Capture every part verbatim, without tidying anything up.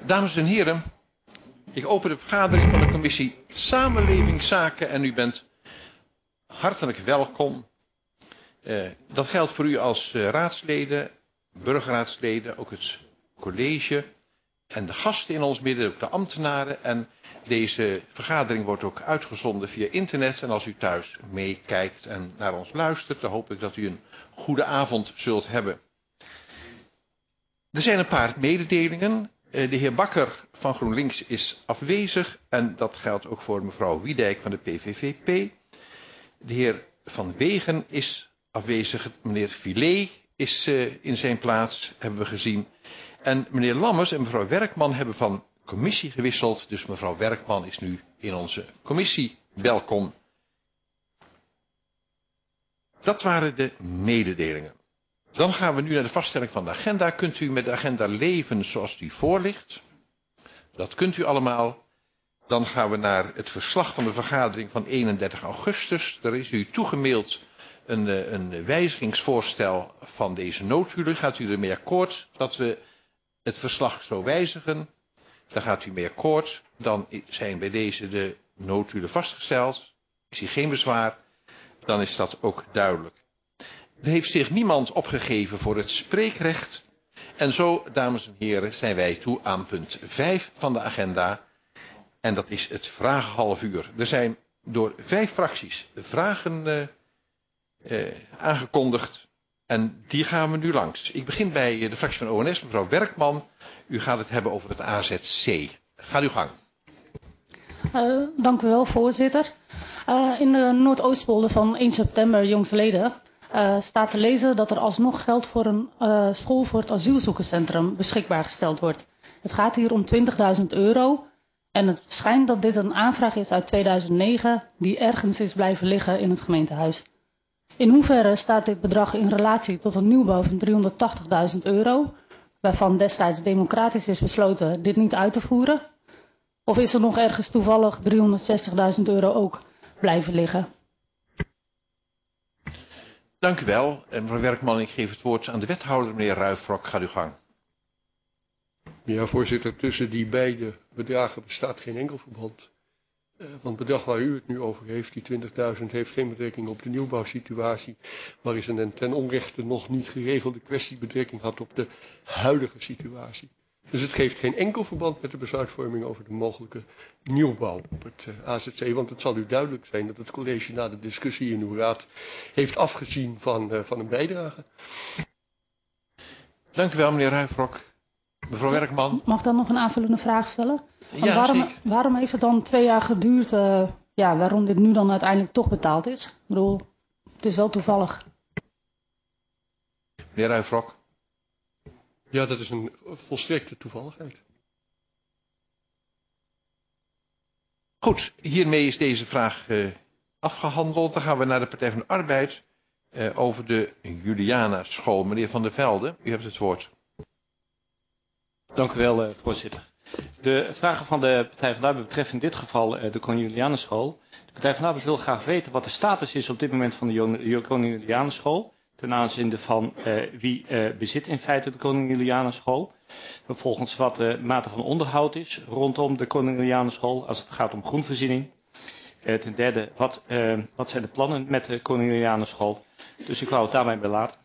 Dames en heren, ik open de vergadering van de commissie Samenlevingszaken en u bent hartelijk welkom. Uh, dat geldt voor u als uh, raadsleden, burgerraadsleden, ook het college en de gasten in ons midden, ook de ambtenaren. En deze vergadering wordt ook uitgezonden via internet. En als u thuis meekijkt en naar ons luistert, dan hoop ik dat u een goede avond zult hebben. Er zijn een paar mededelingen. De heer Bakker van GroenLinks is afwezig en dat geldt ook voor mevrouw Wiedijk van de P V V P. De heer Van Wegen is afwezig, meneer Filet is uh, in zijn plaats, hebben we gezien. En meneer Lammers en mevrouw Werkman hebben van commissie gewisseld, dus mevrouw Werkman is nu in onze commissie. Welkom. Dat waren de mededelingen. Dan gaan we nu naar de vaststelling van de agenda. Kunt u met de agenda leven zoals die voor ligt? Dat kunt u allemaal. Dan gaan we naar het verslag van de vergadering van eenendertig augustus. Er is u toegemaild een, een wijzigingsvoorstel van deze noodhulen. Gaat u ermee akkoord dat we het verslag zo wijzigen? Daar gaat u mee akkoord. Dan zijn bij deze de noodhulen vastgesteld. Ik zie geen bezwaar. Dan is dat ook duidelijk. Er heeft zich niemand opgegeven voor het spreekrecht. En zo, dames en heren, zijn wij toe aan punt vijf van de agenda. En dat is het vragenhalfuur. Er zijn door vijf fracties vragen uh, uh, aangekondigd. En die gaan we nu langs. Ik begin bij de fractie van O N S, mevrouw Werkman. U gaat het hebben over het A Z C. Ga uw gang. Uh, dank u wel, voorzitter. Uh, in de Noordoostpolder van één september jongstleden uh, staat te lezen dat er alsnog geld voor een uh, school voor het asielzoekerscentrum beschikbaar gesteld wordt. Het gaat hier om twintigduizend euro en het schijnt dat dit een aanvraag is uit tweeduizend negen die ergens is blijven liggen in het gemeentehuis. In hoeverre staat dit bedrag in relatie tot een nieuwbouw van driehonderdtachtigduizend euro, waarvan destijds democratisch is besloten dit niet uit te voeren? Of is er nog ergens toevallig driehonderdzestigduizend euro ook blijven liggen? Dank u wel. En mevrouw Werkman, ik geef het woord aan de wethouder, meneer Ruijfrok. Ga uw gang. Ja, voorzitter, tussen die beide bedragen bestaat geen enkel verband. Uh, want het bedrag waar u het nu over heeft, die twintigduizend, heeft geen betrekking op de nieuwbouwsituatie, maar is een ten onrechte nog niet geregelde kwestie betrekking had op de huidige situatie. Dus het geeft geen enkel verband met de besluitvorming over de mogelijke nieuwbouw op het uh, A Z C. Want het zal u duidelijk zijn dat het college na de discussie in uw raad heeft afgezien van, uh, van een bijdrage. Dank u wel, meneer Ruijfrok. Mevrouw Werkman. Mag ik dan nog een aanvullende vraag stellen? Ja, waarom, zeker. Waarom heeft het dan twee jaar geduurd, uh, ja, waarom dit nu dan uiteindelijk toch betaald is? Ik bedoel, het is wel toevallig. Meneer Ruijfrok. Ja, dat is een volstrekte toevalligheid. Goed, hiermee is deze vraag uh, afgehandeld. Dan gaan we naar de Partij van de Arbeid uh, over de Juliana School. Meneer Van der Velde, u hebt het woord. Dank u wel, uh, voorzitter. De vragen van de Partij van de Arbeid betreffen in dit geval uh, de Koning Juliana School. De Partij van de Arbeid wil graag weten wat de status is op dit moment van de Koning Juliana School. Ten aanzien van uh, wie uh, bezit in feite de Koning Juliana School. Vervolgens wat de mate van onderhoud is rondom de Koning Juliana School als het gaat om groenvoorziening. Uh, ten derde, wat, uh, wat zijn de plannen met de Koning Juliana School. Dus ik wou het daarbij bij laten.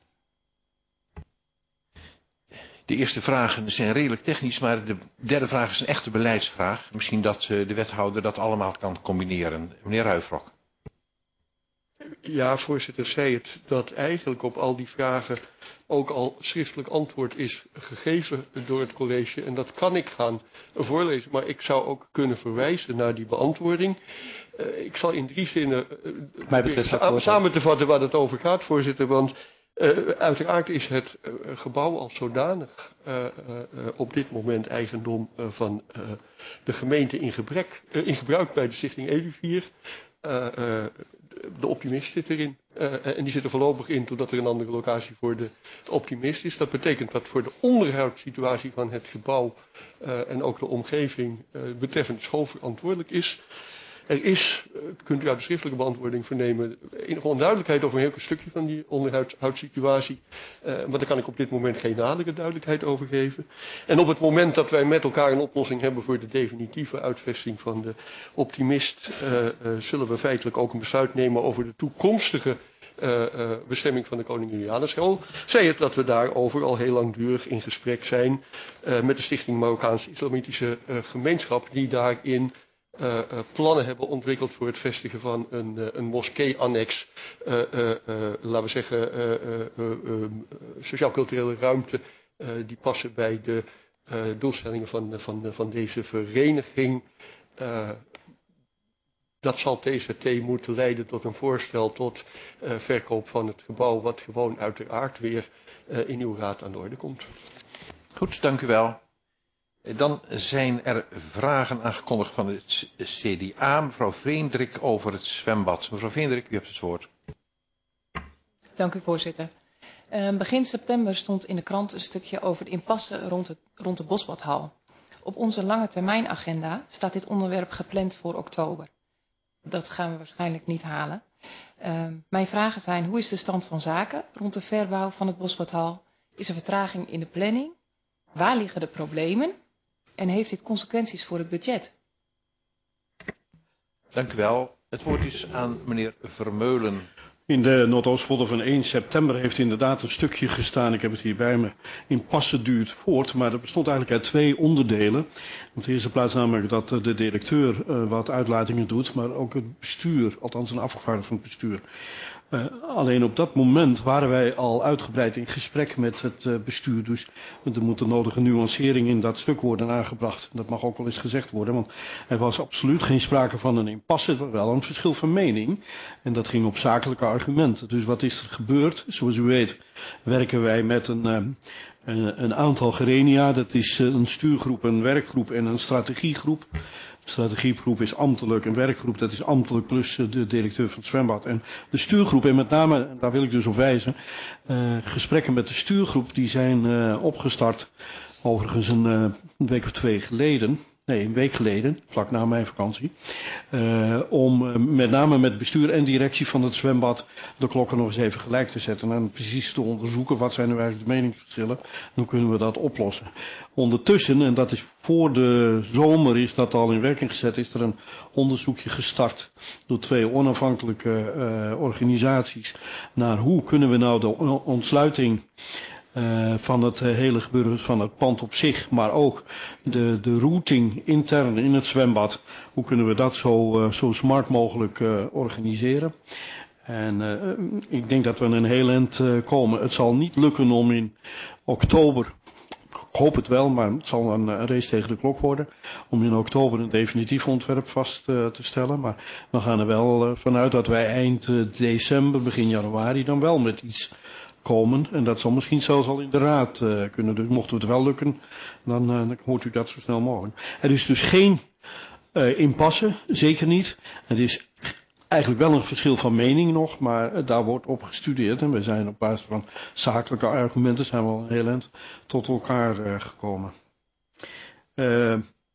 De eerste vragen zijn redelijk technisch, maar de derde vraag is een echte beleidsvraag. Misschien dat uh, de wethouder dat allemaal kan combineren. Meneer Ruijfrok. Ja, voorzitter, zei het dat eigenlijk op al die vragen ook al schriftelijk antwoord is gegeven door het college. En dat kan ik gaan voorlezen, maar ik zou ook kunnen verwijzen naar die beantwoording. Uh, ik zal in drie zinnen uh, sa samen te vatten waar het over gaat, voorzitter, want uh, uiteraard is het uh, gebouw als zodanig uh, uh, uh, op dit moment eigendom uh, van uh, de gemeente in, gebrek, uh, in gebruik bij de Stichting Eluvir. Uh, uh, De Optimist zit erin. Uh, en die zit er voorlopig in totdat er een andere locatie voor de Optimist is. Dat betekent dat voor de onderhoudssituatie van het gebouw uh, en ook de omgeving uh, betreffende school verantwoordelijk is. Er is, uh, kunt u uit de schriftelijke beantwoording vernemen, enige onduidelijkheid over een heel stukje van die onderhoudssituatie. Uh, maar daar kan ik op dit moment geen nadere duidelijkheid over geven. En op het moment dat wij met elkaar een oplossing hebben voor de definitieve uitvesting van de optimist, uh, uh, zullen we feitelijk ook een besluit nemen over de toekomstige Uh, uh, bestemming van de Koningin Julianenschool. Zij het dat we daarover al heel langdurig in gesprek zijn uh, met de Stichting Marokkaanse Islamitische uh, Gemeenschap, die daarin uh, uh, plannen hebben ontwikkeld voor het vestigen van een, uh, een moskee-annex, uh, uh, uh, laten we zeggen, uh, uh, uh, uh, sociaal-culturele ruimte, uh, die passen bij de uh, doelstellingen van, van, van deze vereniging. Uh, Dat zal T Z T moeten leiden tot een voorstel tot uh, verkoop van het gebouw, wat gewoon uiteraard weer uh, in uw raad aan de orde komt. Goed, dank u wel. Dan zijn er vragen aangekondigd van het C D A. Mevrouw Veendrik over het zwembad. Mevrouw Veendrik, u hebt het woord. Dank u, voorzitter. Uh, begin september stond in de krant een stukje over de impasse rond, het, rond de Boswathal. Op onze lange termijnagenda staat dit onderwerp gepland voor oktober. Dat gaan we waarschijnlijk niet halen. Uh, mijn vragen zijn, hoe is de stand van zaken rond de verbouw van het Boswathal? Is er vertraging in de planning? Waar liggen de problemen? En heeft dit consequenties voor het budget? Dank u wel. Het woord is aan meneer Vermeulen. In de Noordoostpolder van één september heeft inderdaad een stukje gestaan, ik heb het hier bij me, impasse duurt voort, maar dat bestond eigenlijk uit twee onderdelen. Op de eerste plaats namelijk dat de directeur uh, wat uitlatingen doet, maar ook het bestuur, althans een afgevaardigde van het bestuur. Uh, alleen op dat moment waren wij al uitgebreid in gesprek met het uh, bestuur, dus er moet de nodige nuancering in dat stuk worden aangebracht. Dat mag ook wel eens gezegd worden, want er was absoluut geen sprake van een impasse, er was wel een verschil van mening. En dat ging op zakelijke argumenten. Dus wat is er gebeurd? Zoals u weet werken wij met een, uh, een, een aantal gerenia, dat is uh, een stuurgroep, een werkgroep en een strategiegroep. De strategiegroep is ambtelijk, een werkgroep dat is ambtelijk plus de directeur van het zwembad. En de stuurgroep, en met name, daar wil ik dus op wijzen, uh, gesprekken met de stuurgroep die zijn uh, opgestart overigens een, uh, een week of twee geleden. Nee, een week geleden, vlak na mijn vakantie. Uh, om uh, met name met bestuur en directie van het zwembad de klokken nog eens even gelijk te zetten. En precies te onderzoeken wat zijn nu eigenlijk de meningsverschillen. En hoe kunnen we dat oplossen. Ondertussen, en dat is voor de zomer is dat al in werking gezet, is er een onderzoekje gestart door twee onafhankelijke uh, organisaties. Naar hoe kunnen we nou de ontsluiting Uh, van het uh, hele gebeuren van het pand op zich, maar ook de, de routing intern in het zwembad. Hoe kunnen we dat zo, uh, zo smart mogelijk uh, organiseren? En uh, ik denk dat we een heel eind uh, komen. Het zal niet lukken om in oktober, ik hoop het wel, maar het zal een, een race tegen de klok worden, om in oktober een definitief ontwerp vast uh, te stellen. Maar we gaan er wel uh, vanuit dat wij eind uh, december, begin januari dan wel met iets komen. En dat zal misschien zelfs al in de raad uh, kunnen. Dus mocht het wel lukken, dan, uh, dan hoort u dat zo snel mogelijk. Er is dus geen uh, impasse, zeker niet. Er is eigenlijk wel een verschil van mening nog, maar uh, daar wordt op gestudeerd. En we zijn op basis van zakelijke argumenten zijn we al een heel eind tot elkaar uh, gekomen. Uh,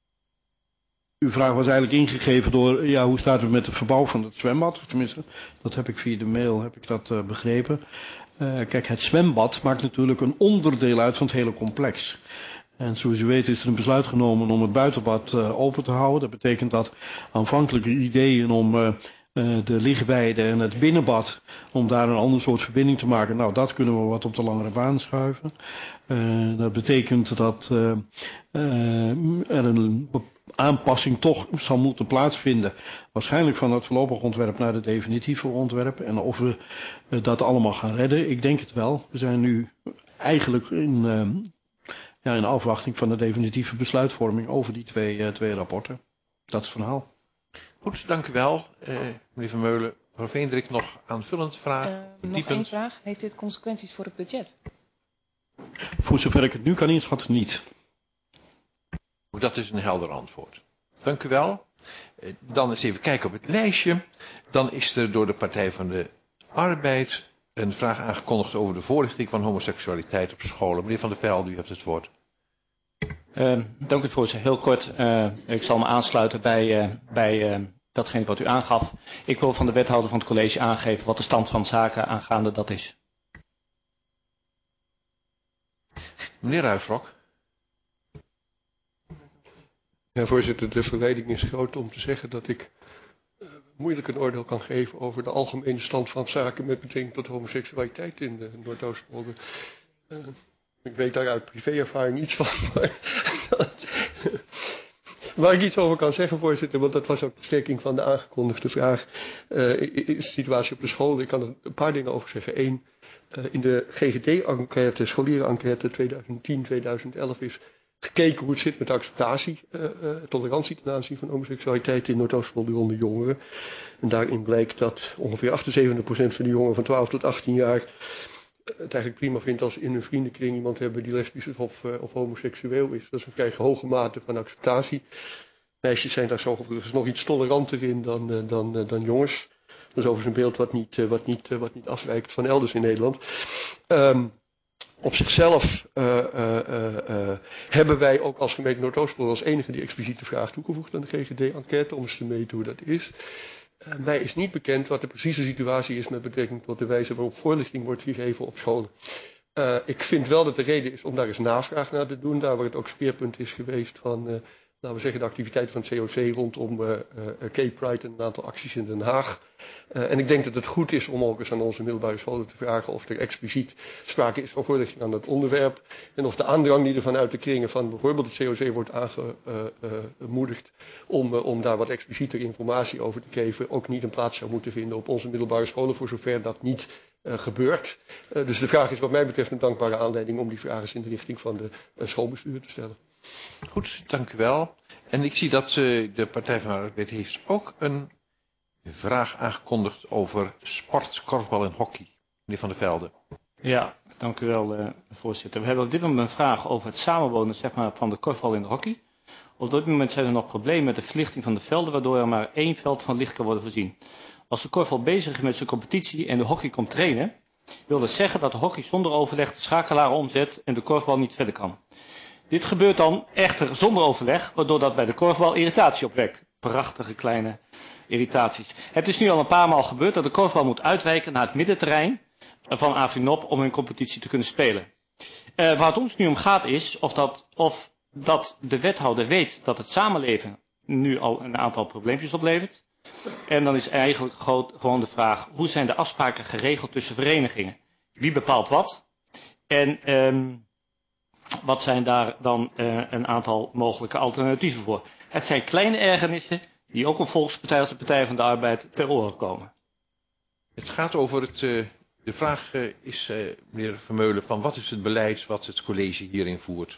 uw vraag was eigenlijk ingegeven door, ja, hoe staat het met de verbouw van het zwembad? Tenminste, dat heb ik via de mail heb ik dat uh, begrepen. Uh, kijk, het zwembad maakt natuurlijk een onderdeel uit van het hele complex. En zoals u weet is er een besluit genomen om het buitenbad uh, open te houden. Dat betekent dat aanvankelijke ideeën om uh, uh, de lichtweide en het binnenbad, om daar een ander soort verbinding te maken, nou, dat kunnen we wat op de langere baan schuiven. Uh, dat betekent dat uh, uh, er een aanpassing toch zal moeten plaatsvinden. Waarschijnlijk van het voorlopig ontwerp naar het definitieve ontwerp. En of we uh, dat allemaal gaan redden, ik denk het wel. We zijn nu eigenlijk in, uh, ja, in afwachting van de definitieve besluitvorming over die twee, uh, twee rapporten. Dat is het verhaal. Goed, dank u wel. Uh, meneer Vermeulen, mevrouw Veendrik, nog aanvullend vraag? Uh, nog één vraag. Heeft dit consequenties voor het budget? Voor zover ik het nu kan inschatten, niet. Dat is een helder antwoord. Dank u wel. Dan eens even kijken op het lijstje. Dan is er door de Partij van de Arbeid een vraag aangekondigd over de voorlichting van homoseksualiteit op scholen. Meneer Van der Velde, u hebt het woord. Uh, dank u voorzitter. Heel kort, uh, ik zal me aansluiten bij, uh, bij uh, datgene wat u aangaf. Ik wil van de wethouder van het college aangeven wat de stand van zaken aangaande dat is. Meneer Ruijfrok. Ja, voorzitter, de verleiding is groot om te zeggen dat ik uh, moeilijk een oordeel kan geven over de algemene stand van zaken met betrekking tot homoseksualiteit in de Noordoostpolder. Uh, ik weet daar uit privéervaring iets van, maar waar ik iets over kan zeggen, voorzitter, want dat was ook de strekking van de aangekondigde vraag, uh, is de situatie op de school. Ik kan er een paar dingen over zeggen. Eén, uh, in de G G D-enquête, scholierenenquête tweeduizend tien tweeduizend elf is gekeken hoe het zit met de acceptatie, uh, uh, tolerantie ten aanzien van homoseksualiteit in Noordoostpolder onder jongeren. En daarin bleek dat ongeveer achtenzeventig procent van de jongeren van twaalf tot achttien jaar het eigenlijk prima vindt als in hun vriendenkring iemand hebben die lesbisch of, uh, of homoseksueel is. Dat is een vrij hoge mate van acceptatie. Meisjes zijn daar zo nog iets toleranter in dan, uh, dan, uh, dan jongens. Dat is overigens een beeld wat niet, uh, wat niet, uh, wat niet afwijkt van elders in Nederland. Um, Op zichzelf uh, uh, uh, uh, hebben wij ook als gemeente Noordoostpolder als enige die expliciete vraag toegevoegd aan de G G D-enquête om eens te meten hoe dat is. Uh, mij is niet bekend wat de precieze situatie is met betrekking tot de wijze waarop voorlichting wordt gegeven op scholen. Uh, ik vind wel dat de reden is om daar eens navraag naar te doen, daar waar het ook speerpunt is geweest van, uh, laten we zeggen, de activiteit van het C O C rondom uh, uh, Gay Pride en een aantal acties in Den Haag. Uh, en ik denk dat het goed is om ook eens aan onze middelbare scholen te vragen of er expliciet sprake is van voorlichting aan dat onderwerp. En of de aandrang die er vanuit de kringen van bijvoorbeeld het C O C wordt aangemoedigd uh, uh, om, uh, om daar wat explicieter informatie over te geven, ook niet een plaats zou moeten vinden op onze middelbare scholen, voor zover dat niet uh, gebeurt. Uh, dus de vraag is wat mij betreft een dankbare aanleiding om die vraag eens in de richting van de uh, schoolbestuur te stellen. Goed, dank u wel. En ik zie dat uh, de Partij van de Arbeid heeft ook een vraag aangekondigd over sport, korfbal en hockey. Meneer Van der Velde. Ja, dank u wel, uh, voorzitter. We hebben op dit moment een vraag over het samenwonen, zeg maar, van de korfbal en de hockey. Op dit moment zijn er nog problemen met de verlichting van de velden, waardoor er maar één veld van licht kan worden voorzien. Als de korfbal bezig is met zijn competitie en de hockey komt trainen, wil dat zeggen dat de hockey zonder overleg de schakelaar omzet en de korfbal niet verder kan. Dit gebeurt dan echter zonder overleg, waardoor dat bij de korfbal irritatie opwekt. Prachtige kleine irritaties. Het is nu al een paar maal gebeurd dat de korfbal moet uitwijken naar het middenterrein van A V N O P om hun competitie te kunnen spelen. Uh, waar het ons nu om gaat is of dat, of dat de wethouder weet dat het samenleven nu al een aantal probleempjes oplevert. En dan is eigenlijk gewoon de vraag, hoe zijn de afspraken geregeld tussen verenigingen? Wie bepaalt wat? En um, wat zijn daar dan uh, een aantal mogelijke alternatieven voor? Het zijn kleine ergernissen die ook een volkspartij als de Partij van de Arbeid ter oren komen. Het gaat over het, uh, de vraag uh, is, uh, meneer Vermeulen, van wat is het beleid wat het college hierin voert?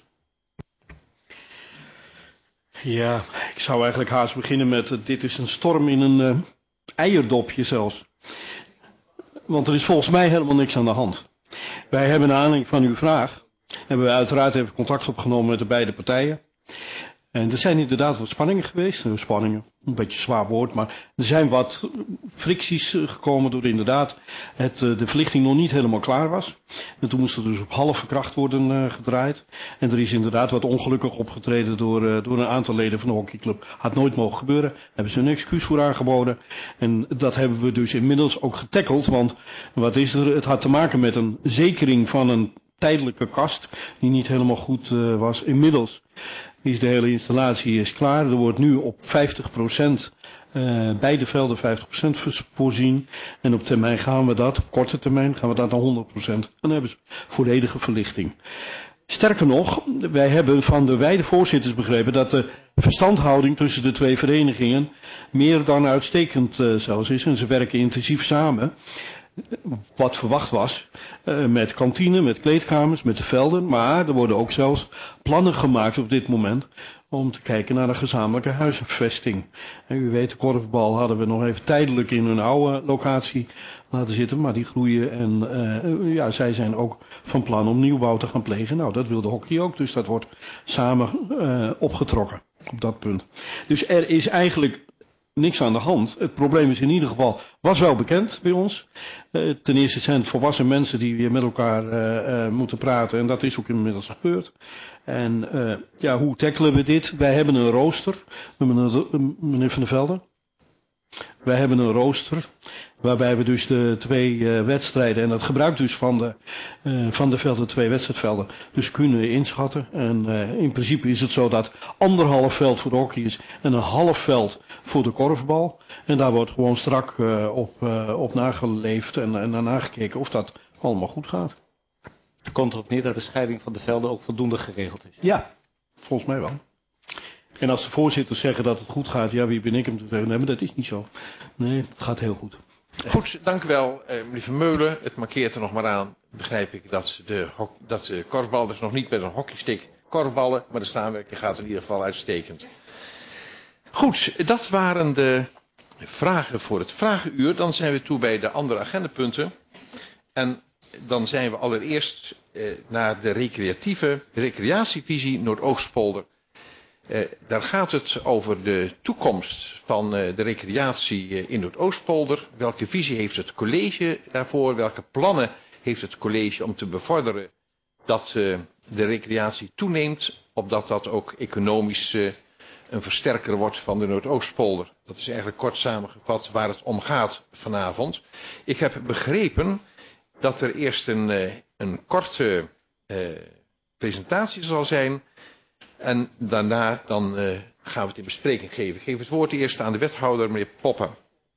Ja, ik zou eigenlijk haast beginnen met, uh, dit is een storm in een uh, eierdopje zelfs. Want er is volgens mij helemaal niks aan de hand. Wij hebben naar aanleiding van uw vraag, hebben we uiteraard even contact opgenomen met de beide partijen. En er zijn inderdaad wat spanningen geweest. Spanningen, een beetje zwaar woord, maar er zijn wat fricties gekomen door inderdaad het, de verlichting nog niet helemaal klaar was. En toen moest er dus op halve kracht worden uh, gedraaid. En er is inderdaad wat ongelukkig opgetreden door, uh, door een aantal leden van de hockeyclub. Had nooit mogen gebeuren. Daar hebben ze een excuus voor aangeboden. En dat hebben we dus inmiddels ook getackeld. Want wat is er? Het had te maken met een zekering van een tijdelijke kast die niet helemaal goed uh, was. Inmiddels is de hele installatie is klaar. Er wordt nu op vijftig procent, uh, beide velden vijftig procent voorzien. En op termijn gaan we dat, op korte termijn gaan we dat naar honderd procent. Dan hebben ze volledige verlichting. Sterker nog, wij hebben van de beide voorzitters begrepen dat de verstandhouding tussen de twee verenigingen meer dan uitstekend uh, zelfs is. En ze werken intensief samen. Wat verwacht was, uh, met kantine, met kleedkamers, met de velden. Maar er worden ook zelfs plannen gemaakt op dit moment om te kijken naar een gezamenlijke huisvesting. En u weet, de korfbal hadden we nog even tijdelijk in hun oude locatie laten zitten, maar die groeien en uh, ja, zij zijn ook van plan om nieuwbouw te gaan plegen. Nou, dat wil de hockey ook, dus dat wordt samen uh, opgetrokken op dat punt. Dus er is eigenlijk niks aan de hand. Het probleem is in ieder geval, was wel bekend bij ons. Uh, ten eerste zijn het volwassen mensen die weer met elkaar uh, uh, moeten praten. En dat is ook inmiddels gebeurd. En uh, ja, hoe tackelen we dit? Wij hebben een rooster. We hebben een, uh, meneer Van der Velde. Wij hebben een rooster, waarbij we dus de twee uh, wedstrijden en het gebruik dus van de, uh, van de velden, twee wedstrijdvelden, dus kunnen inschatten. En uh, in principe is het zo dat anderhalf veld voor de hockey is en een half veld voor de korfbal. En daar wordt gewoon strak uh, op, uh, op nageleefd en, en daarna gekeken of dat allemaal goed gaat. Het komt erop neer dat de scheiding van de velden ook voldoende geregeld is. Ja, volgens mij wel. En als de voorzitters zeggen dat het goed gaat, ja, wie ben ik hem te zeggen? Nee, maar dat is niet zo. Nee, het gaat heel goed. Goed, dank u wel, eh, meneer Vermeulen. Het markeert er nog maar aan, begrijp ik, dat de, dat de korfbal dus nog niet met een hockeystick korfballen, maar de samenwerking gaat in ieder geval uitstekend. Goed, dat waren de vragen voor het vragenuur. Dan zijn we toe bij de andere agendapunten. En dan zijn we allereerst eh, naar de recreatieve recreatievisie Noordoostpolder. Uh, daar gaat het over de toekomst van uh, de recreatie uh, in Noordoostpolder. Welke visie heeft het college daarvoor? Welke plannen heeft het college om te bevorderen dat uh, de recreatie toeneemt, opdat dat ook economisch uh, een versterker wordt van de Noordoostpolder? Dat is eigenlijk kort samengevat waar het om gaat vanavond. Ik heb begrepen dat er eerst een, uh, een korte uh, presentatie zal zijn. En daarna dan, uh, gaan we het in bespreking geven. Ik geef het woord eerst aan de wethouder, meneer Poppen.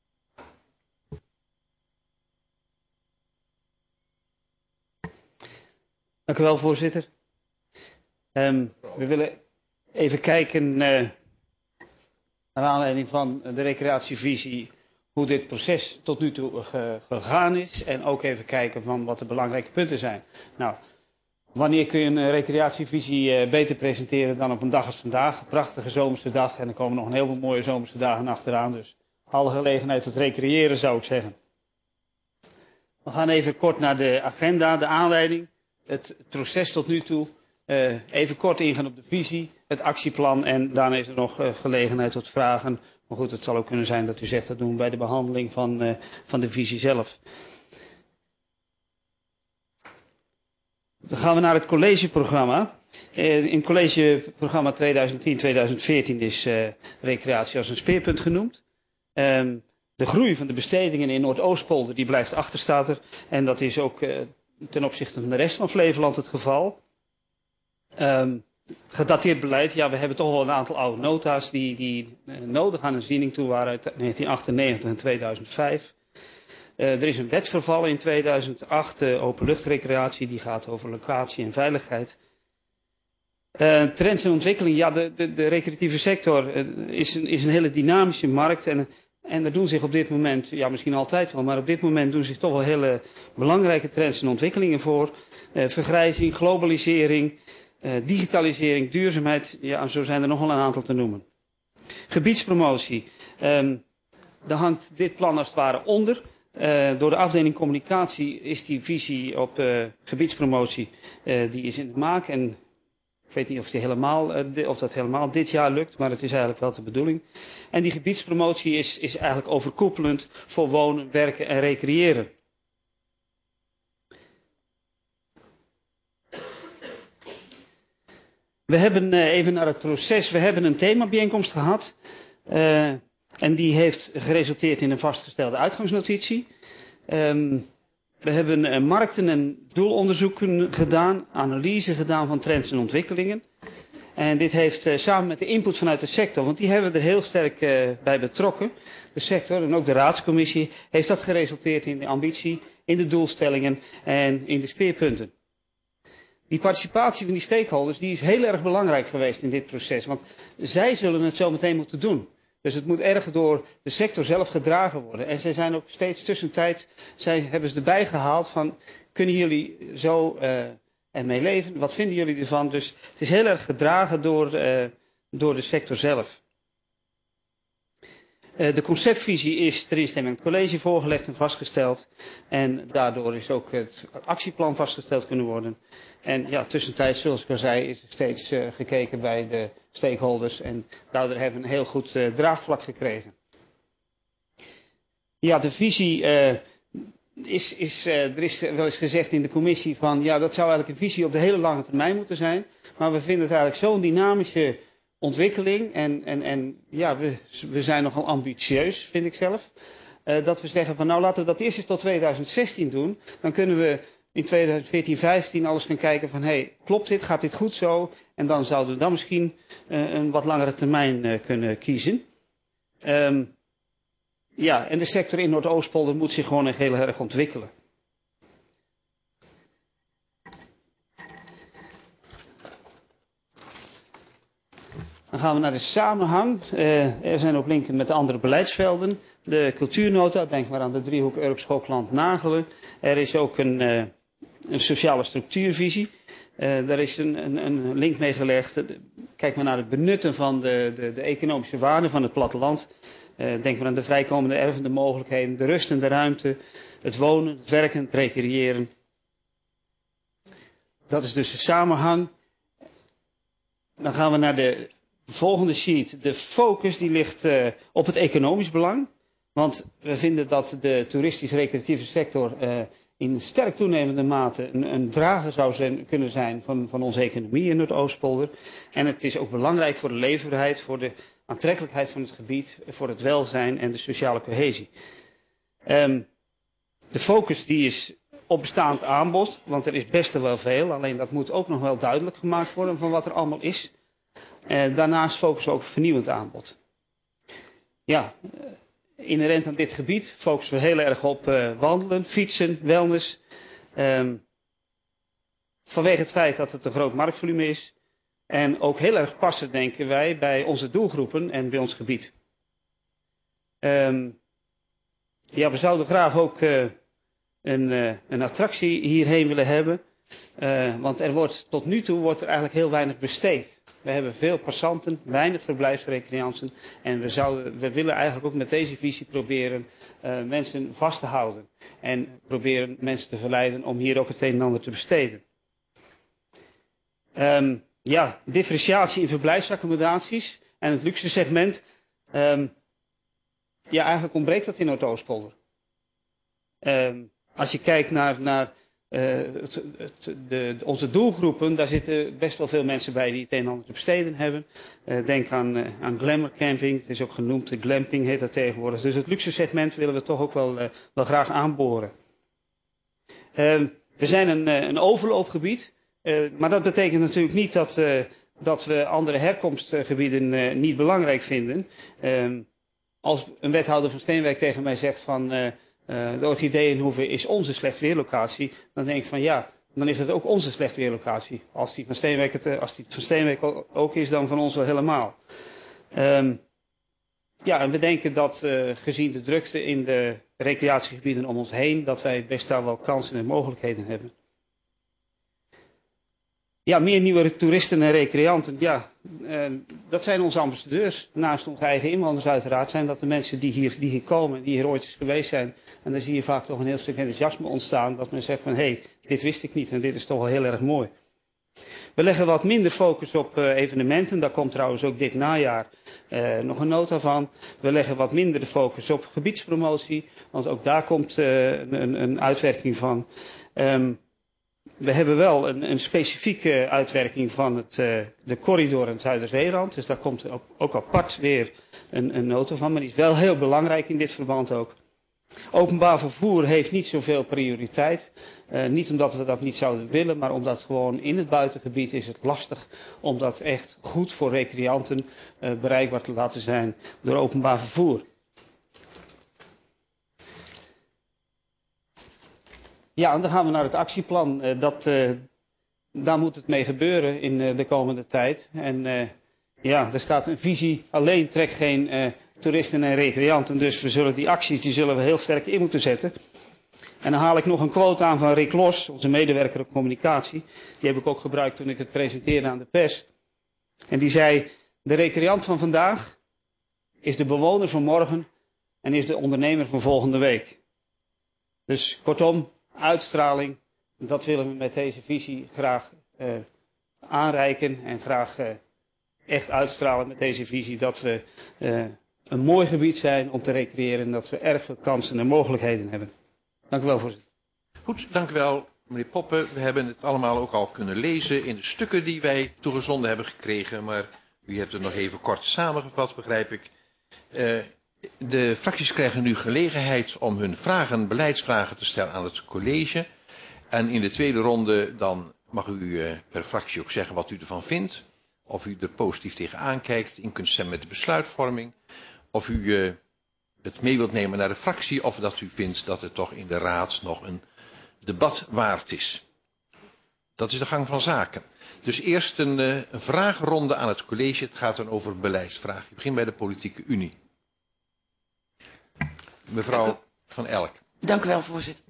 Dank u wel, voorzitter. Um, we willen even kijken uh, naar aanleiding van de recreatievisie hoe dit proces tot nu toe ge gegaan is. En ook even kijken van wat de belangrijke punten zijn. Nou, wanneer kun je een recreatievisie uh, beter presenteren dan op een dag als vandaag? Een prachtige zomerse dag en er komen nog een heleboel mooie zomerse dagen achteraan. Dus alle gelegenheid tot recreëren zou ik zeggen. We gaan even kort naar de agenda, de aanleiding, het proces tot nu toe. Uh, even kort ingaan op de visie, het actieplan en daarna is er nog uh, gelegenheid tot vragen. Maar goed, het zal ook kunnen zijn dat u zegt dat doen we bij de behandeling van, uh, van de visie zelf. Dan gaan we naar het collegeprogramma. Uh, in het collegeprogramma tweeduizend tien tweeduizend veertien is uh, recreatie als een speerpunt genoemd. Um, de groei van de bestedingen in Noordoostpolder die blijft achter, staat er. En dat is ook uh, ten opzichte van de rest van Flevoland het geval. Um, gedateerd beleid, ja, we hebben toch wel een aantal oude nota's die, die uh, nodig aan een ziening toe waren uit negentien achtennegentig en tweeduizend vijf. Uh, er is een wet vervallen in tweeduizend acht, uh, openluchtrecreatie, die gaat over locatie en veiligheid. Uh, trends en ontwikkeling, ja, de, de, de recreatieve sector uh, is, een, is een hele dynamische markt en, en er doen zich op dit moment, ja misschien altijd wel, maar op dit moment doen zich toch wel hele belangrijke trends en ontwikkelingen voor. Uh, vergrijzing, globalisering, uh, digitalisering, duurzaamheid, ja, zo zijn er nog wel een aantal te noemen. Gebiedspromotie, um, daar hangt dit plan als het ware onder. Uh, door de afdeling communicatie is die visie op uh, gebiedspromotie, uh, die is in het maken. En ik weet niet of, die helemaal, uh, di- of dat helemaal dit jaar lukt, maar het is eigenlijk wel de bedoeling. En die gebiedspromotie is, is eigenlijk overkoepelend voor wonen, werken en recreëren. We hebben uh, even naar het proces, we hebben een themabijeenkomst gehad. Uh, En die heeft geresulteerd in een vastgestelde uitgangsnotitie. Um, we hebben uh, markten- en doelonderzoeken gedaan, analyse gedaan van trends en ontwikkelingen. En dit heeft uh, samen met de input vanuit de sector, want die hebben we er heel sterk uh, bij betrokken. De sector en ook de raadscommissie heeft dat geresulteerd in de ambitie, in de doelstellingen en in de speerpunten. Die participatie van die stakeholders die is heel erg belangrijk geweest in dit proces, want zij zullen het zo meteen moeten doen. Dus het moet erg door de sector zelf gedragen worden. En zij zijn ook steeds tussentijds, zij hebben ze erbij gehaald van, kunnen jullie zo uh, ermee leven? Wat vinden jullie ervan? Dus het is heel erg gedragen door, uh, door de sector zelf. Uh, de conceptvisie is ter instemming aan het college voorgelegd en vastgesteld. En daardoor is ook het actieplan vastgesteld kunnen worden. En ja, tussentijds, zoals ik al zei, is er steeds uh, gekeken bij de stakeholders. En daardoor hebben we een heel goed uh, draagvlak gekregen. Ja, de visie uh, is, is, uh, er is wel eens gezegd in de commissie van, ja, dat zou eigenlijk een visie op de hele lange termijn moeten zijn. Maar we vinden het eigenlijk zo'n dynamische ontwikkeling en, en, en ja, we, we zijn nogal ambitieus, vind ik zelf. Uh, dat we zeggen van nou laten we dat eerst eens tot tweeduizend zestien doen. Dan kunnen we in tweeduizend veertien, vijftien alles gaan kijken van hé, hey, klopt dit, gaat dit goed zo? En dan zouden we dan misschien uh, een wat langere termijn uh, kunnen kiezen. Um, ja, en de sector in Noordoostpolder moet zich gewoon echt heel erg ontwikkelen. Dan gaan we naar de samenhang. Uh, er zijn ook linken met de andere beleidsvelden. De cultuurnota, denk maar aan de driehoek Urk, Schokland, Nagelen. Er is ook een, uh, een sociale structuurvisie. Uh, daar is een, een, een link mee gelegd. Kijk maar naar het benutten van de, de, de economische waarde van het platteland. Uh, denk maar aan de vrijkomende ervende mogelijkheden, de rust en de ruimte, het wonen, het werken, het recreëren. Dat is dus de samenhang. Dan gaan we naar de volgende sheet. De focus die ligt uh, op het economisch belang. Want we vinden dat de toeristisch-recreatieve sector uh, in sterk toenemende mate een, een drager zou zijn, kunnen zijn van, van onze economie in Noordoostpolder. En het is ook belangrijk voor de leefbaarheid, voor de aantrekkelijkheid van het gebied, voor het welzijn en de sociale cohesie. Um, de focus die is op bestaand aanbod, want er is best wel veel, alleen dat moet ook nog wel duidelijk gemaakt worden van wat er allemaal is. Uh, daarnaast focussen we ook op vernieuwend aanbod. Ja, uh, inherent aan dit gebied focussen we heel erg op uh, wandelen, fietsen, wellness. Um, vanwege het feit dat het een groot marktvolume is. En ook heel erg passen, denken wij, bij onze doelgroepen en bij ons gebied. Um, ja, we zouden graag ook uh, een, uh, een attractie hierheen willen hebben. Uh, want er wordt, tot nu toe wordt er eigenlijk heel weinig besteed. We hebben veel passanten, weinig verblijfsrecreanten. En we, zouden, we willen eigenlijk ook met deze visie proberen uh, mensen vast te houden. En proberen mensen te verleiden om hier ook het een en ander te besteden. Um, ja, differentiatie in verblijfsaccommodaties en het luxe segment. Um, ja, eigenlijk ontbreekt dat in Noordoostpolder. Um, als je kijkt naar... naar Uh, het, het, de, onze doelgroepen, daar zitten best wel veel mensen bij die het een en ander te besteden hebben. Uh, denk aan, uh, aan glamour camping, het is ook genoemd, de glamping heet dat tegenwoordig. Dus het luxe segment willen we toch ook wel, uh, wel graag aanboren. Uh, we zijn een, uh, een overloopgebied, uh, maar dat betekent natuurlijk niet dat, uh, dat we andere herkomstgebieden uh, niet belangrijk vinden. Uh, als een wethouder van Steenwijk tegen mij zegt van... Uh, Uh, de Orchideenhoeve is onze slechtweerlocatie, dan denk ik van ja, dan is het ook onze slechtweerlocatie. Als die van Steenwijk, het, als die van Steenwijk ook is, dan van ons wel helemaal. Um, ja, en we denken dat uh, gezien de drukte in de recreatiegebieden om ons heen, dat wij best daar wel kansen en mogelijkheden hebben. Ja, meer nieuwe toeristen en recreanten, ja, uh, dat zijn onze ambassadeurs. Naast onze eigen inwoners uiteraard zijn dat de mensen die hier, die hier komen, die hier ooit eens geweest zijn. En dan zie je vaak toch een heel stuk enthousiasme ontstaan, dat men zegt van hé, hey, dit wist ik niet en dit is toch wel heel erg mooi. We leggen wat minder focus op uh, evenementen, daar komt trouwens ook dit najaar uh, nog een nota van. We leggen wat minder de focus op gebiedspromotie, want ook daar komt uh, een, een uitwerking van. Um, We hebben wel een, een specifieke uitwerking van het, uh, de corridor in het Zuiderzeerand. Dus daar komt ook, ook apart weer een, een nota van. Maar die is wel heel belangrijk in dit verband ook. Openbaar vervoer heeft niet zoveel prioriteit. Uh, niet omdat we dat niet zouden willen, maar omdat gewoon in het buitengebied is het lastig om dat echt goed voor recreanten uh, bereikbaar te laten zijn door openbaar vervoer. Ja, en dan gaan we naar het actieplan. Uh, dat, uh, daar moet het mee gebeuren in uh, de komende tijd. En uh, ja, er staat een visie, alleen trekt geen uh, toeristen en recreanten. Dus we zullen die acties, die zullen we heel sterk in moeten zetten. En dan haal ik nog een quote aan van Rick Los, onze medewerker op communicatie. Die heb ik ook gebruikt toen ik het presenteerde aan de pers. En die zei, de recreant van vandaag is de bewoner van morgen en is de ondernemer van volgende week. Dus kortom, uitstraling, dat willen we met deze visie graag uh, aanreiken en graag uh, echt uitstralen met deze visie dat we uh, een mooi gebied zijn om te recreëren en dat we erg veel kansen en mogelijkheden hebben. Dank u wel, voorzitter. Goed, dank u wel, meneer Poppen. We hebben het allemaal ook al kunnen lezen in de stukken die wij toegezonden hebben gekregen, maar U hebt het nog even kort samengevat, begrijp ik. Uh, de fracties krijgen nu gelegenheid om hun vragen, beleidsvragen te stellen aan het college. En in de tweede ronde dan mag u uh, per fractie ook zeggen wat u ervan vindt. Of u er positief tegen aankijkt, in kunt stemmen met de besluitvorming. Of u uh, het mee wilt nemen naar de fractie, of dat u vindt dat het toch in de raad nog een debat waard is. Dat is de gang van zaken. Dus eerst een, uh, een vragenronde aan het college. Het gaat dan over beleidsvragen. Ik begin bij de Politieke Unie. Mevrouw Van Elk. Dank u wel, voorzitter.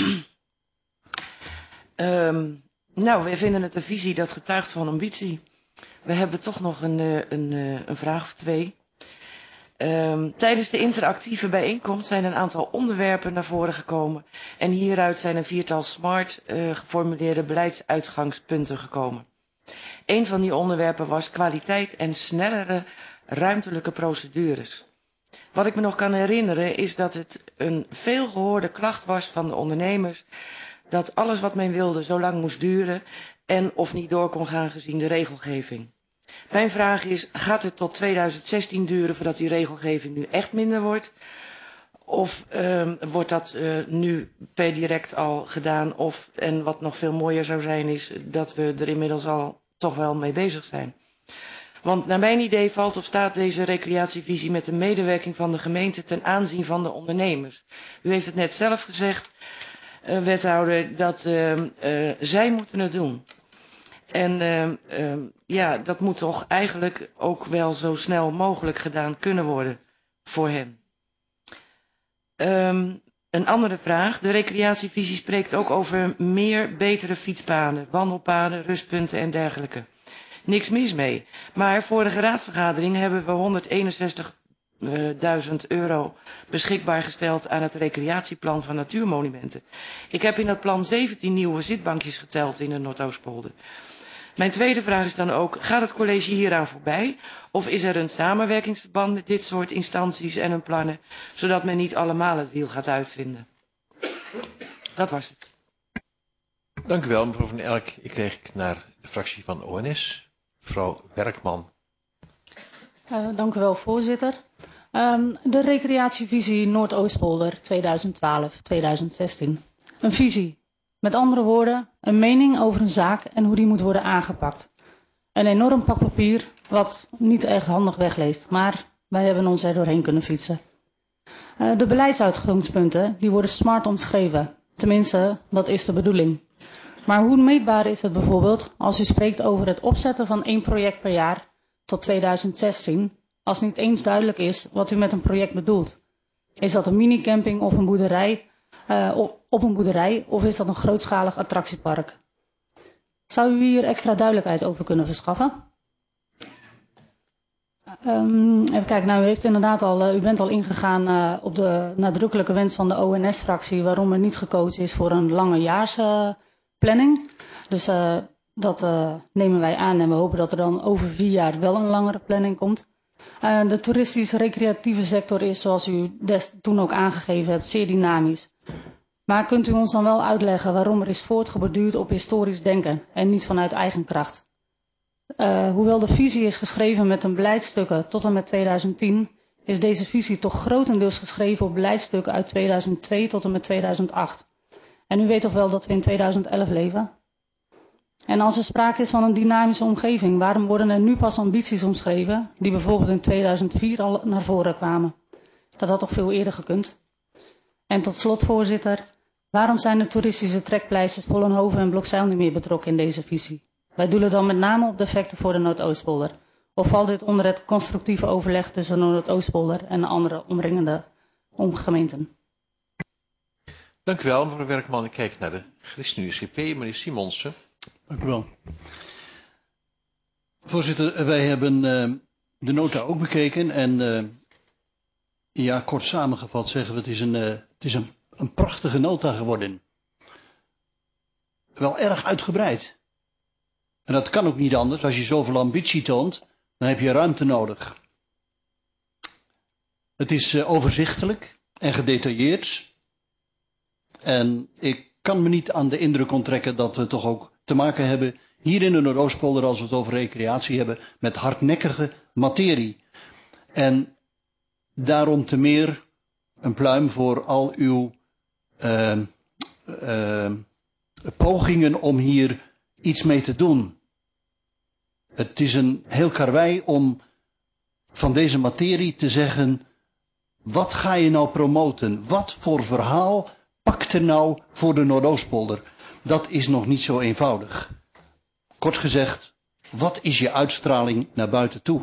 um, nou, wij vinden het een visie dat getuigt van ambitie. We hebben toch nog een, een, een vraag of twee. Um, tijdens de interactieve bijeenkomst zijn een aantal onderwerpen naar voren gekomen. En hieruit zijn een viertal smart uh, geformuleerde beleidsuitgangspunten gekomen. Een van die onderwerpen was kwaliteit en snellere ruimtelijke procedures. Wat ik me nog kan herinneren is dat het een veelgehoorde klacht was van de ondernemers dat alles wat men wilde zo lang moest duren en of niet door kon gaan gezien de regelgeving. Mijn vraag is, gaat het tot tweeduizend zestien duren voordat die regelgeving nu echt minder wordt? Of um, wordt dat uh, nu per direct al gedaan? Of, en wat nog veel mooier zou zijn, is dat we er inmiddels al toch wel mee bezig zijn. Want naar mijn idee valt of staat deze recreatievisie met de medewerking van de gemeente ten aanzien van de ondernemers. U heeft het net zelf gezegd, uh, wethouder, dat uh, uh, zij moeten het doen. En uh, uh, ja, dat moet toch eigenlijk ook wel zo snel mogelijk gedaan kunnen worden voor hen. Um, een andere vraag. De recreatievisie spreekt ook over meer betere fietspaden, wandelpaden, rustpunten en dergelijke. Niks mis mee. Maar vorige raadsvergadering hebben we honderdeenenzestigduizend euro beschikbaar gesteld aan het recreatieplan van natuurmonumenten. Ik heb in dat plan zeventien nieuwe zitbankjes geteld in de Noordoostpolder. Mijn tweede vraag is dan ook, gaat het college hieraan voorbij? Of is er een samenwerkingsverband met dit soort instanties en hun plannen, zodat men niet allemaal het wiel gaat uitvinden? Dat was het. Dank u wel, mevrouw Van Elk. Ik krijg naar de fractie van O N S. Mevrouw Werkman. Uh, dank u wel, voorzitter. Um, de recreatievisie Noordoostpolder tweeduizend twaalf tot tweeduizend zestien. Een visie. Met andere woorden, een mening over een zaak en hoe die moet worden aangepakt. Een enorm pak papier wat niet echt handig wegleest, maar wij hebben ons er doorheen kunnen fietsen. Uh, de beleidsuitgangspunten die worden smart omschreven. Tenminste, dat is de bedoeling. Maar hoe meetbaar is het bijvoorbeeld als u spreekt over het opzetten van één project per jaar tot tweeduizend zestien, als niet eens duidelijk is wat u met een project bedoelt? Is dat een minicamping of een boerderij, uh, op, op een boerderij of is dat een grootschalig attractiepark? Zou u hier extra duidelijkheid over kunnen verschaffen? Um, even kijken, nou u heeft inderdaad al, uh, u bent al ingegaan uh, op de nadrukkelijke wens van de O N S-fractie waarom er niet gekozen is voor een langejaars uh, planning. Dus uh, dat uh, nemen wij aan en we hopen dat er dan over vier jaar wel een langere planning komt. Uh, de toeristisch-recreatieve sector is, zoals u des, toen ook aangegeven hebt, zeer dynamisch. Maar kunt u ons dan wel uitleggen waarom er is voortgeborduurd op historisch denken en niet vanuit eigen kracht? Uh, hoewel de visie is geschreven met een beleidsstukken tot en met tweeduizend tien, is deze visie toch grotendeels geschreven op beleidsstukken uit tweeduizend twee tot en met tweeduizend acht. En u weet toch wel dat we in tweeduizend elf leven? En als er sprake is van een dynamische omgeving, waarom worden er nu pas ambities omschreven, die bijvoorbeeld in tweeduizend vier al naar voren kwamen? Dat had toch veel eerder gekund? En tot slot, voorzitter, waarom zijn de toeristische trekpleisters Vollenhoven en Blokzijl niet meer betrokken in deze visie? Wij doelen dan met name op de effecten voor de Noordoostpolder. Of valt dit onder het constructieve overleg tussen de Noordoostpolder en de andere omringende gemeenten? Dank u wel, mevrouw Werkman. Ik kijk naar de ChristenUnie S G P, meneer Simonsen. Dank u wel. Voorzitter, wij hebben uh, de nota ook bekeken en uh, ja, kort samengevat zeggen we, het is een, uh, het is een, een prachtige nota geworden. Wel erg uitgebreid. En dat kan ook niet anders. Als je zoveel ambitie toont, dan heb je ruimte nodig. Het is uh, overzichtelijk en gedetailleerd. En ik kan me niet aan de indruk onttrekken dat we toch ook te maken hebben, hier in de Noordoostpolder, als we het over recreatie hebben, met hardnekkige materie. En daarom te meer een pluim voor al uw uh, uh, pogingen om hier iets mee te doen. Het is een heel karwei om van deze materie te zeggen, wat ga je nou promoten? Wat voor verhaal pakt er nou voor de Noordoostpolder? Dat is nog niet zo eenvoudig. Kort gezegd, wat is je uitstraling naar buiten toe?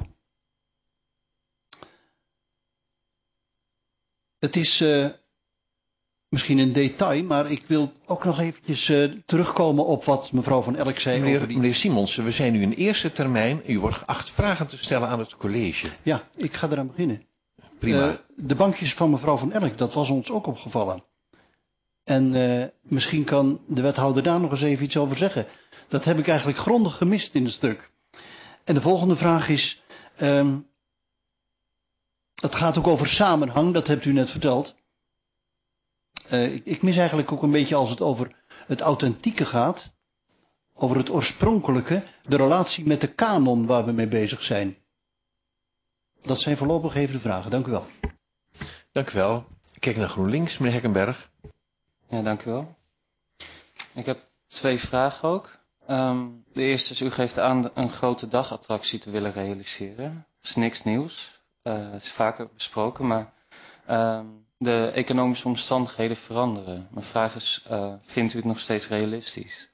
Het is uh, misschien een detail, maar ik wil ook nog eventjes uh, terugkomen op wat mevrouw Van Elk zei. Meneer, over die... meneer Simonsen, we zijn nu in eerste termijn. U wordt geacht vragen te stellen aan het college. Ja, ik ga eraan beginnen. Prima. Uh, de bankjes van mevrouw Van Elk, dat was ons ook opgevallen. En uh, misschien kan de wethouder daar nog eens even iets over zeggen. Dat heb ik eigenlijk grondig gemist in het stuk. En de volgende vraag is, um, het gaat ook over samenhang, dat hebt u net verteld. Uh, ik, ik mis eigenlijk ook een beetje als het over het authentieke gaat, over het oorspronkelijke, de relatie met de kanon waar we mee bezig zijn. Dat zijn voorlopig even de vragen. Dank u wel. Dank u wel. Ik kijk naar GroenLinks, meneer Hekkenberg. Ja, dank u wel. Ik heb twee vragen ook. Um, de eerste is, u geeft aan een grote dagattractie te willen realiseren. Dat is niks nieuws. Uh, het is vaker besproken, maar um, de economische omstandigheden veranderen. Mijn vraag is, uh, vindt u het nog steeds realistisch?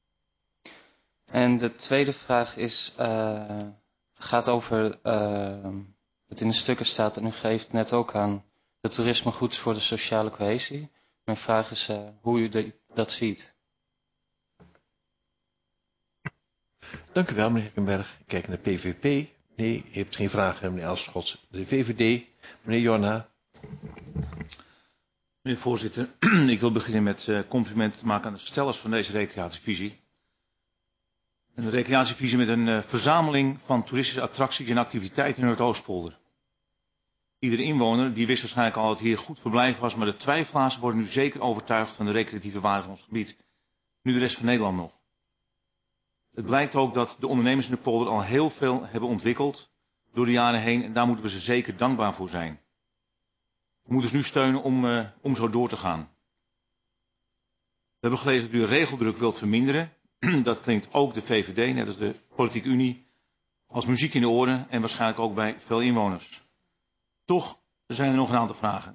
En de tweede vraag is, uh, gaat over, uh, het in de stukken staat en u geeft net ook aan, de toerisme goed is voor de sociale cohesie. Mijn vraag is uh, hoe u de, dat ziet. Dank u wel, meneer Hekkenberg. Ik kijk naar de P V P. Nee, u hebt geen vragen, meneer Elschots. De V V D, meneer Jorna. Meneer de voorzitter, ik wil beginnen met uh, complimenten te maken aan de stellers van deze recreatievisie. Een recreatievisie met een uh, verzameling van toeristische attracties en activiteiten in Noordoostpolder. Iedere inwoner die wist waarschijnlijk al dat hier goed verblijf was, maar de twijfelaars worden nu zeker overtuigd van de recreatieve waarde van ons gebied. Nu de rest van Nederland nog. Het blijkt ook dat de ondernemers in de polder al heel veel hebben ontwikkeld door de jaren heen en daar moeten we ze zeker dankbaar voor zijn. We moeten ze nu steunen om, uh, om zo door te gaan. We hebben gelezen dat u regeldruk wilt verminderen. Dat klinkt ook de V V D, net als de Politieke Unie, als muziek in de oren en waarschijnlijk ook bij veel inwoners. Toch zijn er nog een aantal vragen.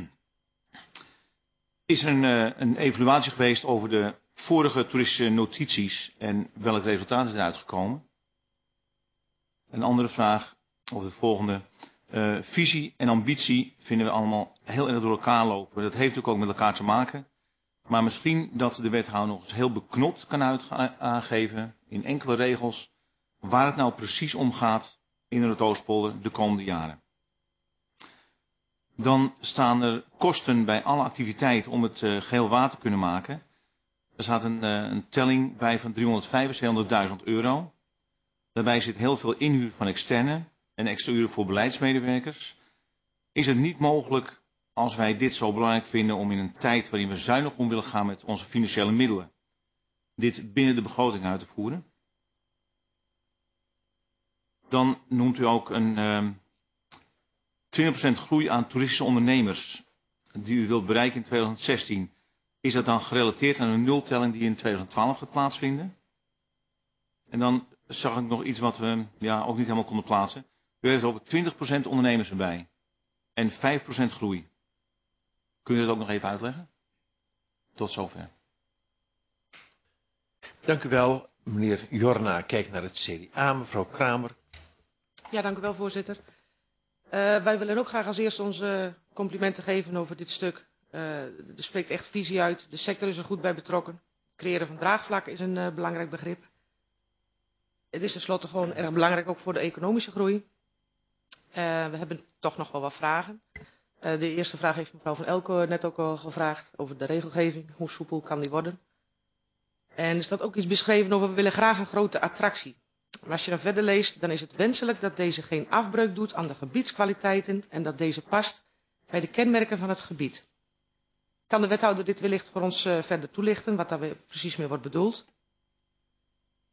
Is er een, uh, een evaluatie geweest over de vorige toeristische notities en welk resultaat is er uitgekomen? Een andere vraag, of de volgende. Uh, visie en ambitie vinden we allemaal heel erg door elkaar lopen. Dat heeft ook, ook met elkaar te maken. Maar misschien dat de wethouder nog eens heel beknopt kan aangeven in enkele regels waar het nou precies om gaat in de Noordoostpolder de komende jaren. Dan staan er kosten bij alle activiteiten om het uh, geheel waar te kunnen maken. Er staat een, uh, een telling bij van driehonderdvijfenzeventigduizend euro. Daarbij zit heel veel inhuur van externe en extra uren voor beleidsmedewerkers. Is het niet mogelijk, als wij dit zo belangrijk vinden om in een tijd waarin we zuinig om willen gaan met onze financiële middelen, dit binnen de begroting uit te voeren? Dan noemt u ook een uh, twintig procent groei aan toeristische ondernemers die u wilt bereiken in tweeduizend zestien. Is dat dan gerelateerd aan een nultelling die in tweeduizend twaalf gaat plaatsvinden? En dan zag ik nog iets wat we ja, ook niet helemaal konden plaatsen. U heeft over twintig procent ondernemers erbij en vijf procent groei. Kun je dat ook nog even uitleggen? Tot zover. Dank u wel, meneer Jorna. Kijk naar het C D A, mevrouw Kramer. Ja, dank u wel, voorzitter. Uh, wij willen ook graag als eerste onze complimenten geven over dit stuk. Uh, er spreekt echt visie uit. De sector is er goed bij betrokken. Het creëren van draagvlak is een uh, belangrijk begrip. Het is tenslotte gewoon erg belangrijk ook voor de economische groei. Uh, we hebben toch nog wel wat vragen. Uh, de eerste vraag heeft mevrouw Van Elke net ook al gevraagd over de regelgeving. Hoe soepel kan die worden? En er staat ook iets beschreven over we willen graag een grote attractie. Maar als je dan verder leest, dan is het wenselijk dat deze geen afbreuk doet aan de gebiedskwaliteiten en dat deze past bij de kenmerken van het gebied. Kan de wethouder dit wellicht voor ons uh, verder toelichten, wat daar precies mee wordt bedoeld?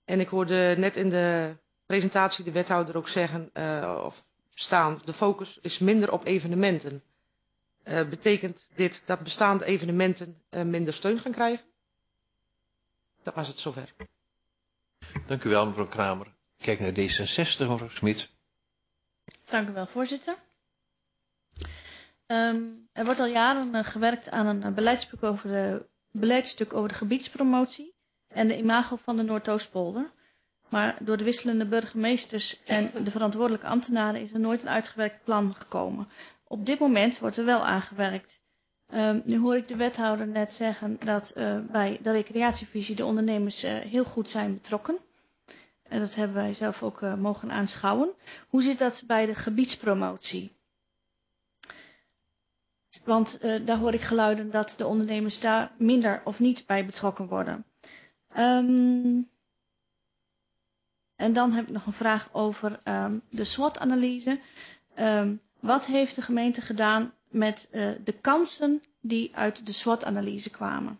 En ik hoorde net in de presentatie de wethouder ook zeggen, uh, of staan, de focus is minder op evenementen. Uh, betekent dit dat bestaande evenementen uh, minder steun gaan krijgen? Dat was het zover. Dank u wel, mevrouw Kramer. Kijk naar D zesenzestig, mevrouw Smit. Dank u wel, voorzitter. Um, er wordt al jaren uh, gewerkt aan een uh, beleidstuk over de, beleidstuk over de gebiedspromotie en de imago van de Noordoostpolder. Maar door de wisselende burgemeesters en de verantwoordelijke ambtenaren is er nooit een uitgewerkt plan gekomen. Op dit moment wordt er wel aangewerkt. Um, nu hoor ik de wethouder net zeggen dat uh, bij de recreatievisie de ondernemers uh, heel goed zijn betrokken. En dat hebben wij zelf ook uh, mogen aanschouwen. Hoe zit dat bij de gebiedspromotie? Want uh, daar hoor ik geluiden dat de ondernemers daar minder of niet bij betrokken worden. Um, en dan heb ik nog een vraag over um, de SWOT-analyse. Um, wat heeft de gemeente gedaan met uh, de kansen die uit de SWOT-analyse kwamen?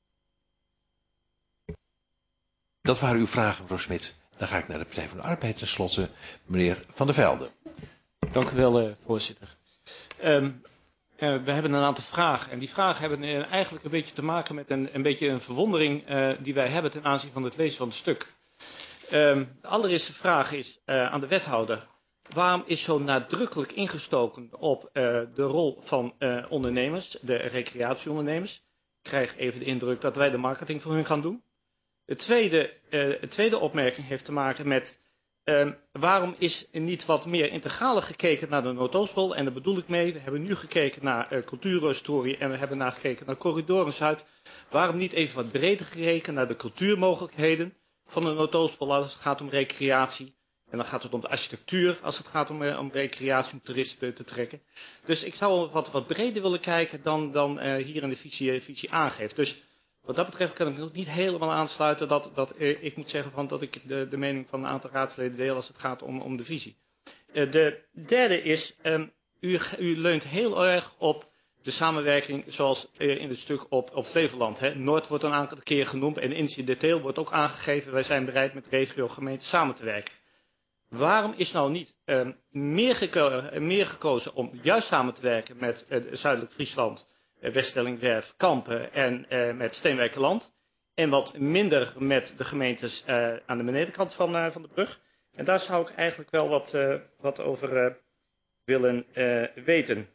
Dat waren uw vragen, mevrouw Smit. Dan ga ik naar de Partij van de Arbeid tenslotte, meneer Van der Velde. Dank u wel, uh, voorzitter. Um, uh, we hebben een aantal vragen. En die vragen hebben uh, eigenlijk een beetje te maken met een, een beetje een verwondering uh, die wij hebben ten aanzien van het lezen van het stuk. Um, de allereerste vraag is uh, aan de wethouder. Waarom is zo nadrukkelijk ingestoken op uh, de rol van uh, ondernemers, de recreatieondernemers? Ik krijg even de indruk dat wij de marketing voor hun gaan doen. De tweede, uh, de tweede opmerking heeft te maken met uh, waarom is er niet wat meer integraler gekeken naar de Noordoostpol? En daar bedoel ik mee, we hebben nu gekeken naar uh, cultuurhistorie en we hebben naar gekeken naar Corridoren Zuid. Waarom niet even wat breder gekeken naar de cultuurmogelijkheden van de Noordoostpol als het gaat om recreatie? En dan gaat het om de architectuur als het gaat om, uh, om recreatie, om toeristen te, te trekken. Dus ik zou wat, wat breder willen kijken dan, dan uh, hier in de visie, uh, visie aangeeft. Dus wat dat betreft kan ik me nog niet helemaal aansluiten dat, dat uh, ik moet zeggen van dat ik de, de mening van een aantal raadsleden deel als het gaat om, om de visie. Uh, de derde is, um, u, u leunt heel erg op de samenwerking zoals uh, in het stuk op, op Flevoland. Hè. Noord wordt een aantal keer genoemd en incidenteel wordt ook aangegeven, wij zijn bereid met regio gemeenten samen te werken. Waarom is nou niet uh, meer, geko meer gekozen om juist samen te werken met uh, Zuidelijk Friesland, uh, Weststellingwerf, Kampen en uh, met Steenwijkerland? En wat minder met de gemeentes uh, aan de benedenkant van, uh, van de brug. En daar zou ik eigenlijk wel wat, uh, wat over uh, willen uh, weten.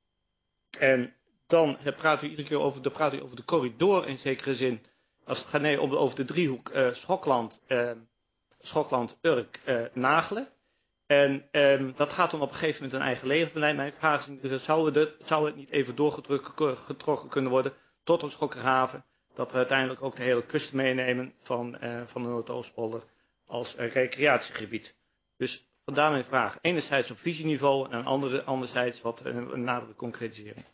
En dan uh, praat u iedere keer over de, praat u over de corridor in zekere zin. Als het gaat nee, over de driehoek uh, Schokland... Uh, Schokland, Urk, uh, Nagelen. En um, dat gaat dan op een gegeven moment een eigen levensbeleid. Mijn vraag is, dus zou, het, zou het niet even doorgetrokken kunnen worden tot een Schokkerhaven, dat we uiteindelijk ook de hele kust meenemen van, uh, van de Noordoostpolder als uh, recreatiegebied. Dus vandaar mijn vraag. Enerzijds op visieniveau en andere, anderzijds wat een, een nadere concretisering.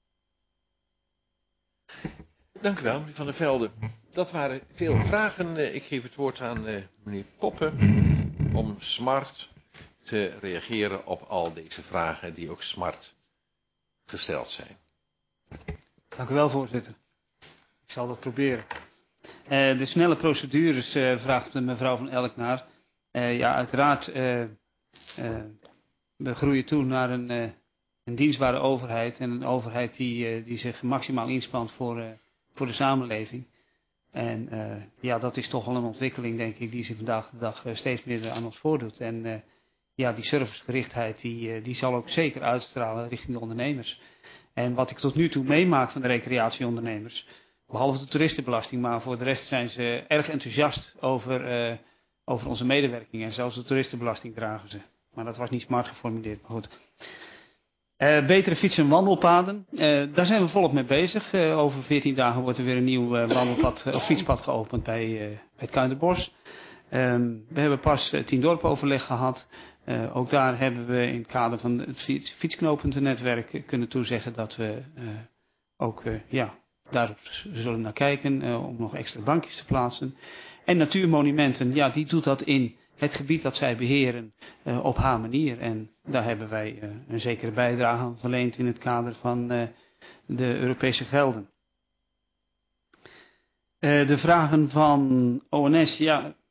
Dank u wel, meneer Van der Velde. Dat waren veel vragen. Ik geef het woord aan uh, meneer Poppen om smart te reageren op al deze vragen die ook smart gesteld zijn. Dank u wel, voorzitter. Ik zal dat proberen. Uh, de snelle procedures uh, vraagt mevrouw Van Elk naar. Uh, ja, uiteraard, uh, uh, we groeien toe naar een, uh, een dienstbare overheid en een overheid die, uh, die zich maximaal inspant voor, uh, voor de samenleving. En uh, ja, dat is toch wel een ontwikkeling, denk ik, die zich vandaag de dag uh, steeds meer aan ons voordoet. En uh, ja, die servicegerichtheid, die, uh, die zal ook zeker uitstralen richting de ondernemers. En wat ik tot nu toe meemaak van de recreatieondernemers, behalve de toeristenbelasting, maar voor de rest zijn ze erg enthousiast over, uh, over onze medewerking. En zelfs de toeristenbelasting dragen ze. Maar dat was niet smart geformuleerd, maar goed. Uh, betere fiets- en wandelpaden, uh, daar zijn we volop mee bezig. Uh, over veertien dagen wordt er weer een nieuw uh, wandelpad uh, of fietspad geopend bij, uh, bij het Kuinderbos. Um, we hebben pas uh, tien dorpoverleg gehad. Uh, ook daar hebben we in het kader van het fiets, fietsknopentennetwerk uh, kunnen toezeggen dat we uh, ook uh, ja, daar zullen naar kijken uh, om nog extra bankjes te plaatsen. En natuurmonumenten, ja, die doet dat in het gebied dat zij beheren uh, op haar manier. En daar hebben wij uh, een zekere bijdrage aan verleend in het kader van uh, de Europese gelden. Uh, de vragen van O N S, ja,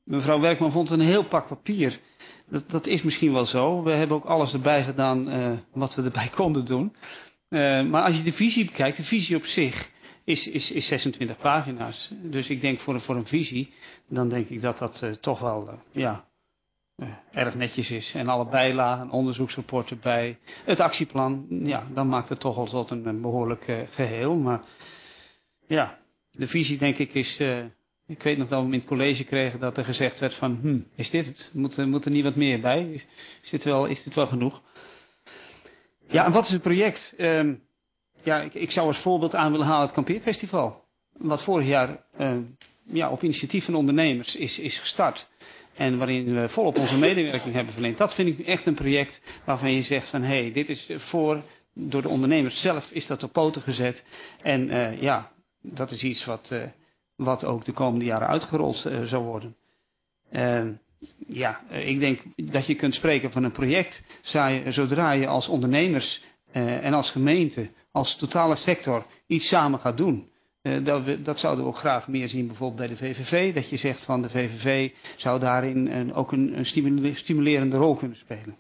mevrouw Werkman vond het een heel pak papier. Dat, dat is misschien wel zo. We hebben ook alles erbij gedaan uh, wat we erbij konden doen. Uh, maar als je de visie bekijkt, de visie op zich is, is, is zesentwintig pagina's. Dus ik denk voor, voor een visie, dan denk ik dat dat uh, toch wel uh, ja, uh, erg netjes is. En alle bijlagen, onderzoeksrapporten bij, het actieplan, ja, dan maakt het toch wel tot een, een behoorlijk uh, geheel. Maar ja, de visie denk ik is... Uh, ik weet nog dat we in het college kregen dat er gezegd werd van, hm, is dit het? Moet, uh, moet er niet wat meer bij? Is, is, dit, wel, is dit wel genoeg? Ja, en wat is het project? Um, ja, ik, ik zou als voorbeeld aan willen halen het kampeerfestival. Wat vorig jaar uh, ja, op initiatief van ondernemers is, is gestart. En waarin we volop onze medewerking hebben verleend. Dat vind ik echt een project waarvan je zegt van, hé, hey, dit is voor, door de ondernemers zelf is dat op poten gezet. En uh, ja, dat is iets wat, uh, wat ook de komende jaren uitgerold uh, zal worden. Uh, Ja, ik denk dat je kunt spreken van een project zodra je als ondernemers uh, en als gemeente, als totale sector iets samen gaat doen. Uh, dat, we, dat zouden we ook graag meer zien bijvoorbeeld bij de V V V. Dat je zegt van de V V V zou daarin een, ook een, een stimulerende rol kunnen spelen.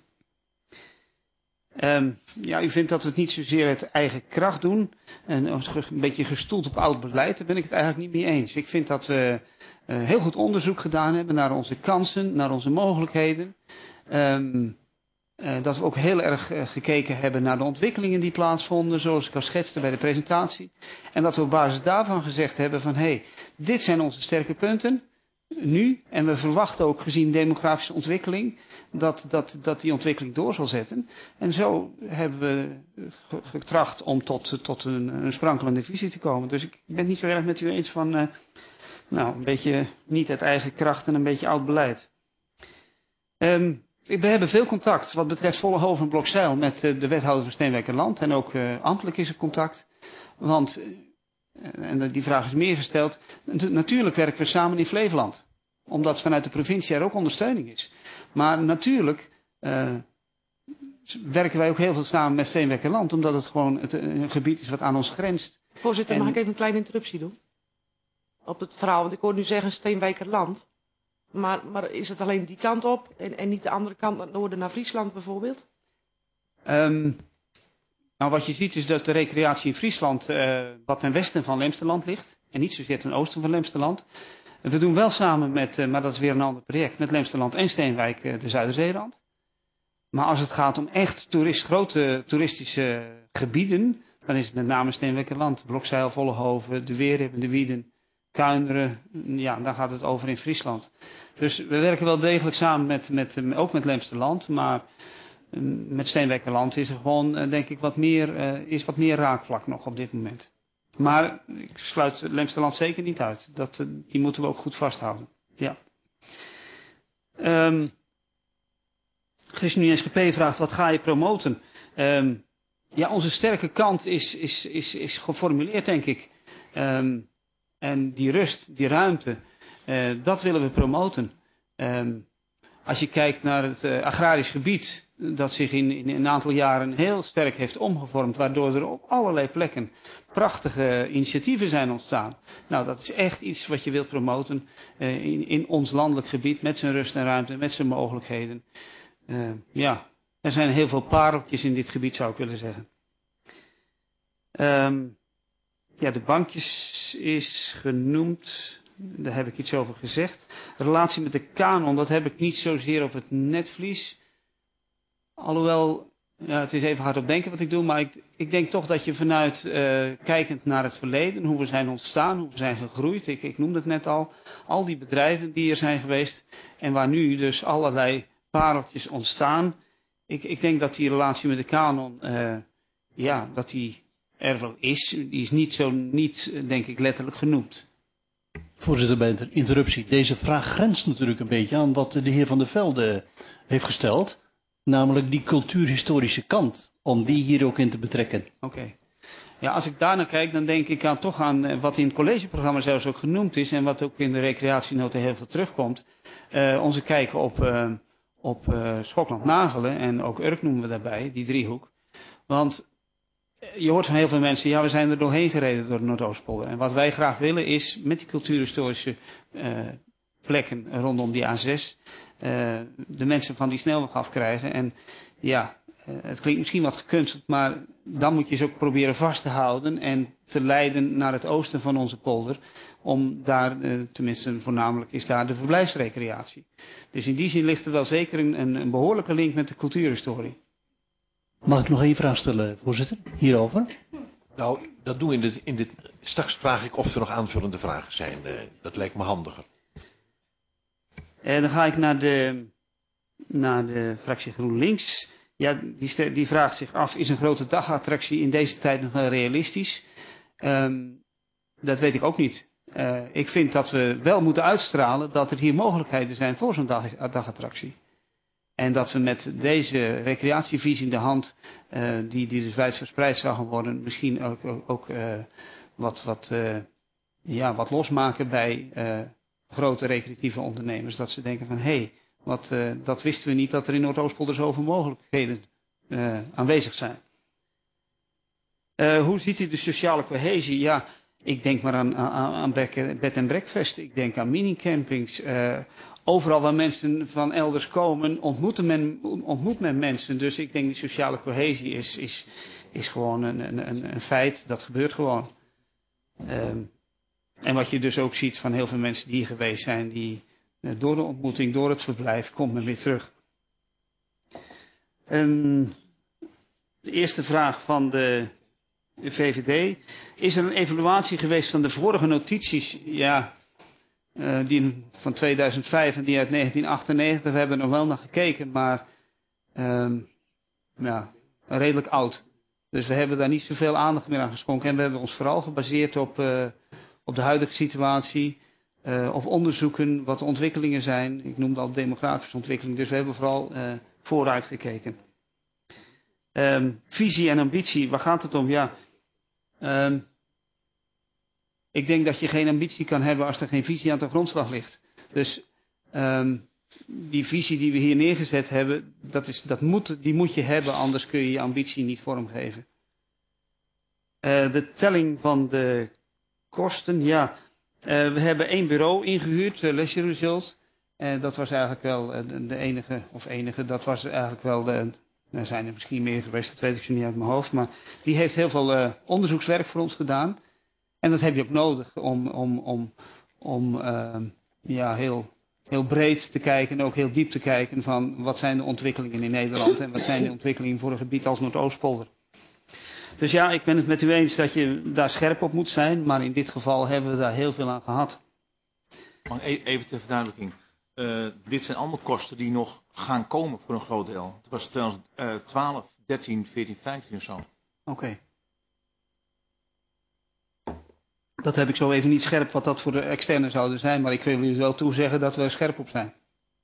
Um, ja, u vindt dat we het niet zozeer uit eigen kracht doen. En een beetje gestoeld op oud beleid, daar ben ik het eigenlijk niet mee eens. Ik vind dat we uh, heel goed onderzoek gedaan hebben naar onze kansen, naar onze mogelijkheden. Um, uh, dat we ook heel erg uh, gekeken hebben naar de ontwikkelingen die plaatsvonden, zoals ik al schetste bij de presentatie. En dat we op basis daarvan gezegd hebben van, hé, hey, dit zijn onze sterke punten. Nu, en we verwachten ook gezien demografische ontwikkeling, dat, dat, dat die ontwikkeling door zal zetten. En zo hebben we getracht om tot, tot een, een sprankelende visie te komen. Dus ik ben niet zo erg met u eens van, uh, nou, een beetje niet uit eigen kracht en een beetje oud beleid. Um, we hebben veel contact wat betreft Vollenhoven en Blokzijl met uh, de wethouder van Steenwijkerland. En ook uh, ambtelijk is er contact. Want... En die vraag is meer gesteld. Natuurlijk werken we samen in Flevoland. Omdat vanuit de provincie er ook ondersteuning is. Maar natuurlijk uh, werken wij ook heel veel samen met Steenwijkerland. Omdat het gewoon het, een gebied is wat aan ons grenst. Voorzitter, en... mag ik even een kleine interruptie doen? Op het verhaal, want ik hoor nu zeggen Steenwijkerland. Maar, maar is het alleen die kant op en, en niet de andere kant naar het noorden naar Friesland bijvoorbeeld? Um, Nou, wat je ziet is dat de recreatie in Friesland uh, wat ten westen van Lemsterland ligt. En niet zozeer ten oosten van Lemsterland. We doen wel samen met, uh, maar dat is weer een ander project, met Lemsterland en Steenwijk uh, de Zuiderzeerand. Maar als het gaat om echt toerist, grote toeristische gebieden, dan is het met name Steenwijkerland, Blokzijl, Vollenhoven, De Weerhip, De Wieden, Kuinderen. Ja, daar gaat het over in Friesland. Dus we werken wel degelijk samen met, met, ook met Lemsterland, maar... Met Steenwijkerland is er gewoon, denk ik, wat meer, uh, is wat meer raakvlak nog op dit moment. Maar ik sluit Lemsterland zeker niet uit. Dat, uh, die moeten we ook goed vasthouden. Ja. Um, ChristenUnie S G P vraagt, wat ga je promoten? Um, ja, onze sterke kant is, is, is, is geformuleerd, denk ik. Um, en die rust, die ruimte, uh, dat willen we promoten. Um, als je kijkt naar het uh, agrarisch gebied... dat zich in, in een aantal jaren heel sterk heeft omgevormd, waardoor er op allerlei plekken prachtige initiatieven zijn ontstaan. Nou, dat is echt iets wat je wilt promoten uh, in, in ons landelijk gebied, met zijn rust en ruimte, met zijn mogelijkheden. Uh, ja, er zijn heel veel pareltjes in dit gebied, zou ik willen zeggen. Um, ja, de bankjes is genoemd. Daar heb ik iets over gezegd. De relatie met de kanon, dat heb ik niet zozeer op het netvlies. Alhoewel, ja, het is even hard op denken wat ik doe, maar ik, ik denk toch dat je vanuit, uh, kijkend naar het verleden, hoe we zijn ontstaan, hoe we zijn gegroeid, ik, ik noemde het net al, al die bedrijven die er zijn geweest en waar nu dus allerlei pareltjes ontstaan. Ik, ik denk dat die relatie met de kanon, uh, ja, dat die er wel is. Die is niet zo, niet, denk ik, letterlijk genoemd. Voorzitter, bij de interruptie. Deze vraag grenst natuurlijk een beetje aan wat de heer Van der Velde heeft gesteld. Namelijk die cultuurhistorische kant, om die hier ook in te betrekken. Oké. Okay. Ja, als ik daarnaar kijk, dan denk ik aan, toch aan wat in het collegeprogramma zelfs ook genoemd is. En wat ook in de recreatienota heel veel terugkomt. Uh, onze kijken op, uh, op uh, Schokland-Nagelen en ook Urk noemen we daarbij, die driehoek. Want je hoort van heel veel mensen, ja, we zijn er doorheen gereden door de Noordoostpolder. En wat wij graag willen is met die cultuurhistorische uh, plekken rondom die A zes uh, de mensen van die snelweg afkrijgen. En ja, uh, het klinkt misschien wat gekunsteld, maar dan moet je ze ook proberen vast te houden en te leiden naar het oosten van onze polder. Om daar, uh, tenminste voornamelijk is daar de verblijfsrecreatie. Dus in die zin ligt er wel zeker een, een, een behoorlijke link met de cultuurhistorie. Mag ik nog één vraag stellen, voorzitter, hierover? Nou, dat doen we in dit, in dit... Straks vraag ik of er nog aanvullende vragen zijn. Uh, dat lijkt me handiger. Uh, dan ga ik naar de, naar de fractie GroenLinks. Ja, die, die vraagt zich af, is een grote dagattractie in deze tijd nog wel realistisch? Um, dat weet ik ook niet. Uh, ik vind dat we wel moeten uitstralen dat er hier mogelijkheden zijn voor zo'n dag, dagattractie. En dat we met deze recreatievisie in de hand, uh, die, die dus wijd verspreid zou gaan worden, misschien ook, ook, ook uh, wat, wat, uh, ja, wat losmaken bij uh, grote recreatieve ondernemers. Dat ze denken van, hé, hey, wat, uh, dat wisten we niet, dat er in Noordoostpolder zoveel mogelijkheden uh, aanwezig zijn. Uh, hoe ziet u de sociale cohesie? Ja, ik denk maar aan, aan, aan bed en breakfast, ik denk aan minicampings. Uh, overal waar mensen van elders komen, ontmoet men, ontmoet men mensen. Dus ik denk die sociale cohesie is, is, is gewoon een, een, een feit, dat gebeurt gewoon. Um, en wat je dus ook ziet van heel veel mensen die hier geweest zijn, die uh, door de ontmoeting, door het verblijf, komt men weer terug. Um, de eerste vraag van de de V V D. Is er een evaluatie geweest van de vorige notities? Ja, uh, die van tweeduizend vijf en die uit negentien achtennegentig. We hebben er nog wel naar gekeken, maar um, ja, redelijk oud. Dus we hebben daar niet zoveel aandacht meer aan geschonken. En we hebben ons vooral gebaseerd op, uh, op de huidige situatie. Uh, op onderzoeken, wat de ontwikkelingen zijn. Ik noemde al demografische ontwikkeling. Dus we hebben vooral uh, vooruit gekeken. Um, visie en ambitie, waar gaat het om? Ja, um, ik denk dat je geen ambitie kan hebben als er geen visie aan de grondslag ligt. Dus um, die visie die we hier neergezet hebben, dat is, dat moet, die moet je hebben, anders kun je je ambitie niet vormgeven. Uh, de telling van de kosten, ja, uh, we hebben één bureau ingehuurd, uh, Leisure Result. Uh, dat was eigenlijk wel uh, de, de enige, of enige, dat was eigenlijk wel de... Er zijn er misschien meer geweest, dat weet ik zo niet uit mijn hoofd. Maar die heeft heel veel uh, onderzoekswerk voor ons gedaan. En dat heb je ook nodig om, om, om, om uh, ja, heel, heel breed te kijken en ook heel diep te kijken van wat zijn de ontwikkelingen in Nederland en wat zijn de ontwikkelingen voor een gebied als Noordoostpolder. Dus ja, ik ben het met u eens dat je daar scherp op moet zijn, maar in dit geval hebben we daar heel veel aan gehad. Maar even ter verduidelijking. Uh, dit zijn allemaal kosten die nog gaan komen voor een groot deel. Het was twintig twaalf, dertien, veertien, vijftien of zo. Oké. Okay. Dat heb ik zo even niet scherp wat dat voor de externe zouden zijn, maar ik wil u wel toezeggen dat we er scherp op zijn.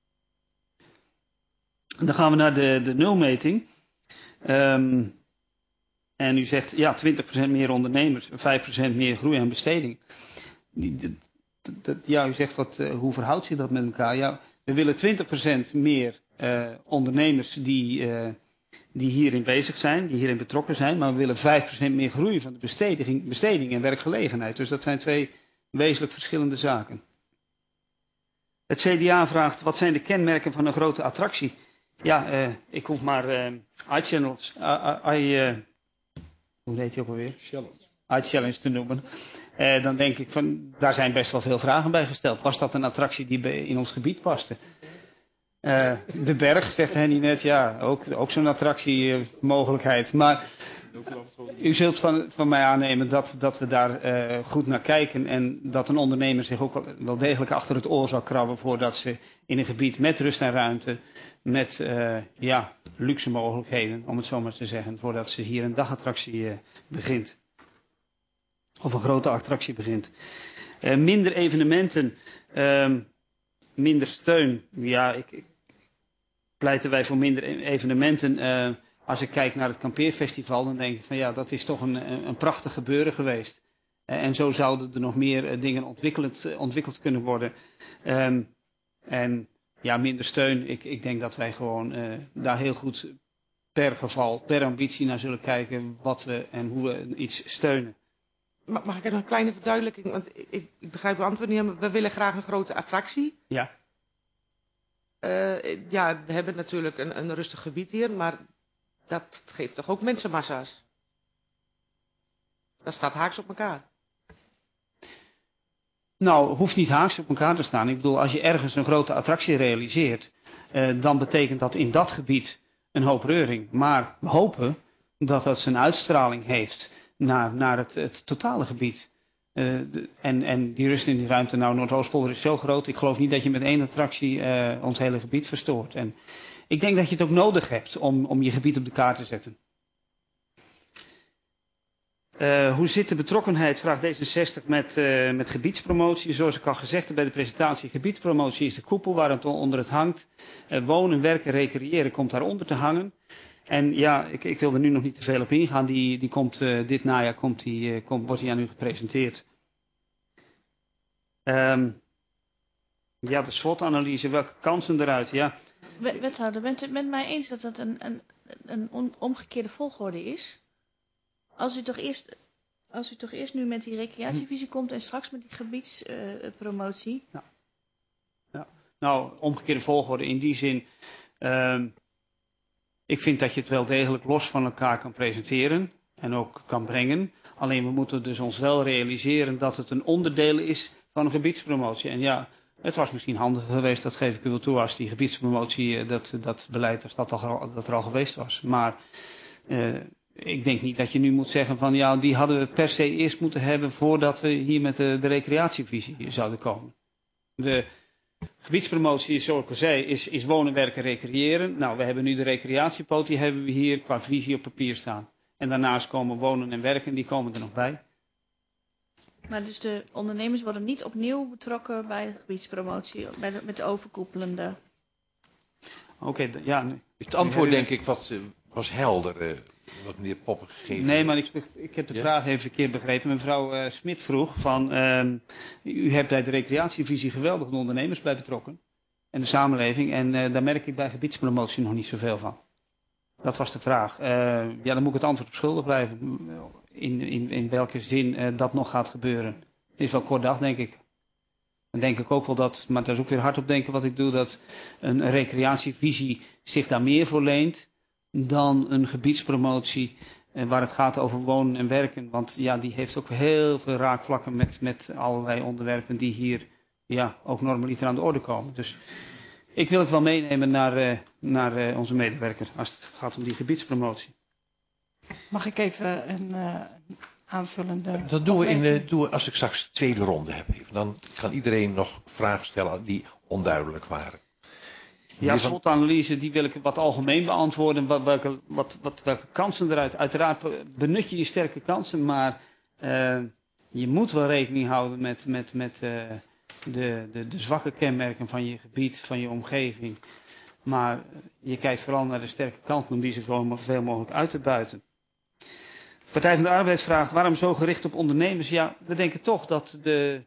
Dan gaan we naar de, de nulmeting. Um, en u zegt, ja, twintig procent meer ondernemers, vijf procent meer groei en besteding. Die, de, Dat, ja, u zegt, wat, uh, hoe verhoudt zich dat met elkaar? Ja, we willen twintig procent meer uh, ondernemers die, uh, die hierin bezig zijn, die hierin betrokken zijn, maar we willen vijf procent meer groei van de besteding, besteding en werkgelegenheid. Dus dat zijn twee wezenlijk verschillende zaken. Het C D A vraagt, wat zijn de kenmerken van een grote attractie? Ja, uh, ik hoef maar uh, iChannels, uh, uh, uh, hoe heet die ook alweer? Challenge. iChallenge te noemen. Uh, dan denk ik van, daar zijn best wel veel vragen bij gesteld. Was dat een attractie die in ons gebied paste? Uh, de berg, zegt Henny net, ja, ook, ook zo'n attractiemogelijkheid. Uh, maar u zult van, van mij aannemen dat, dat we daar uh, goed naar kijken en dat een ondernemer zich ook wel degelijk achter het oor zal krabben voordat ze in een gebied met rust en ruimte, met uh, ja, luxe mogelijkheden, om het zo maar te zeggen, voordat ze hier een dagattractie uh, begint. Of een grote attractie begint. Uh, minder evenementen, uh, minder steun. Ja, ik, ik pleiten wij voor minder evenementen. Uh, als ik kijk naar het kampeerfestival, dan denk ik van ja, dat is toch een, een, een prachtig gebeuren geweest. Uh, en zo zouden er nog meer uh, dingen ontwikkeld, uh, ontwikkeld kunnen worden. Um, en ja, minder steun. Ik, ik denk dat wij gewoon uh, daar heel goed per geval, per ambitie naar zullen kijken wat we en hoe we iets steunen. mag, mag ik even een kleine verduidelijking? Want ik, ik, ik begrijp uw antwoord niet. We willen graag een grote attractie. Ja. Uh, ja, we hebben natuurlijk een, een rustig gebied hier, maar dat geeft toch ook mensenmassa's? Dat staat haaks op elkaar. Nou, hoeft niet haaks op elkaar te staan. Ik bedoel, als je ergens een grote attractie realiseert, uh, dan betekent dat in dat gebied een hoop reuring. Maar we hopen dat dat zijn uitstraling heeft naar, naar het, het totale gebied. Uh, de, en, en die rust in die ruimte, nou, Noordoostpolder is zo groot. Ik geloof niet dat je met één attractie uh, ons hele gebied verstoort. En ik denk dat je het ook nodig hebt om, om je gebied op de kaart te zetten. Uh, hoe zit de betrokkenheid, vraagt D zesenzestig, met, uh, met gebiedspromotie? Zoals ik al gezegd heb bij de presentatie, gebiedspromotie is de koepel waar het onder het hangt. Uh, wonen, werken, recreëren komt daaronder te hangen. En ja, ik, ik wil er nu nog niet te veel op ingaan. Die, die komt, uh, dit najaar komt die, uh, komt, wordt die aan u gepresenteerd. Um, ja, de SWOT-analyse, welke kansen eruit? Ja. Wethouder, bent u het met mij eens dat dat een, een, een omgekeerde volgorde is? Als u toch eerst, als u toch eerst nu met die recreatievisie komt en straks met die gebiedspromotie? Uh, ja. Ja. Nou, omgekeerde volgorde in die zin. Uh, ik vind dat je het wel degelijk los van elkaar kan presenteren en ook kan brengen. Alleen we moeten dus ons wel realiseren dat het een onderdeel is van een gebiedspromotie. En ja, het was misschien handiger geweest, dat geef ik u wel toe, als die gebiedspromotie, dat, dat beleid als dat, al, dat er al geweest was. Maar uh, ik denk niet dat je nu moet zeggen van ja, die hadden we per se eerst moeten hebben voordat we hier met de, de recreatievisie zouden komen. De gebiedspromotie is, zoals ik al zei, is, is wonen, werken, recreëren. Nou, we hebben nu de recreatiepoot, die hebben we hier qua visie op papier staan. En daarnaast komen wonen en werken, die komen er nog bij. Maar dus de ondernemers worden niet opnieuw betrokken bij de gebiedspromotie, bij de, met de overkoepelende? Oké, okay, ja. Nee. Het antwoord denk ik wat, was helder, uh, wat meneer Poppen gegeven. Nee, maar ik, ik heb de ja? vraag even verkeerd begrepen. Mevrouw uh, Smit vroeg van, uh, u hebt bij de recreatievisie geweldige ondernemers bij betrokken. En de samenleving. En uh, daar merk ik bij gebiedspromotie nog niet zoveel van. Dat was de vraag. Uh, ja, dan moet ik het antwoord op schuldig blijven. In, in, in welke zin uh, dat nog gaat gebeuren. Het is wel kort dag, denk ik. Dan denk ik ook wel dat, maar dat is ook weer hard op denken wat ik doe, dat een recreatievisie zich daar meer voor leent dan een gebiedspromotie uh, waar het gaat over wonen en werken. Want ja, die heeft ook heel veel raakvlakken met, met allerlei onderwerpen die hier ja, ook normaliter aan de orde komen. Dus ik wil het wel meenemen naar, uh, naar uh, onze medewerker als het gaat om die gebiedspromotie. Mag ik even een uh, aanvullende... Dat doen we, in, uh, doen we als ik straks de tweede ronde heb. Dan kan iedereen nog vragen stellen die onduidelijk waren. Ja, de SWOT-analyse die wil ik wat algemeen beantwoorden. Wat, welke, wat, wat, welke kansen eruit? Uiteraard benut je die sterke kansen, maar uh, je moet wel rekening houden met, met, met uh, de, de, de zwakke kenmerken van je gebied, van je omgeving. Maar je kijkt vooral naar de sterke kanten om die zo veel mogelijk uit te buiten. Partij van de Arbeid vraagt, waarom zo gericht op ondernemers? Ja, we denken toch dat de,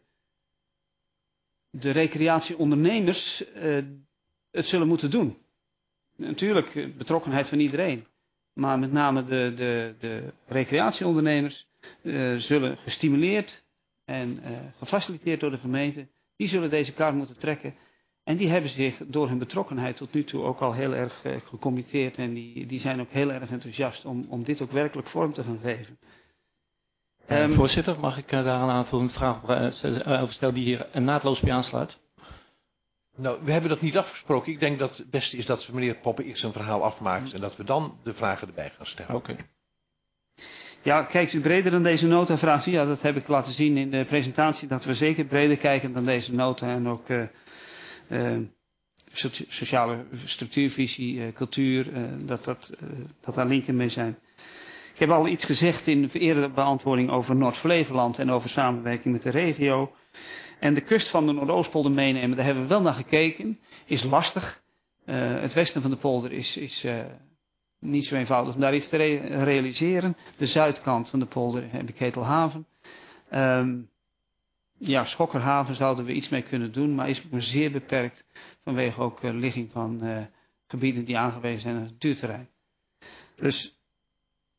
de recreatieondernemers uh, het zullen moeten doen. Natuurlijk, betrokkenheid van iedereen. Maar met name de, de, de recreatieondernemers uh, zullen gestimuleerd en uh, gefaciliteerd door de gemeente. Die zullen deze kaart moeten trekken. En die hebben zich door hun betrokkenheid tot nu toe ook al heel erg uh, gecommitteerd. En die, die zijn ook heel erg enthousiast om, om dit ook werkelijk vorm te gaan geven. Um, uh, voorzitter, mag ik uh, daar een aanvullende vraag uh, over stellen die hier naadloos bij aansluit? Nou, we hebben dat niet afgesproken. Ik denk dat het beste is dat meneer Poppen eerst een verhaal afmaakt en dat we dan de vragen erbij gaan stellen. Oké. Okay. Ja, kijkt u breder dan deze nota, vraagt u. Ja, dat heb ik laten zien in de presentatie, dat we zeker breder kijken dan deze nota en ook uh, uh, sociale structuurvisie, uh, cultuur, uh, dat, dat, uh, dat daar linken mee zijn. Ik heb al iets gezegd in de eerdere beantwoording over Noord-Flevoland en over samenwerking met de regio. En de kust van de Noordoostpolder meenemen, daar hebben we wel naar gekeken. Is lastig. Uh, het westen van de polder is, is uh, niet zo eenvoudig om daar iets te re realiseren. De zuidkant van de polder heb ik Ketelhaven. Um, ja, Schokkerhaven zouden we iets mee kunnen doen, maar is maar zeer beperkt vanwege ook uh, ligging van uh, gebieden die aangewezen zijn als natuurterrein. Dus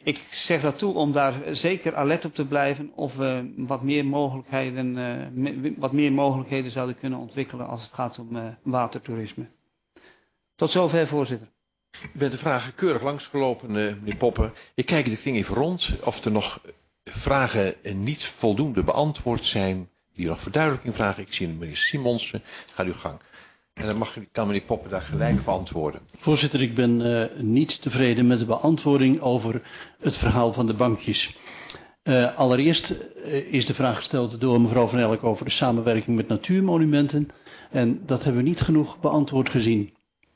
ik zeg dat toe om daar zeker alert op te blijven of we wat meer mogelijkheden, uh, wat meer mogelijkheden zouden kunnen ontwikkelen als het gaat om uh, watertoerisme. Tot zover, voorzitter. U bent de vragen keurig langsgelopen, uh, meneer Poppen. Ik kijk de kring even rond of er nog vragen niet voldoende beantwoord zijn, die nog verduidelijking vragen. Ik zie meneer Simonsen. Ga uw gang. En dan mag, kan meneer Poppen daar gelijk op antwoorden. Voorzitter, ik ben uh, niet tevreden met de beantwoording over het verhaal van de bankjes. Uh, allereerst uh, is de vraag gesteld door mevrouw Van Elk over de samenwerking met natuurmonumenten. En dat hebben we niet genoeg beantwoord gezien.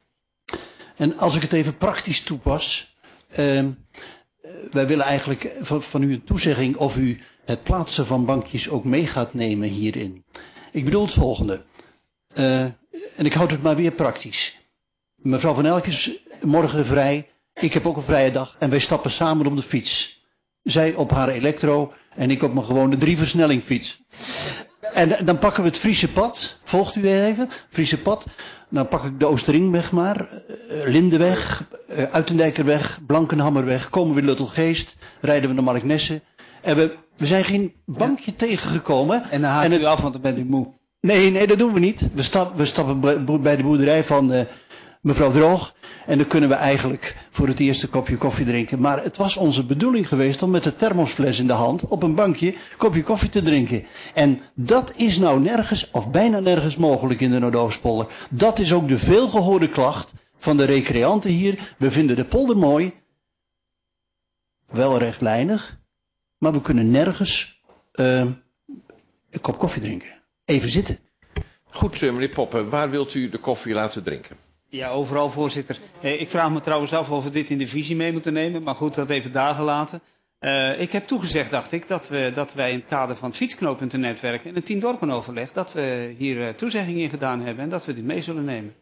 En als ik het even praktisch toepas. Uh, wij willen eigenlijk van, van u een toezegging of u het plaatsen van bankjes ook mee gaat nemen hierin. Ik bedoel het volgende. Uh, en ik houd het maar weer praktisch. Mevrouw Van Elk is morgen vrij. Ik heb ook een vrije dag. En wij stappen samen op de fiets. Zij op haar elektro en ik op mijn gewone drieversnelling fiets. En dan pakken we het Friese pad. Volgt u even? Friese pad. Dan pak ik de Oosterringweg maar. Uh, Lindeweg. Uh, Uitendijkerweg. Blankenhammerweg. Komen we in Luttelgeest. Rijden we naar Marknesse. En we, we zijn geen bankje ja. tegengekomen. En dan haalt en het, u af, want dan bent u moe. Nee, nee, dat doen we niet. We, stap, we stappen bij de boerderij van uh, mevrouw Droog. En dan kunnen we eigenlijk voor het eerste kopje koffie drinken. Maar het was onze bedoeling geweest om met de thermosfles in de hand op een bankje een kopje koffie te drinken. En dat is nou nergens of bijna nergens mogelijk in de Noordoostpolder. Dat is ook de veelgehoorde klacht van de recreanten hier. We vinden de polder mooi. Wel rechtlijnig. Maar we kunnen nergens uh, een kop koffie drinken. Even zitten. Goed, meneer Poppen, waar wilt u de koffie laten drinken? Ja, overal, voorzitter. Ik vraag me trouwens af of we dit in de visie mee moeten nemen, maar goed, dat even daar gelaten. Uh, ik heb toegezegd, dacht ik, dat, we, dat wij in het kader van het fietsknooppuntennetwerk en het tien dorpenoverleg, dat we hier uh, toezeggingen in gedaan hebben en dat we dit mee zullen nemen.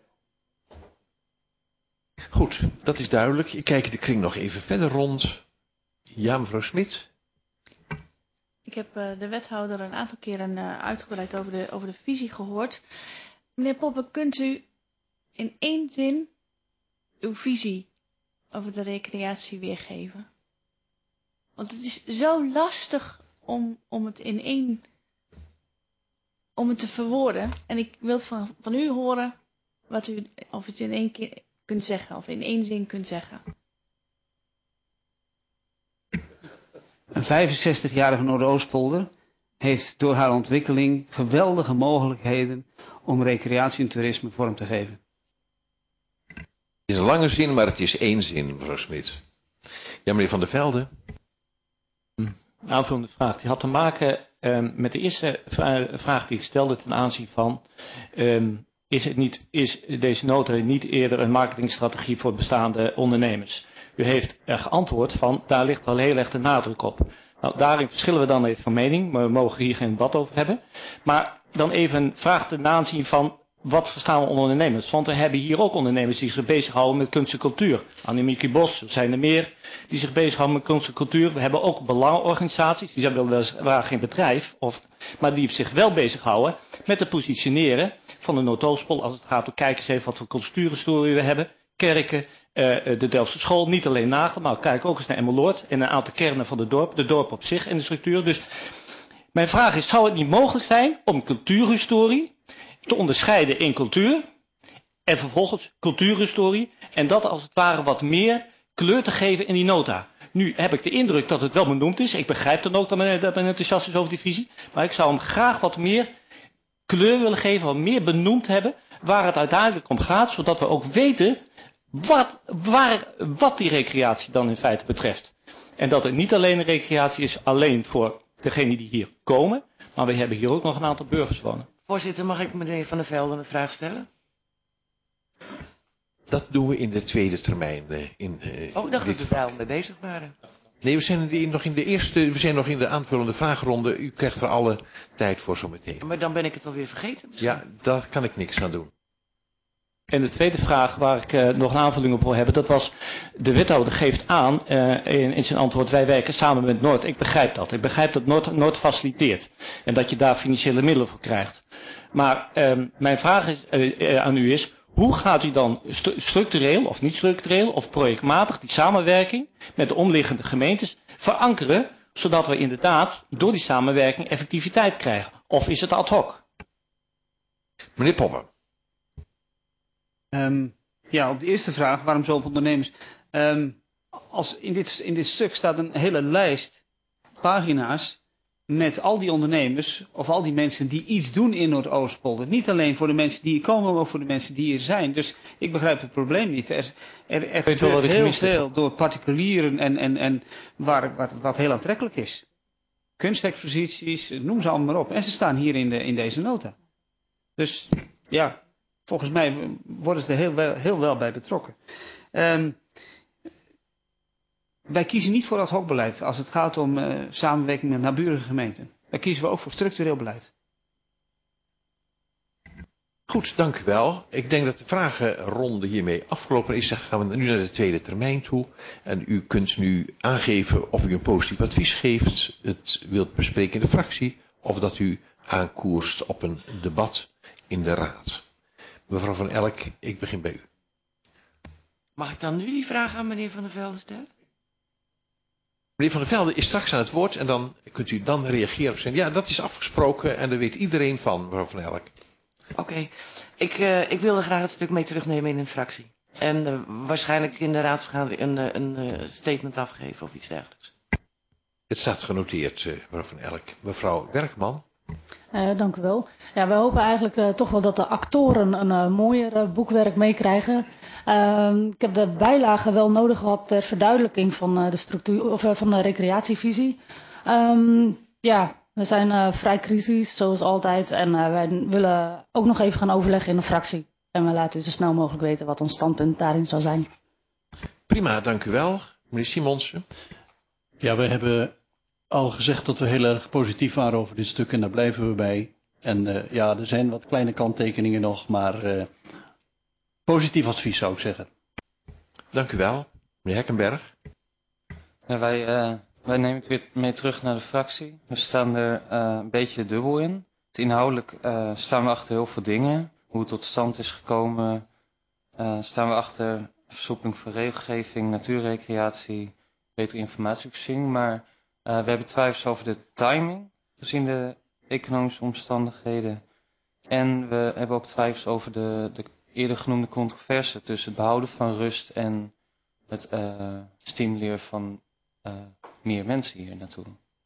Goed, dat is duidelijk. Ik kijk de kring nog even verder rond. Ja, mevrouw Smit. Ik heb uh, de wethouder een aantal keren uh, uitgebreid over de, over de visie gehoord. Meneer Poppen, kunt u in één zin uw visie over de recreatie weergeven? Want het is zo lastig om, om het in één, om het te verwoorden. En ik wil van, van u horen wat u, of het in één keer kunt zeggen, of in één zin kunt zeggen. Een vijfenzestigjarige Noordoostpolder heeft door haar ontwikkeling geweldige mogelijkheden om recreatie en toerisme vorm te geven. Het is een lange zin, maar het is één zin, mevrouw Smit. Ja, meneer Van der Velde. Een aanvullende vraag. Die had te maken um, met de eerste vra vraag die ik stelde ten aanzien van... Um, is, het niet, is deze nota niet eerder een marketingstrategie voor bestaande ondernemers? U heeft er geantwoord van, daar ligt wel heel erg de nadruk op. Nou, daarin verschillen we dan even van mening, maar we mogen hier geen debat over hebben. Maar dan even een vraag ten aanzien van, wat verstaan we onder ondernemers? Want we hebben hier ook ondernemers die zich bezighouden met kunst en cultuur. Annemieke Bos, er zijn er meer die zich bezighouden met kunst en cultuur. We hebben ook belangenorganisaties, die zijn weliswaar geen bedrijf, of, maar die zich wel bezighouden met het positioneren van de Noordoostpolder. Als het gaat om kijk eens even wat voor cultuurhistorie we hebben. Kerken, uh, de Delftse school, niet alleen Nagel, maar kijk ook eens naar Emmeloord en een aantal kernen van de dorp, de dorp op zich en de structuur. Dus mijn vraag is, zou het niet mogelijk zijn om cultuurhistorie te onderscheiden in cultuur en vervolgens cultuurhistorie en dat als het ware wat meer kleur te geven in die nota? Nu heb ik de indruk dat het wel benoemd is. Ik begrijp dan ook dat men, dat men enthousiast is over die visie, maar ik zou hem graag wat meer kleur willen geven, wat meer benoemd hebben waar het uiteindelijk om gaat, zodat we ook weten Wat, waar, wat die recreatie dan in feite betreft. En dat het niet alleen een recreatie is, alleen voor degenen die hier komen, maar we hebben hier ook nog een aantal burgers wonen. Voorzitter, mag ik meneer Van der Velde een vraag stellen? Dat doen we in de tweede termijn. In, uh, oh, ik dacht dat we daar al mee bezig waren. Nee, we zijn in, nog in de eerste, we zijn nog in de aanvullende vraagronde. U krijgt er alle tijd voor zo meteen. Maar dan ben ik het alweer vergeten. Misschien. Ja, daar kan ik niks aan doen. En de tweede vraag waar ik uh, nog een aanvulling op wil hebben, dat was, de wethouder geeft aan uh, in, in zijn antwoord, wij werken samen met Noord. Ik begrijp dat. Ik begrijp dat Noord, Noord faciliteert en dat je daar financiële middelen voor krijgt. Maar uh, mijn vraag is, uh, uh, aan u is, hoe gaat u dan stu structureel of niet structureel of projectmatig die samenwerking met de omliggende gemeentes verankeren, zodat we inderdaad door die samenwerking effectiviteit krijgen? Of is het ad hoc? Meneer Pommer. Um, ja, op de eerste vraag, waarom zo op ondernemers? Um, als in, dit, in dit stuk staat een hele lijst pagina's met al die ondernemers of al die mensen die iets doen in Noordoostpolder. Niet alleen voor de mensen die hier komen, maar ook voor de mensen die hier zijn. Dus ik begrijp het probleem niet. Er, er, er gebeurt heel veel door particulieren en, en, en waar, wat, wat heel aantrekkelijk is. Kunstexposities, noem ze allemaal maar op. En ze staan hier in, de, in deze nota. Dus ja, volgens mij worden ze er heel wel, heel wel bij betrokken. Um, Wij kiezen niet voor ad hoc beleid als het gaat om uh, samenwerking met naburige gemeenten. Wij kiezen we ook voor structureel beleid. Goed, dank u wel. Ik denk dat de vragenronde hiermee afgelopen is. Dan gaan we nu naar de tweede termijn toe. En u kunt nu aangeven of u een positief advies geeft, het wilt bespreken in de fractie, of dat u aankoerst op een debat in de raad. Mevrouw Van Elk, ik begin bij u. Mag ik dan nu die vraag aan meneer Van der Velde stellen? Meneer Van der Velde is straks aan het woord en dan kunt u dan reageren op zijn. Ja, dat is afgesproken en daar weet iedereen van, mevrouw Van Elk. Oké, okay. ik, uh, ik wilde graag het stuk mee terugnemen in een fractie. En uh, waarschijnlijk in de raadsvergadering een, een, een uh, statement afgeven of iets dergelijks. Het staat genoteerd, uh, mevrouw Van Elk. Mevrouw Werkman. Uh, dank u wel. Ja, we hopen eigenlijk uh, toch wel dat de actoren een uh, mooier uh, boekwerk meekrijgen. Uh, ik heb de bijlage wel nodig gehad ter verduidelijking van uh, de structuur of uh, van de recreatievisie. Um, ja, we zijn uh, vrij kritisch, zoals altijd. En uh, wij willen ook nog even gaan overleggen in de fractie. En we laten u zo snel mogelijk weten wat ons standpunt daarin zal zijn. Prima, dank u wel. Meneer Simonsen. Ja, we hebben al gezegd dat we heel erg positief waren over dit stuk en daar blijven we bij. En uh, ja, er zijn wat kleine kanttekeningen nog, maar uh, positief advies zou ik zeggen. Dank u wel. Meneer Hekkenberg. Ja, wij, uh, wij nemen het weer mee terug naar de fractie. We staan er uh, een beetje dubbel in. Het inhoudelijk uh, staan we achter heel veel dingen. Hoe het tot stand is gekomen. Uh, staan we achter versoepeling van regelgeving, natuurrecreatie, betere informatievoorziening. Maar Uh, we hebben twijfels over de timing, gezien de economische omstandigheden. En we hebben ook twijfels over de, de eerder genoemde controverse tussen het behouden van rust en het uh, stimuleren van uh, meer mensen hier naartoe.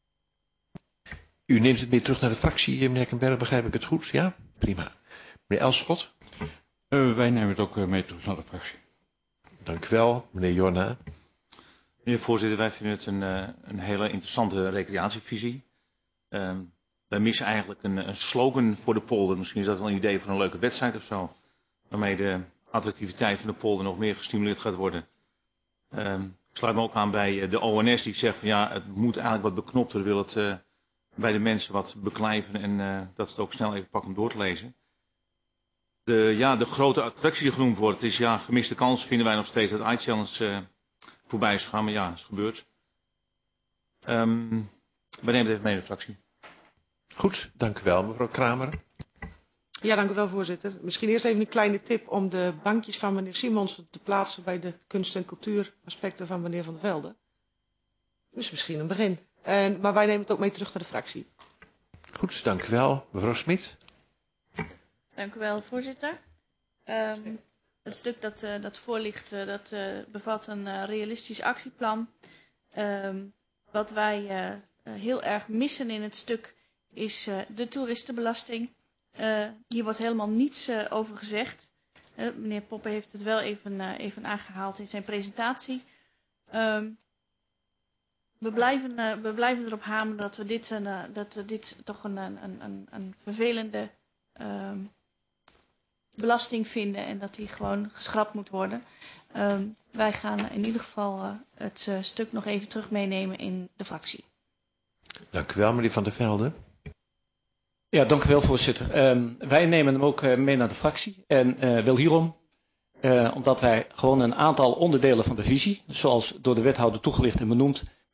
U neemt het mee terug naar de fractie, meneer Hekkenberg, begrijp ik het goed? Ja, prima. Meneer Elschot. Uh, wij nemen het ook uh, mee terug naar de fractie. Dank u wel, meneer Jorna. Meneer voorzitter, wij vinden het een, uh, een hele interessante recreatievisie. Uh, wij missen eigenlijk een, een slogan voor de polder. Misschien is dat wel een idee voor een leuke wedstrijd of zo. Waarmee de attractiviteit van de polder nog meer gestimuleerd gaat worden. Uh, ik sluit me ook aan bij de O N S die zegt van ja, het moet eigenlijk wat beknopter. Wil het uh, bij de mensen wat beklijven en uh, dat ze het ook snel even pakken om door te lezen. De, ja, de grote attractie die genoemd wordt is ja, gemiste kans vinden wij nog steeds dat iChallenge uh, voorbij is gegaan, maar ja, is gebeurd. Um, wij nemen het even mee in de fractie. Goed, dank u wel, mevrouw Kramer. Ja, dank u wel, voorzitter. Misschien eerst even een kleine tip om de bankjes van meneer Simons te plaatsen bij de kunst- en cultuuraspecten van meneer Van der Velde. Dus misschien een begin. En, maar wij nemen het ook mee terug naar de fractie. Goed, dank u wel. Mevrouw Smit. Dank u wel, voorzitter. Um, het stuk dat, uh, dat voor ligt, uh, dat uh, bevat een uh, realistisch actieplan. Um, wat wij uh, uh, heel erg missen in het stuk is uh, de toeristenbelasting. Uh, hier wordt helemaal niets uh, over gezegd. Uh, meneer Poppen heeft het wel even, uh, even aangehaald in zijn presentatie. Um, we, blijven, uh, we blijven erop hameren dat we dit, uh, dat we dit toch een, een, een, een vervelende um, belasting vinden en dat die gewoon geschrapt moet worden. Um, wij gaan in ieder geval uh, het uh, stuk nog even terug meenemen in de fractie. Dank u wel, meneer Van der Velde. Ja, dank u wel, voorzitter. Um, wij nemen hem ook uh, mee naar de fractie. En uh, wel hierom, uh, omdat wij gewoon een aantal onderdelen van de visie, zoals door de wethouder toegelicht en benoemd,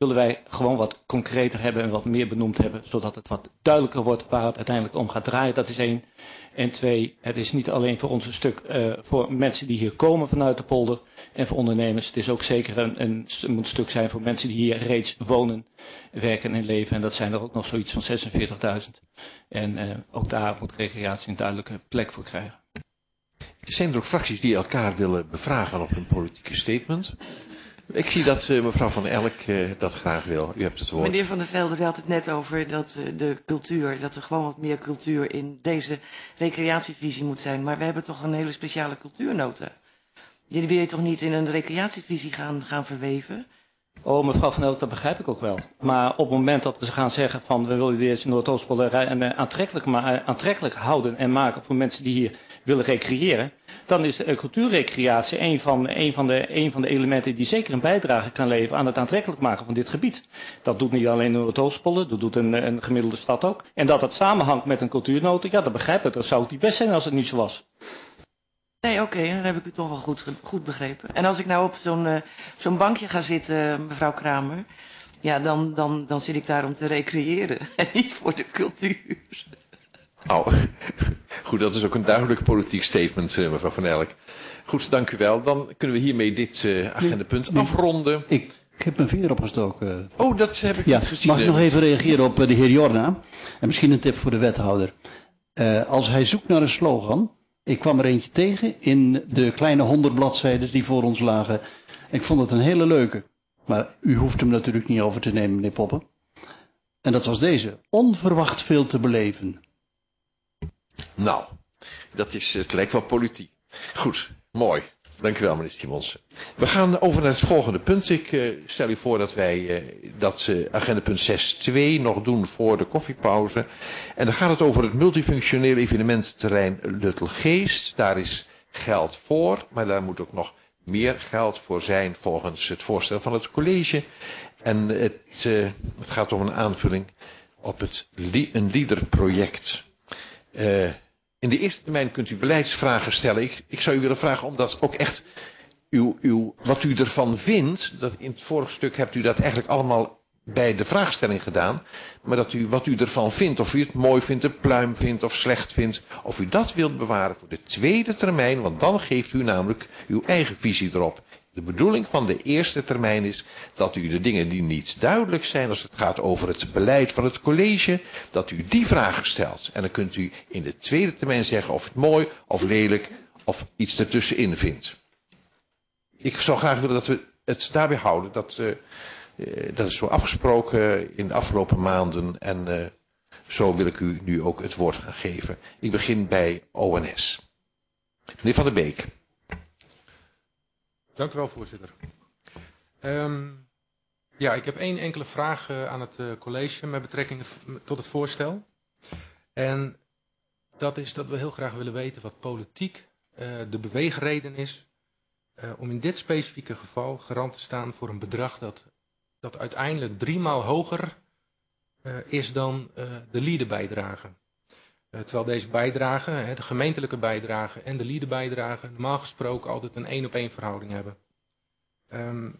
willen wij gewoon wat concreter hebben en wat meer benoemd hebben, zodat het wat duidelijker wordt waar het uiteindelijk om gaat draaien. Dat is één. En twee, het is niet alleen voor ons een stuk uh, voor mensen die hier komen vanuit de polder en voor ondernemers. Het is ook zeker een, een, een stuk zijn voor mensen die hier reeds wonen, werken en leven. En dat zijn er ook nog zoiets van zesenveertigduizend. En uh, ook daar moet recreatie een duidelijke plek voor krijgen. Zijn er ook fracties die elkaar willen bevragen op een politieke statement? Ik zie dat uh, mevrouw Van Elk uh, dat graag wil. U hebt het woord. Meneer Van der Velde had het net over dat uh, de cultuur, dat er gewoon wat meer cultuur in deze recreatievisie moet zijn. Maar we hebben toch een hele speciale cultuurnota. Jullie willen toch niet in een recreatievisie gaan, gaan verweven? Oh, mevrouw Van Elk, dat begrijp ik ook wel. Maar op het moment dat we gaan zeggen van we willen deze Noordoostpolder aantrekkelijk, maar, aantrekkelijk houden en maken voor mensen die hier willen recreëren, dan is uh, cultuurrecreatie een van, een, van de, een van de elementen die zeker een bijdrage kan leveren aan het aantrekkelijk maken van dit gebied. Dat doet niet alleen Noordoostpolder, dat doet een, een gemiddelde stad ook. En dat dat samenhangt met een cultuurnota, ja, dat begrijp ik. Dat zou het niet best zijn als het niet zo was. Nee, oké, okay, dan heb ik u toch wel goed, goed begrepen. En als ik nou op zo'n uh, zo'n bankje ga zitten, mevrouw Kramer, ja, dan, dan, dan zit ik daar om te recreëren en niet voor de cultuur. Oh, goed, dat is ook een duidelijk politiek statement, uh, mevrouw Van Elk. Goed, dank u wel. Dan kunnen we hiermee dit uh, agendapunt nee, afronden. Ik, ik heb mijn vinger opgestoken. Oh, dat heb ik ja, niet gezien. Mag ik nog even reageren op uh, de heer Jorna? En misschien een tip voor de wethouder. Uh, als hij zoekt naar een slogan, ik kwam er eentje tegen in de kleine honderd bladzijden die voor ons lagen. Ik vond het een hele leuke. Maar u hoeft hem natuurlijk niet over te nemen, meneer Poppen. En dat was deze. Onverwacht veel te beleven. Nou, dat is, het lijkt wel politiek. Goed, mooi. Dank u wel, meneer Simonsen. We gaan over naar het volgende punt. Ik uh, stel u voor dat wij uh, dat uh, agendapunt zes punt twee nog doen voor de koffiepauze. En dan gaat het over het multifunctioneel evenemententerrein Luttelgeest. Daar is geld voor, maar daar moet ook nog meer geld voor zijn volgens het voorstel van het college. En het, uh, het gaat om een aanvulling op het li- een LEADER-project. Uh, in de eerste termijn kunt u beleidsvragen stellen. Ik, ik zou u willen vragen om dat ook echt, uw, uw, wat u ervan vindt, dat in het vorige stuk hebt u dat eigenlijk allemaal bij de vraagstelling gedaan, maar dat u wat u ervan vindt, of u het mooi vindt, een pluim vindt of slecht vindt, of u dat wilt bewaren voor de tweede termijn, want dan geeft u namelijk uw eigen visie erop. De bedoeling van de eerste termijn is dat u de dingen die niet duidelijk zijn als het gaat over het beleid van het college, dat u die vragen stelt. En dan kunt u in de tweede termijn zeggen of het mooi of lelijk of iets ertussenin vindt. Ik zou graag willen dat we het daarbij houden. Dat, uh, uh, dat is zo afgesproken in de afgelopen maanden en uh, zo wil ik u nu ook het woord gaan geven. Ik begin bij O N S. Meneer Van der Beek. Dank u wel, voorzitter. Um, ja, ik heb één enkele vraag uh, aan het uh, college met betrekking tot het voorstel. En dat is dat we heel graag willen weten wat politiek uh, de beweegreden is uh, om in dit specifieke geval garant te staan voor een bedrag dat, dat uiteindelijk driemaal hoger uh, is dan uh, de LEADER-bijdrage. Uh, terwijl deze bijdragen, hè, de gemeentelijke bijdragen en de LEADER-bijdragen, normaal gesproken altijd een één op één verhouding hebben. Um,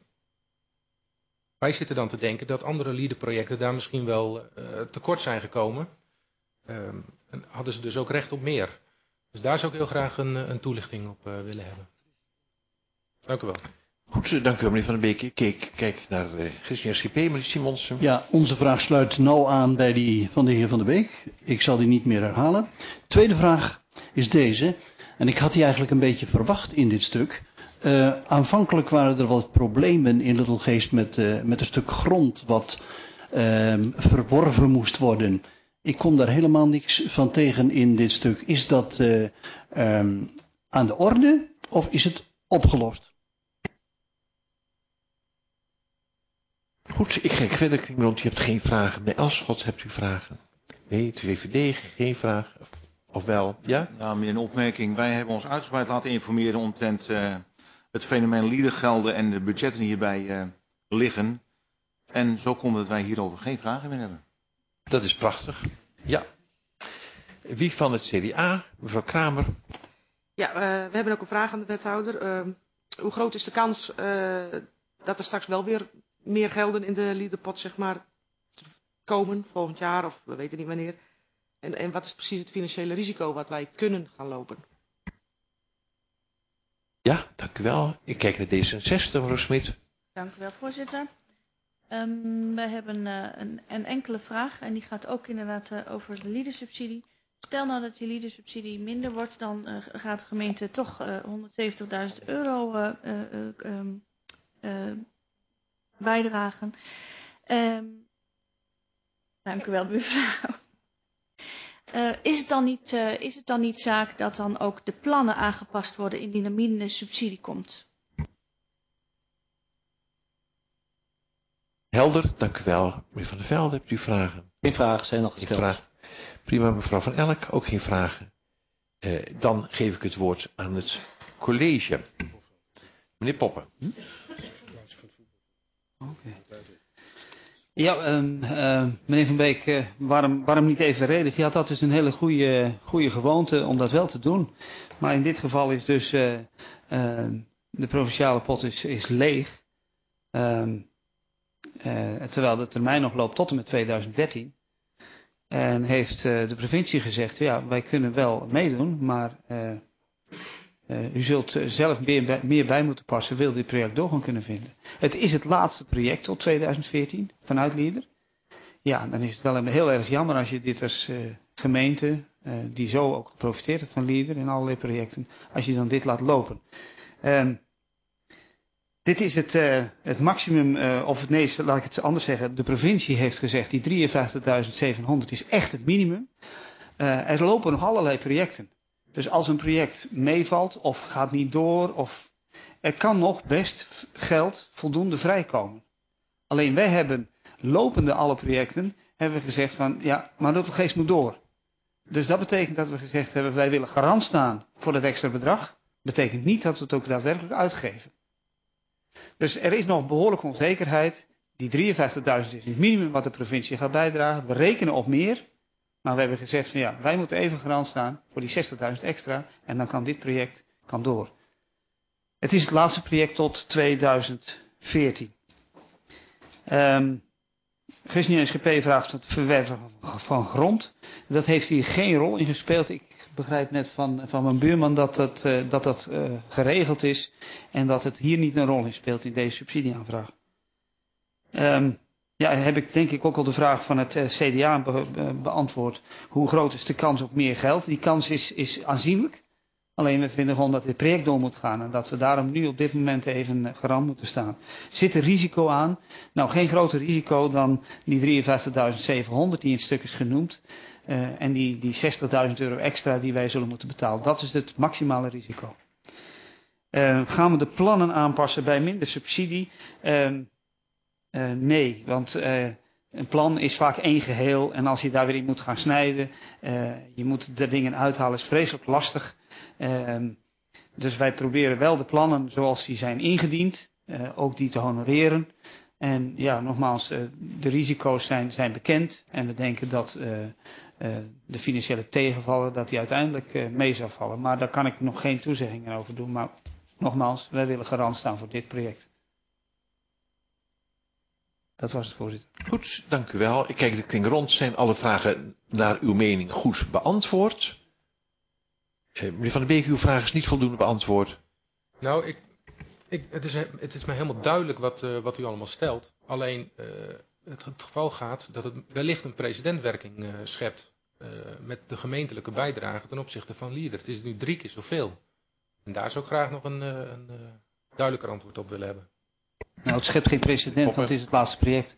wij zitten dan te denken dat andere LEADER-projecten daar misschien wel uh, tekort zijn gekomen. Um, en hadden ze dus ook recht op meer. Dus daar zou ik heel graag een, een toelichting op uh, willen hebben. Dank u wel. Goed, dank u wel, meneer Van der Beek. Kijk, kijk naar uh, Christian S G P, meneer Simonsen. Ja, onze vraag sluit nauw aan bij die van de heer Van der Beek. Ik zal die niet meer herhalen. Tweede vraag is deze. En ik had die eigenlijk een beetje verwacht in dit stuk. Uh, aanvankelijk waren er wat problemen in Luttelgeest met, uh, met een stuk grond wat uh, verworven moest worden. Ik kom daar helemaal niks van tegen in dit stuk. Is dat uh, um, aan de orde of is het opgelost? Goed, ik ga verder, want je hebt geen vragen. Meneer Elschot, hebt u vragen? Nee, de V V D, geen vraag. Of, of wel, ja? Ja, meer een opmerking. Wij hebben ons uitgebreid laten informeren omtrent uh, het fenomeen LEADER-gelden en de budgetten die hierbij uh, liggen. En zo komt dat wij hierover geen vragen meer hebben. Dat is prachtig. Ja. Wie van het C D A? Mevrouw Kramer. Ja, uh, we hebben ook een vraag aan de wethouder. Uh, hoe groot is de kans uh, dat er straks wel weer meer gelden in de leaderpot, zeg maar, komen volgend jaar of we weten niet wanneer. En, en wat is precies het financiële risico wat wij kunnen gaan lopen? Ja, dank u wel. Ik kijk naar D zesenzestig, mevrouw Smit. Dank u wel, voorzitter. Um, we hebben uh, een, een enkele vraag en die gaat ook inderdaad uh, over de leadersubsidie. Stel nou dat die leadersubsidie minder wordt, dan uh, gaat de gemeente toch uh, honderdzeventigduizend euro uh, uh, um, uh, bijdragen. Um, dank u wel, mevrouw. Uh, is, het dan niet, uh, is het dan niet zaak dat dan ook de plannen aangepast worden indien er minder subsidie komt? Helder, dank u wel. Meneer Van der Velde, hebt u vragen? Geen vragen zijn nog gesteld. Vraag. Prima, mevrouw Van Elk, ook geen vragen. Uh, dan geef ik het woord aan het college. Meneer Poppen. Hm? Okay. Ja, um, uh, meneer Van Beek, uh, waarom, waarom niet evenredig? Ja, dat is een hele goede, goede gewoonte om dat wel te doen. Maar in dit geval is dus uh, uh, de provinciale pot is, is leeg. Um, uh, terwijl de termijn nog loopt tot en met tweeduizend dertien. En heeft uh, de provincie gezegd, ja, wij kunnen wel meedoen, maar uh, uh, u zult zelf meer bij, meer bij moeten passen, wil dit project doorgaan kunnen vinden. Het is het laatste project tot tweeduizend veertien vanuit Lieder. Ja, dan is het wel heel erg jammer als je dit als uh, gemeente, uh, die zo ook geprofiteerd heeft van Lieder in allerlei projecten, als je dan dit laat lopen. Um, Dit is het, uh, het maximum, uh, of nee, laat ik het anders zeggen. De provincie heeft gezegd, die drieënvijftigduizend zevenhonderd is echt het minimum. Uh, er lopen nog allerlei projecten. Dus als een project meevalt of gaat niet door, of er kan nog best geld voldoende vrijkomen. Alleen wij hebben lopende alle projecten, hebben we gezegd van, ja, maar dat geest moet door. Dus dat betekent dat we gezegd hebben, wij willen garant staan voor dat extra bedrag. Betekent niet dat we het ook daadwerkelijk uitgeven. Dus er is nog behoorlijke onzekerheid. Die drieënvijftigduizend is het minimum wat de provincie gaat bijdragen. We rekenen op meer. Maar we hebben gezegd van ja, wij moeten even garant staan voor die zestigduizend extra. En dan kan dit project kan door. Het is het laatste project tot tweeduizend veertien. Um, ChristenUnie S G P vraagt het verwerven van grond. Dat heeft hier geen rol in gespeeld. Ik begrijp net van, van mijn buurman dat dat, uh, dat, dat uh, geregeld is. En dat het hier niet een rol in speelt in deze subsidieaanvraag. Um, ja, heb ik denk ik ook al de vraag van het uh, C D A be be beantwoord. Hoe groot is de kans op meer geld? Die kans is, is aanzienlijk. Alleen we vinden gewoon dat dit project door moet gaan. En dat we daarom nu op dit moment even garant moeten staan. Zit er risico aan? Nou, geen groter risico dan die drieënvijftigduizend zevenhonderd die in het stuk is genoemd. Uh, en die, die zestigduizend euro extra die wij zullen moeten betalen. Dat is het maximale risico. Uh, gaan we de plannen aanpassen bij minder subsidie? Uh, uh, nee, want uh, een plan is vaak één geheel. En als je daar weer in moet gaan snijden, uh, je moet de dingen uithalen, is vreselijk lastig. Uh, dus wij proberen wel de plannen zoals die zijn ingediend, uh, ook die te honoreren. En ja, nogmaals, uh, de risico's zijn, zijn bekend. En we denken dat uh, uh, de financiële tegenvallen, dat die uiteindelijk uh, mee zou vallen. Maar daar kan ik nog geen toezeggingen over doen. Maar nogmaals, wij willen garant staan voor dit project. Dat was het, voorzitter. Goed, dank u wel. Ik kijk de kring rond. Zijn alle vragen naar uw mening goed beantwoord? Uh, meneer Van der Beek, uw vraag is niet voldoende beantwoord. Nou, ik, ik, het, is, het is mij helemaal duidelijk wat, uh, wat u allemaal stelt. Alleen uh, het, het geval gaat dat het wellicht een precedentwerking uh, schept uh, met de gemeentelijke bijdrage ten opzichte van Lieder. Het is nu drie keer zoveel. En daar zou ik graag nog een, uh, een uh, duidelijker antwoord op willen hebben. Nou, het schept geen precedent, want het is het laatste project.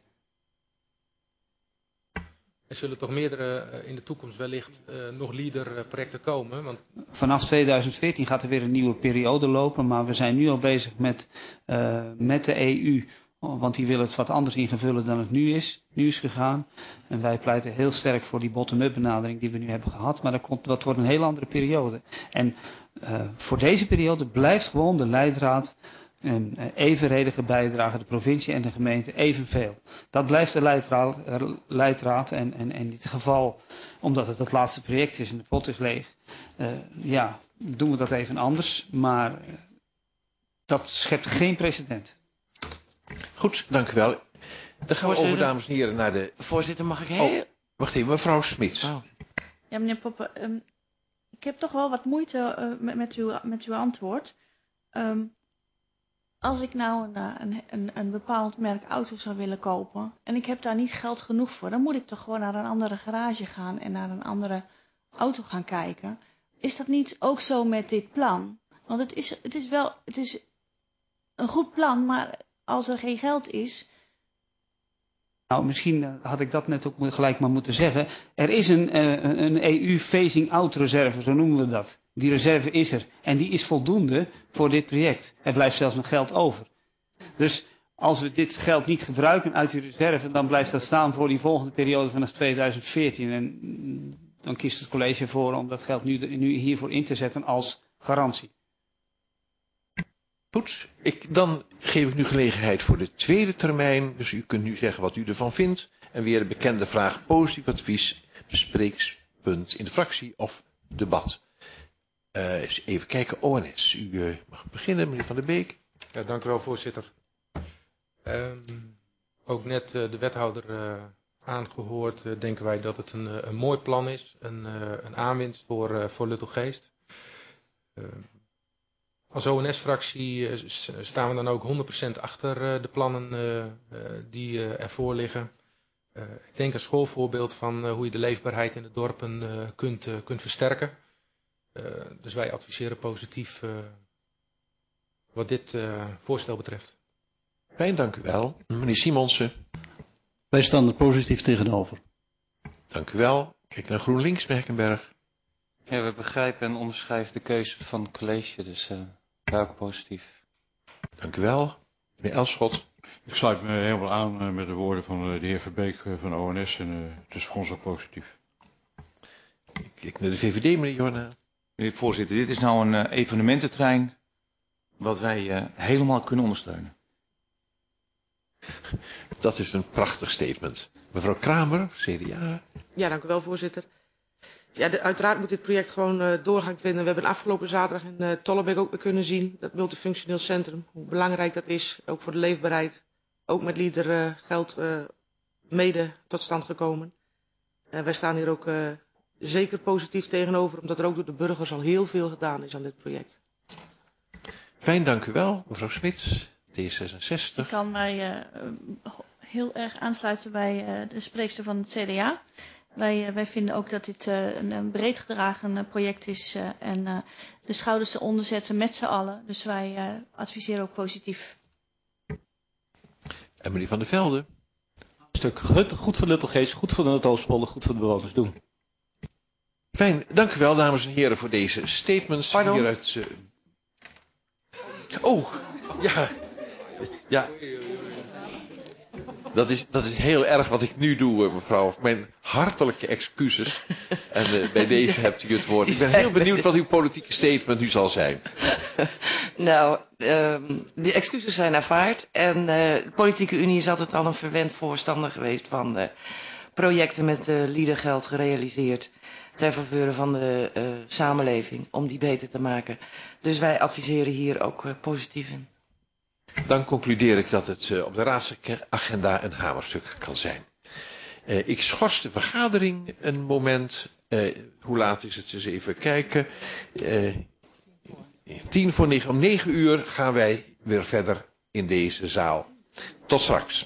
Er zullen toch meerdere uh, in de toekomst wellicht uh, nog Lieder-projecten komen? Want... Vanaf tweeduizend veertien gaat er weer een nieuwe periode lopen, maar we zijn nu al bezig met, uh, met de E U. Want die willen het wat anders invullen dan het nu is, nu is gegaan. En wij pleiten heel sterk voor die bottom-up benadering die we nu hebben gehad. Maar dat, komt, dat wordt een heel andere periode. En uh, voor deze periode blijft gewoon de leidraad een evenredige bijdrage, de provincie en de gemeente evenveel. Dat blijft de leidraad, leidraad en, en, en in dit geval, omdat het het laatste project is en de pot is leeg, uh, ja, doen we dat even anders. Maar uh, dat schept geen precedent. Goed, dank u wel. Dan gaan we Voorzitter. over, dames en heren, naar de... Voorzitter, mag ik heel... Oh, wacht even, mevrouw Smits. Oh. Ja, meneer Poppen, um, ik heb toch wel wat moeite uh, met, met, uw, met uw antwoord. Um, als ik nou een, een, een, een bepaald merk auto zou willen kopen en ik heb daar niet geld genoeg voor, dan moet ik toch gewoon naar een andere garage gaan en naar een andere auto gaan kijken. Is dat niet ook zo met dit plan? Want het is, het is wel het is een goed plan, maar als er geen geld is... Nou, misschien had ik dat net ook gelijk maar moeten zeggen. Er is een, een, een E U phasing-out reserve, zo noemen we dat. Die reserve is er. En die is voldoende voor dit project. Er blijft zelfs nog geld over. Dus als we dit geld niet gebruiken uit die reserve, dan blijft dat staan voor die volgende periode vanaf tweeduizend veertien. En dan kiest het college voor om dat geld nu, nu hiervoor in te zetten als garantie. Goed, ik, dan geef ik nu gelegenheid voor de tweede termijn. Dus u kunt nu zeggen wat u ervan vindt. En weer de bekende vraag, positief advies, bespreekpunt in de fractie of debat. Uh, eens even kijken, O N S. U uh, mag beginnen, meneer Van der Beek. Ja, dank u wel, voorzitter. Um, ook net uh, de wethouder uh, aangehoord, uh, denken wij dat het een, uh, een mooi plan is. Een, uh, een aanwinst voor, uh, voor Luttelgeest. Uh, Als O N S-fractie staan we dan ook honderd procent achter de plannen uh, uh, die uh, ervoor liggen. Uh, ik denk een schoolvoorbeeld van uh, hoe je de leefbaarheid in de dorpen uh, kunt, uh, kunt versterken. Uh, dus wij adviseren positief uh, wat dit uh, voorstel betreft. Fijn, dank u wel. Meneer Simonsen. Wij staan er positief tegenover. Dank u wel. Kijk naar GroenLinks, Merkenberg. Ja, we begrijpen en onderschrijven de keuze van het college, dus uh, wij ook positief. Dank u wel. Meneer Elschot. Ik sluit me helemaal aan uh, met de woorden van uh, de heer Verbeek uh, van O N S en uh, het is voor ons ook positief. Ik kijk naar de V V D, meneer Jorna. Meneer voorzitter, dit is nou een uh, evenemententrein wat wij uh, helemaal kunnen ondersteunen. Dat is een prachtig statement. Mevrouw Kramer, C D A. Ja, dank u wel, voorzitter. Ja, de, uiteraard moet dit project gewoon uh, doorgang vinden. We hebben afgelopen zaterdag in uh, Tollebeek ook weer kunnen zien, dat multifunctioneel centrum, hoe belangrijk dat is, ook voor de leefbaarheid. Ook met Lieder uh, geld uh, mede tot stand gekomen. Uh, wij staan hier ook uh, zeker positief tegenover, omdat er ook door de burgers al heel veel gedaan is aan dit project. Fijn, dank u wel. Mevrouw Smits, D zesenzestig. Ik kan mij uh, heel erg aansluiten bij uh, de spreekster van het C D A. Wij, uh, wij vinden ook dat dit uh, een, een breed gedragen uh, project is uh, en uh, de schouders eronder zetten met z'n allen. Dus wij uh, adviseren ook positief. En meneer Van der Velde. Een stuk goed voor Luttelgeest, goed voor de Noordoostpolder, goed voor de bewoners doen. Fijn, dank u wel, dames en heren, voor deze statements. Pardon? Hieruit, uh... Oh, ja. Ja. Dat is, dat is heel erg wat ik nu doe, mevrouw. Mijn hartelijke excuses. En uh, bij deze hebt u het woord. Ik ben heel benieuwd wat uw politieke statement nu zal zijn. Nou, um, die excuses zijn aanvaard. En uh, de Politieke Unie is altijd al een verwend voorstander geweest van uh, projecten met uh, liedergeld gerealiseerd. Ter faveur van de uh, samenleving, om die beter te maken. Dus wij adviseren hier ook uh, positief in. Dan concludeer ik dat het uh, op de raadsagenda een hamerstuk kan zijn. Uh, ik schors de vergadering een moment. Uh, hoe laat is het? Eens even kijken. Uh, tien voor negen. Om negen uur gaan wij weer verder in deze zaal. Tot straks.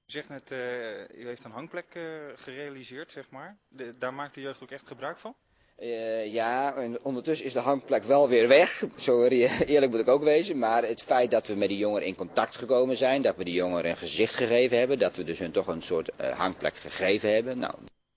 U zegt net, uh, u heeft een hangplek uh, gerealiseerd, zeg maar. De, daar maakt de jeugd ook echt gebruik van? Uh, ja, en ondertussen is de hangplek wel weer weg. Zo eerlijk moet ik ook wezen. Maar het feit dat we met die jongeren in contact gekomen zijn, dat we die jongeren een gezicht gegeven hebben, dat we dus hun toch een soort uh, hangplek gegeven hebben. Nou,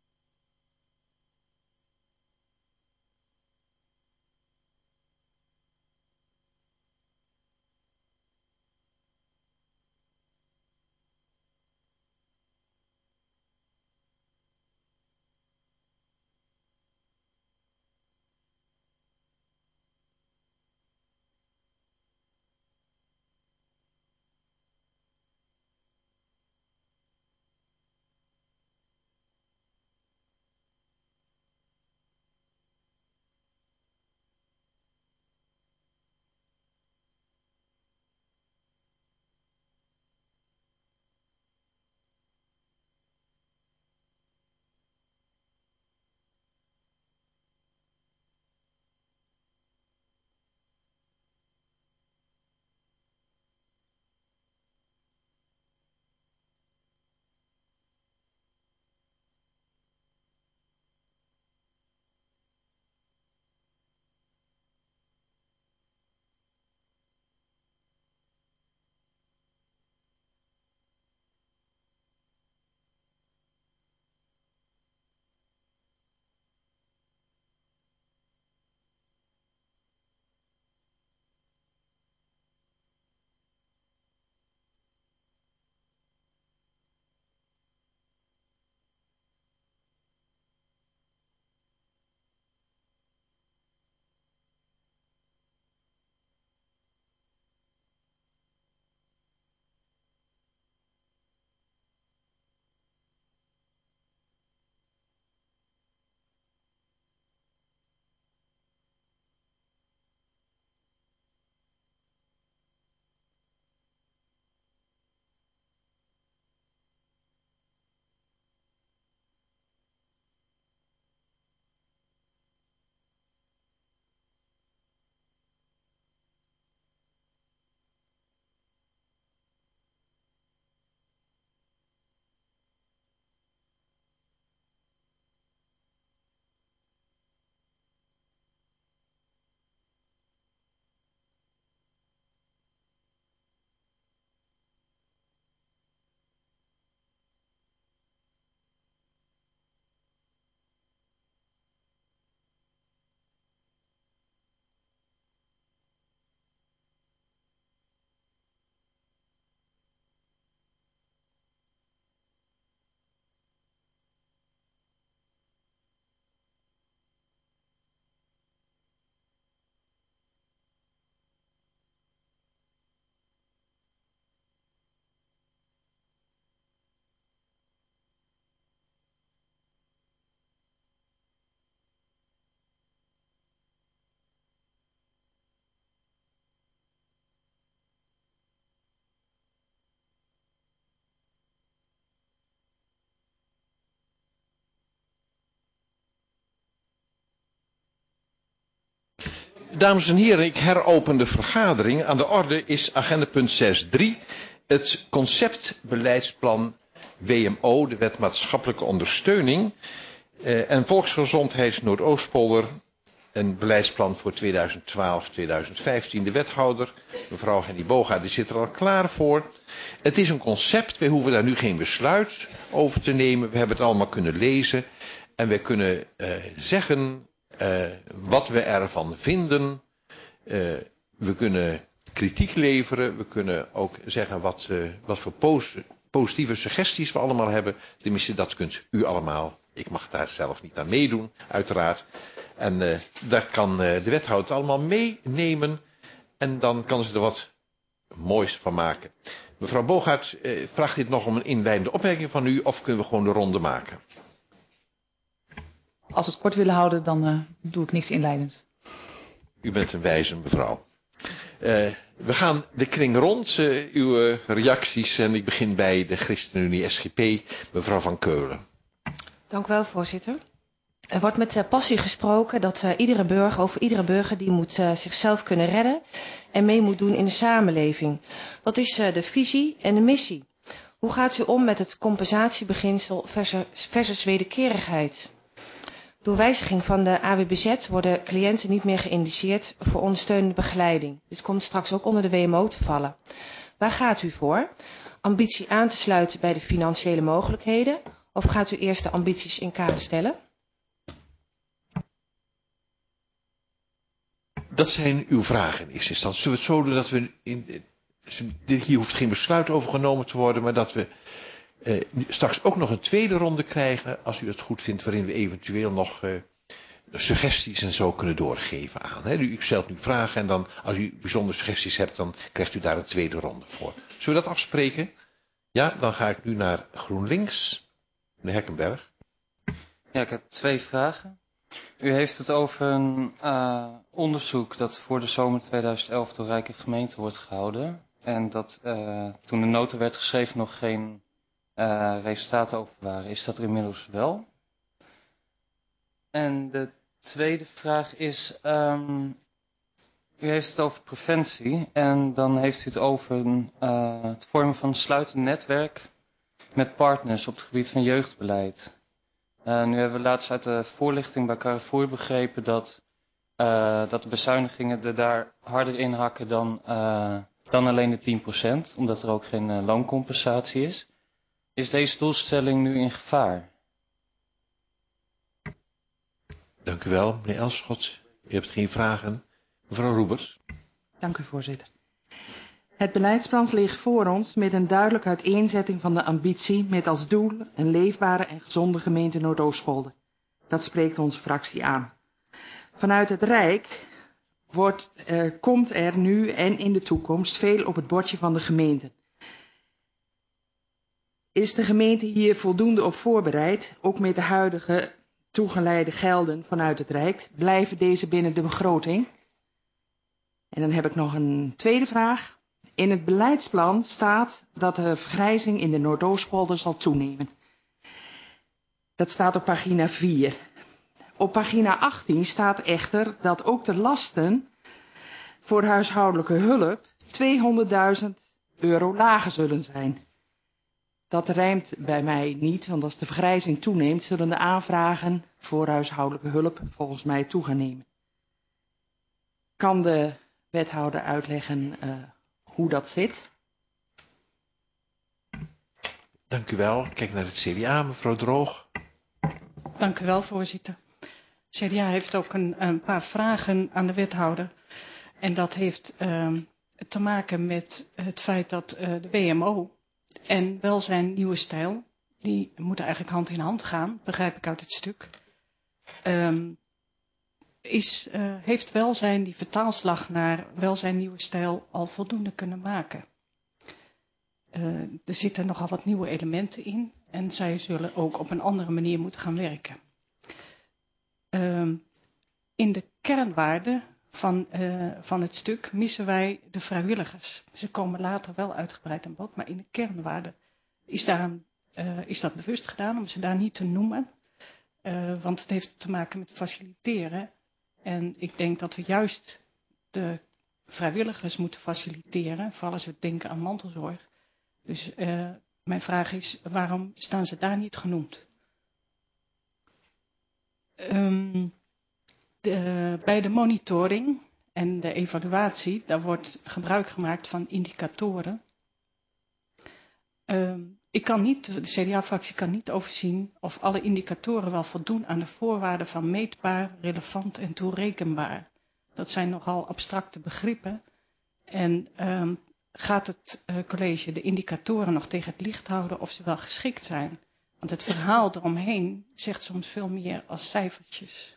Dames en heren, ik heropen de vergadering. Aan de orde is agenda punt zes punt drie, het conceptbeleidsplan W M O, de Wet Maatschappelijke Ondersteuning, eh, en Volksgezondheid Noordoostpolder, een beleidsplan voor tweeduizend twaalf tot tweeduizend vijftien. De wethouder, mevrouw Henny Boga, die zit er al klaar voor. Het is een concept, wij hoeven daar nu geen besluit over te nemen. We hebben het allemaal kunnen lezen en wij kunnen uh, zeggen uh, wat we ervan vinden. Uh, we kunnen kritiek leveren, we kunnen ook zeggen wat, uh, wat voor pos positieve suggesties we allemaal hebben. Tenminste, dat kunt u allemaal. Ik mag daar zelf niet aan meedoen, uiteraard. En uh, daar kan uh, de wethouder het allemaal meenemen. En dan kan ze er wat moois van maken. Mevrouw Bogaert, uh, vraagt dit nog om een inleidende opmerking van u, of kunnen we gewoon de ronde maken? Als we het kort willen houden, dan uh, doe ik niks inleidends. U bent een wijze mevrouw. Uh, we gaan de kring rond, uh, uw uh, reacties. En ik begin bij de ChristenUnie S G P, mevrouw Van Keulen. Dank u wel, voorzitter. Er wordt met uh, passie gesproken dat uh, iedere burger, over iedere burger, die moet uh, zichzelf kunnen redden en mee moet doen in de samenleving. Dat is uh, de visie en de missie. Hoe gaat u om met het compensatiebeginsel versus, versus wederkerigheid? Door wijziging van de A W B Z worden cliënten niet meer geïndiceerd voor ondersteunende begeleiding. Dit komt straks ook onder de W M O te vallen. Waar gaat u voor? Ambitie aan te sluiten bij de financiële mogelijkheden? Of gaat u eerst de ambities in kaart stellen? Dat zijn uw vragen in eerste instantie. Zullen we het zo doen dat we... In, dit, hier hoeft geen besluit over genomen te worden, maar dat we eh, straks ook nog een tweede ronde krijgen, als u het goed vindt, waarin we eventueel nog eh, suggesties en zo kunnen doorgeven aan. Hè. U stelt nu vragen en dan, als u bijzondere suggesties hebt, dan krijgt u daar een tweede ronde voor. Zullen we dat afspreken? Ja, dan ga ik nu naar GroenLinks. Meneer Hekkenberg. Ja, ik heb twee vragen. U heeft het over een uh, onderzoek dat voor de zomer tweeduizend elf door Rijke Gemeente wordt gehouden. En dat uh, toen de nota werd geschreven nog geen uh, resultaten over waren. Is dat er inmiddels wel? En de tweede vraag is, um, u heeft het over preventie en dan heeft u het over een, uh, het vormen van een sluitend netwerk met partners op het gebied van jeugdbeleid. Uh, nu hebben we laatst uit de voorlichting bij Carrefour begrepen dat, uh, dat de bezuinigingen er daar harder in hakken dan, uh, dan alleen de tien procent, omdat er ook geen uh, looncompensatie is. Is deze doelstelling nu in gevaar? Dank u wel, meneer Elschot. U hebt geen vragen. Mevrouw Roebers. Dank u, voorzitter. Het beleidsplan ligt voor ons met een duidelijke uiteenzetting van de ambitie met als doel een leefbare en gezonde gemeente Noordoostpolder. Dat spreekt onze fractie aan. Vanuit het Rijk wordt, uh, komt er nu en in de toekomst veel op het bordje van de gemeente. Is de gemeente hier voldoende op voorbereid, ook met de huidige toegeleide gelden vanuit het Rijk? Blijven deze binnen de begroting? En dan heb ik nog een tweede vraag. In het beleidsplan staat dat de vergrijzing in de Noordoostpolder zal toenemen. Dat staat op pagina vier. Op pagina achttien staat echter dat ook de lasten voor huishoudelijke hulp tweehonderdduizend euro lager zullen zijn. Dat rijmt bij mij niet, want als de vergrijzing toeneemt, zullen de aanvragen voor huishoudelijke hulp volgens mij toe gaan nemen. Kan de wethouder uitleggen uh, hoe dat zit? Dank u wel. Kijk naar het C D A, mevrouw Droog. Dank u wel, voorzitter. Het C D A heeft ook een, een paar vragen aan de wethouder. En dat heeft uh, te maken met het feit dat uh, de W M O en welzijn nieuwe stijl, die moeten eigenlijk hand in hand gaan, begrijp ik uit het stuk. Um, is, uh, heeft welzijn die vertaalslag naar welzijn nieuwe stijl al voldoende kunnen maken? Uh, er zitten nogal wat nieuwe elementen in en zij zullen ook op een andere manier moeten gaan werken. Um, in de kernwaarden van, uh, van het stuk missen wij de vrijwilligers. Ze komen later wel uitgebreid aan bod, maar in de kernwaarden is, daar een, uh, is dat bewust gedaan om ze daar niet te noemen. Uh, want het heeft te maken met faciliteren. En ik denk dat we juist de vrijwilligers moeten faciliteren, vooral als we denken aan mantelzorg. Dus uh, mijn vraag is, waarom staan ze daar niet genoemd? Um, de, bij de monitoring en de evaluatie, daar wordt gebruik gemaakt van indicatoren. Um, ik kan niet, de C D A-fractie kan niet overzien of alle indicatoren wel voldoen aan de voorwaarden van meetbaar, relevant en toerekenbaar. Dat zijn nogal abstracte begrippen. En um, gaat het uh, college de indicatoren nog tegen het licht houden of ze wel geschikt zijn? Want het verhaal eromheen zegt soms veel meer als cijfertjes.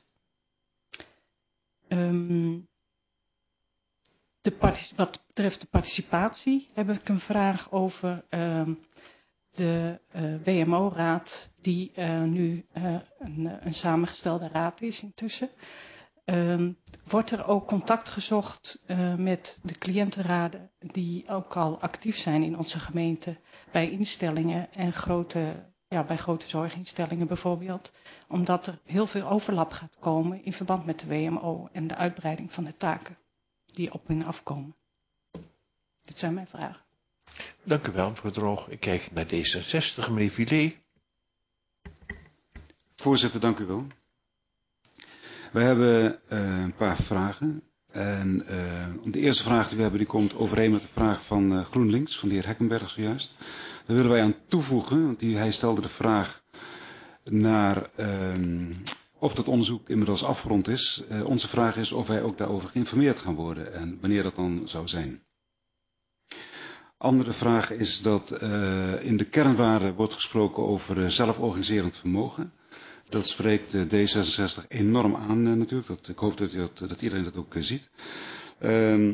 Um, de wat betreft de participatie heb ik een vraag over um, de uh, W M O-raad, die uh, nu uh, een, een samengestelde raad is intussen. Um, wordt er ook contact gezocht uh, met de cliëntenraden die ook al actief zijn in onze gemeente bij instellingen en grote, ja, bij grote zorginstellingen bijvoorbeeld, omdat er heel veel overlap gaat komen in verband met de W M O en de uitbreiding van de taken die op hen afkomen. Dit zijn mijn vragen. Dank u wel, mevrouw Droog. Ik kijk naar D zesenzestig, meneer Villet. Voorzitter, dank u wel. We hebben uh, een paar vragen. En uh, de eerste vraag die we hebben, die komt overeen met de vraag van uh, GroenLinks, van de heer Hekkenberg zojuist. Daar willen wij aan toevoegen, want die, hij stelde de vraag naar uh, of dat onderzoek inmiddels afgerond is. Uh, onze vraag is of wij ook daarover geïnformeerd gaan worden en wanneer dat dan zou zijn. Andere vraag is dat uh, in de kernwaarden wordt gesproken over uh, zelforganiserend vermogen. Dat spreekt uh, D zesenzestig enorm aan uh, natuurlijk. Dat, ik hoop dat, dat, dat iedereen dat ook uh, ziet. Uh,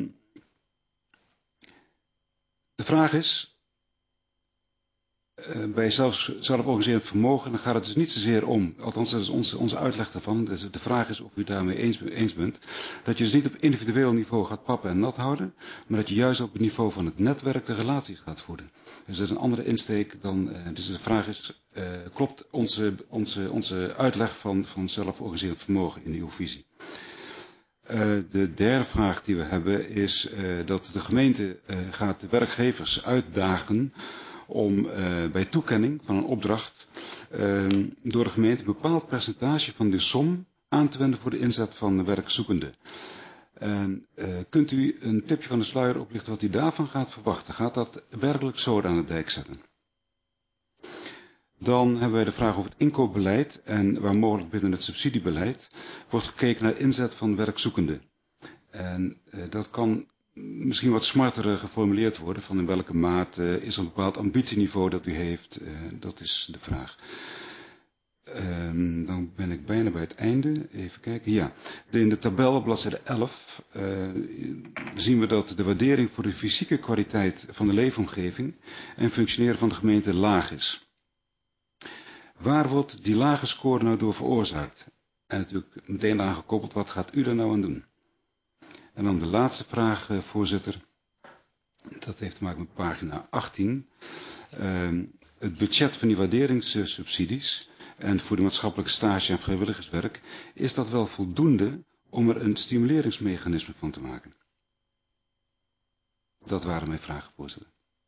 de vraag is, uh, bij zelf, zelforganiserend vermogen, dan gaat het dus niet zozeer om, althans dat is onze, onze uitleg daarvan, dus de vraag is of u daarmee eens, eens bent, dat je dus niet op individueel niveau gaat pappen en nat houden, maar dat je juist op het niveau van het netwerk de relatie gaat voeden. Dus dat is een andere insteek dan, uh, dus de vraag is, uh, klopt onze, onze, onze uitleg van, van zelforganiserend vermogen in uw visie? Uh, de derde vraag die we hebben is uh, dat de gemeente uh, gaat de werkgevers uitdagen om uh, bij toekenning van een opdracht uh, door de gemeente een bepaald percentage van de som aan te wenden voor de inzet van de werkzoekenden. En, uh, kunt u een tipje van de sluier oplichten wat u daarvan gaat verwachten? Gaat dat werkelijk zoden aan de dijk zetten? Dan hebben wij de vraag over het inkoopbeleid en waar mogelijk binnen het subsidiebeleid wordt gekeken naar de inzet van werkzoekenden. En uh, dat kan misschien wat smarter geformuleerd worden van in welke mate uh, is er een bepaald ambitieniveau dat u heeft. Uh, dat is de vraag. Um, dan ben ik bijna bij het einde. Even kijken. Ja, de, in de tabel op bladzijde elf uh, zien we dat de waardering voor de fysieke kwaliteit van de leefomgeving en functioneren van de gemeente laag is. Waar wordt die lage score nou door veroorzaakt? En natuurlijk meteen aangekoppeld, wat gaat u daar nou aan doen? En dan de laatste vraag, uh, voorzitter. Dat heeft te maken met pagina achttien. Uh, het budget van die waarderingssubsidies en voor de maatschappelijke stage en vrijwilligerswerk, is dat wel voldoende om er een stimuleringsmechanisme van te maken? Dat waren mijn vragen, voorzitter.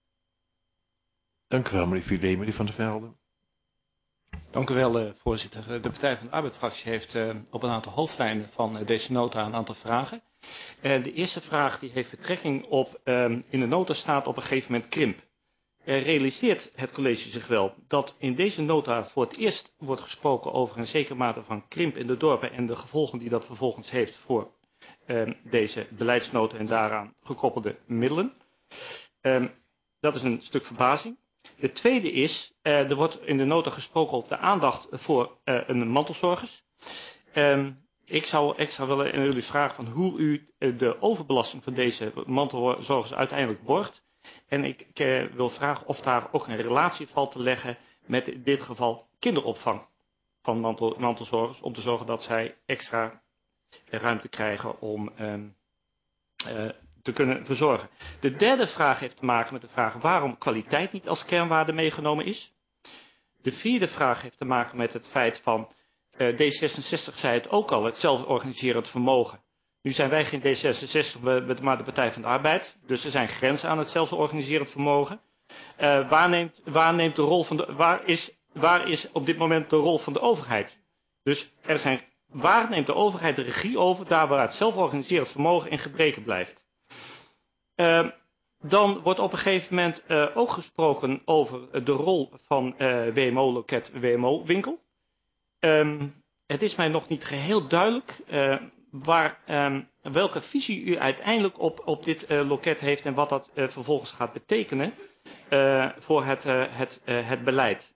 Dank u wel, meneer Villet. Meneer Van der Velde. Dank u wel, uh, voorzitter. De Partij van de Arbeid-fractie heeft uh, op een aantal hoofdlijnen van uh, deze nota een aantal vragen. Uh, de eerste vraag die heeft betrekking op, uh, in de nota staat op een gegeven moment krimp. Uh, realiseert het college zich wel dat in deze nota voor het eerst wordt gesproken over een zekere mate van krimp in de dorpen en de gevolgen die dat vervolgens heeft voor uh, deze beleidsnota en daaraan gekoppelde middelen. Uh, dat is een stuk verbazing. De tweede is, uh, er wordt in de nota gesproken op de aandacht voor uh, een mantelzorgers. Um, ik zou extra willen aan jullie vragen van hoe u uh, de overbelasting van deze mantelzorgers uiteindelijk borgt. En ik, ik uh, wil vragen of daar ook een relatie valt te leggen met in dit geval kinderopvang van mantel, mantelzorgers. Om te zorgen dat zij extra ruimte krijgen om um, uh, te kunnen verzorgen. De derde vraag heeft te maken met de vraag waarom kwaliteit niet als kernwaarde meegenomen is. De vierde vraag heeft te maken met het feit van, uh, D zesenzestig zei het ook al, het zelforganiserend vermogen. Nu zijn wij geen D zesenzestig, maar de Partij van de Arbeid. Dus er zijn grenzen aan het zelforganiserend vermogen. Uh, waar, neemt, waar, neemt de rol van de, waar, is, waar is op dit moment de rol van de overheid? Dus er zijn, waar neemt de overheid de regie over, daar waar het zelforganiserend vermogen in gebreken blijft? Uh, dan wordt op een gegeven moment uh, ook gesproken over de rol van uh, W M O-loket, W M O-winkel. Um, het is mij nog niet geheel duidelijk uh, waar, um, welke visie u uiteindelijk op, op dit uh, loket heeft en wat dat uh, vervolgens gaat betekenen uh, voor het, uh, het, uh, het beleid.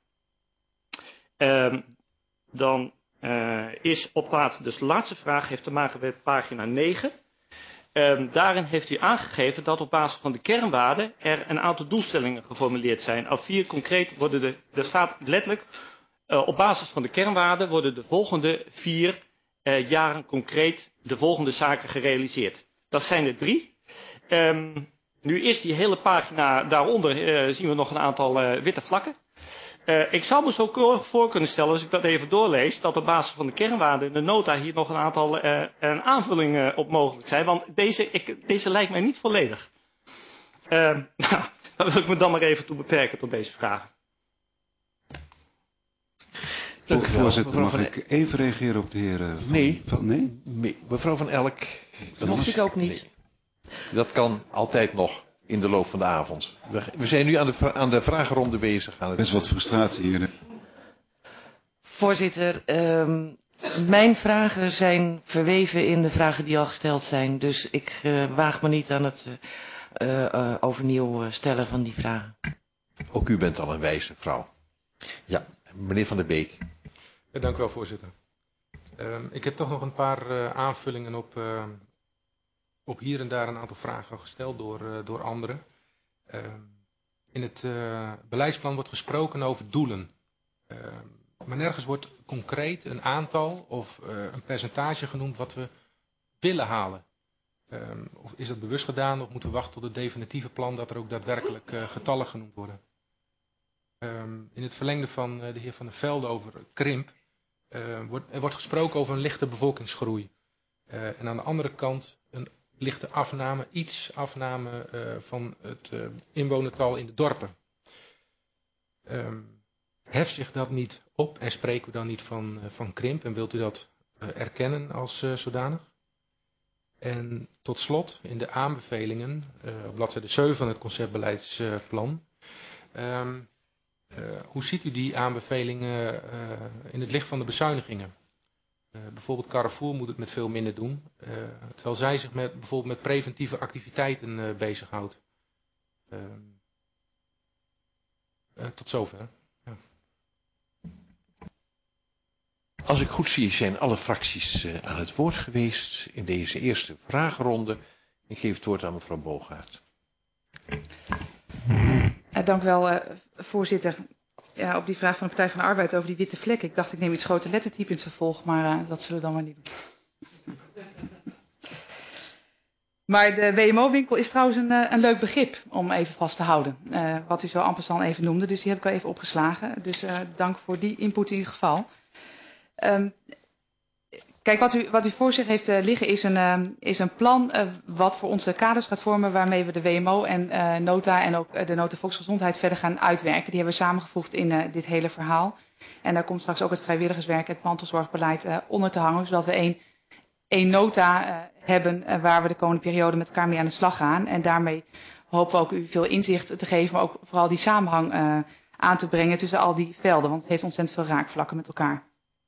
Um, dan uh, is op plaats, dus de laatste vraag heeft te maken met pagina negen. Um, daarin heeft u aangegeven dat op basis van de kernwaarden er een aantal doelstellingen geformuleerd zijn. Al vier concreet worden de, er staat letterlijk, uh, op basis van de kernwaarden worden de volgende vier uh, jaren concreet de volgende zaken gerealiseerd. Dat zijn er drie. Um, nu is die hele pagina daaronder, uh, zien we nog een aantal uh, witte vlakken. Uh, ik zou me zo voor kunnen stellen, als ik dat even doorlees, dat op basis van de kernwaarden in de nota hier nog een aantal uh, een aanvulling uh, op mogelijk zijn. Want deze, ik, deze lijkt mij niet volledig. Uh, nou, Dan wil ik me dan maar even toe beperken tot deze vragen. Dank u wel. Voorzitter, mag ik even reageren op de heer Van... Nee. Van, nee? nee. Mevrouw Van Elk. Dat mocht ik ook niet. Nee. Dat kan altijd nog in de loop van de avond. We, we zijn nu aan de, vra aan de vragenronde bezig. Aan het... Best wat frustratie hier. Voorzitter, um, mijn vragen zijn verweven in de vragen die al gesteld zijn. Dus ik uh, waag me niet aan het uh, uh, overnieuw stellen van die vragen. Ook u bent al een wijze vrouw. Ja, meneer Van der Beek. Ja, dank u wel, voorzitter. Uh, ik heb toch nog een paar uh, aanvullingen op, uh, op hier en daar een aantal vragen gesteld door, uh, door anderen. Uh, in het uh, beleidsplan wordt gesproken over doelen. Uh, maar nergens wordt concreet een aantal of uh, een percentage genoemd wat we willen halen. Uh, of is dat bewust gedaan of moeten we wachten tot het definitieve plan dat er ook daadwerkelijk uh, getallen genoemd worden? Um, in het verlengde van uh, de heer Van der Velde over krimp, uh, wordt, er wordt gesproken over een lichte bevolkingsgroei. Uh, en aan de andere kant een lichte afname, iets afname uh, van het uh, inwonertal in de dorpen. Um, heft zich dat niet op en spreken we dan niet van, uh, van krimp en wilt u dat uh, erkennen als uh, zodanig? En tot slot, in de aanbevelingen, uh, op bladzijde zeven van het conceptbeleidsplan, uh, um, Uh, hoe ziet u die aanbevelingen uh, in het licht van de bezuinigingen? Uh, bijvoorbeeld Carrefour moet het met veel minder doen, uh, terwijl zij zich met, bijvoorbeeld met preventieve activiteiten uh, bezighoudt. Uh, uh, tot zover. Ja. Als ik goed zie zijn alle fracties uh, aan het woord geweest in deze eerste vragenronde. Ik geef het woord aan mevrouw Bogaert. Uh, dank u wel, uh, voorzitter. Ja, op die vraag van de Partij van de Arbeid over die witte vlek. Ik dacht, ik neem iets grote lettertype in het vervolg, maar uh, dat zullen we dan maar niet doen. Maar de W M O-winkel is trouwens een, uh, een leuk begrip om even vast te houden. Uh, wat u zo en passant even noemde, dus die heb ik al even opgeslagen. Dus uh, dank voor die input in ieder geval. Um, Kijk, wat u, wat u voor zich heeft uh, liggen is een, uh, is een plan uh, wat voor onze kaders gaat vormen waarmee we de W M O en uh, nota en ook uh, de nota volksgezondheid verder gaan uitwerken. Die hebben we samengevoegd in uh, dit hele verhaal. En daar komt straks ook het vrijwilligerswerk, het mantelzorgbeleid uh, onder te hangen, zodat we één, één nota uh, hebben uh, waar we de komende periode met elkaar mee aan de slag gaan. En daarmee hopen we ook u veel inzicht te geven, maar ook vooral die samenhang uh, aan te brengen tussen al die velden, want het heeft ontzettend veel raakvlakken met elkaar.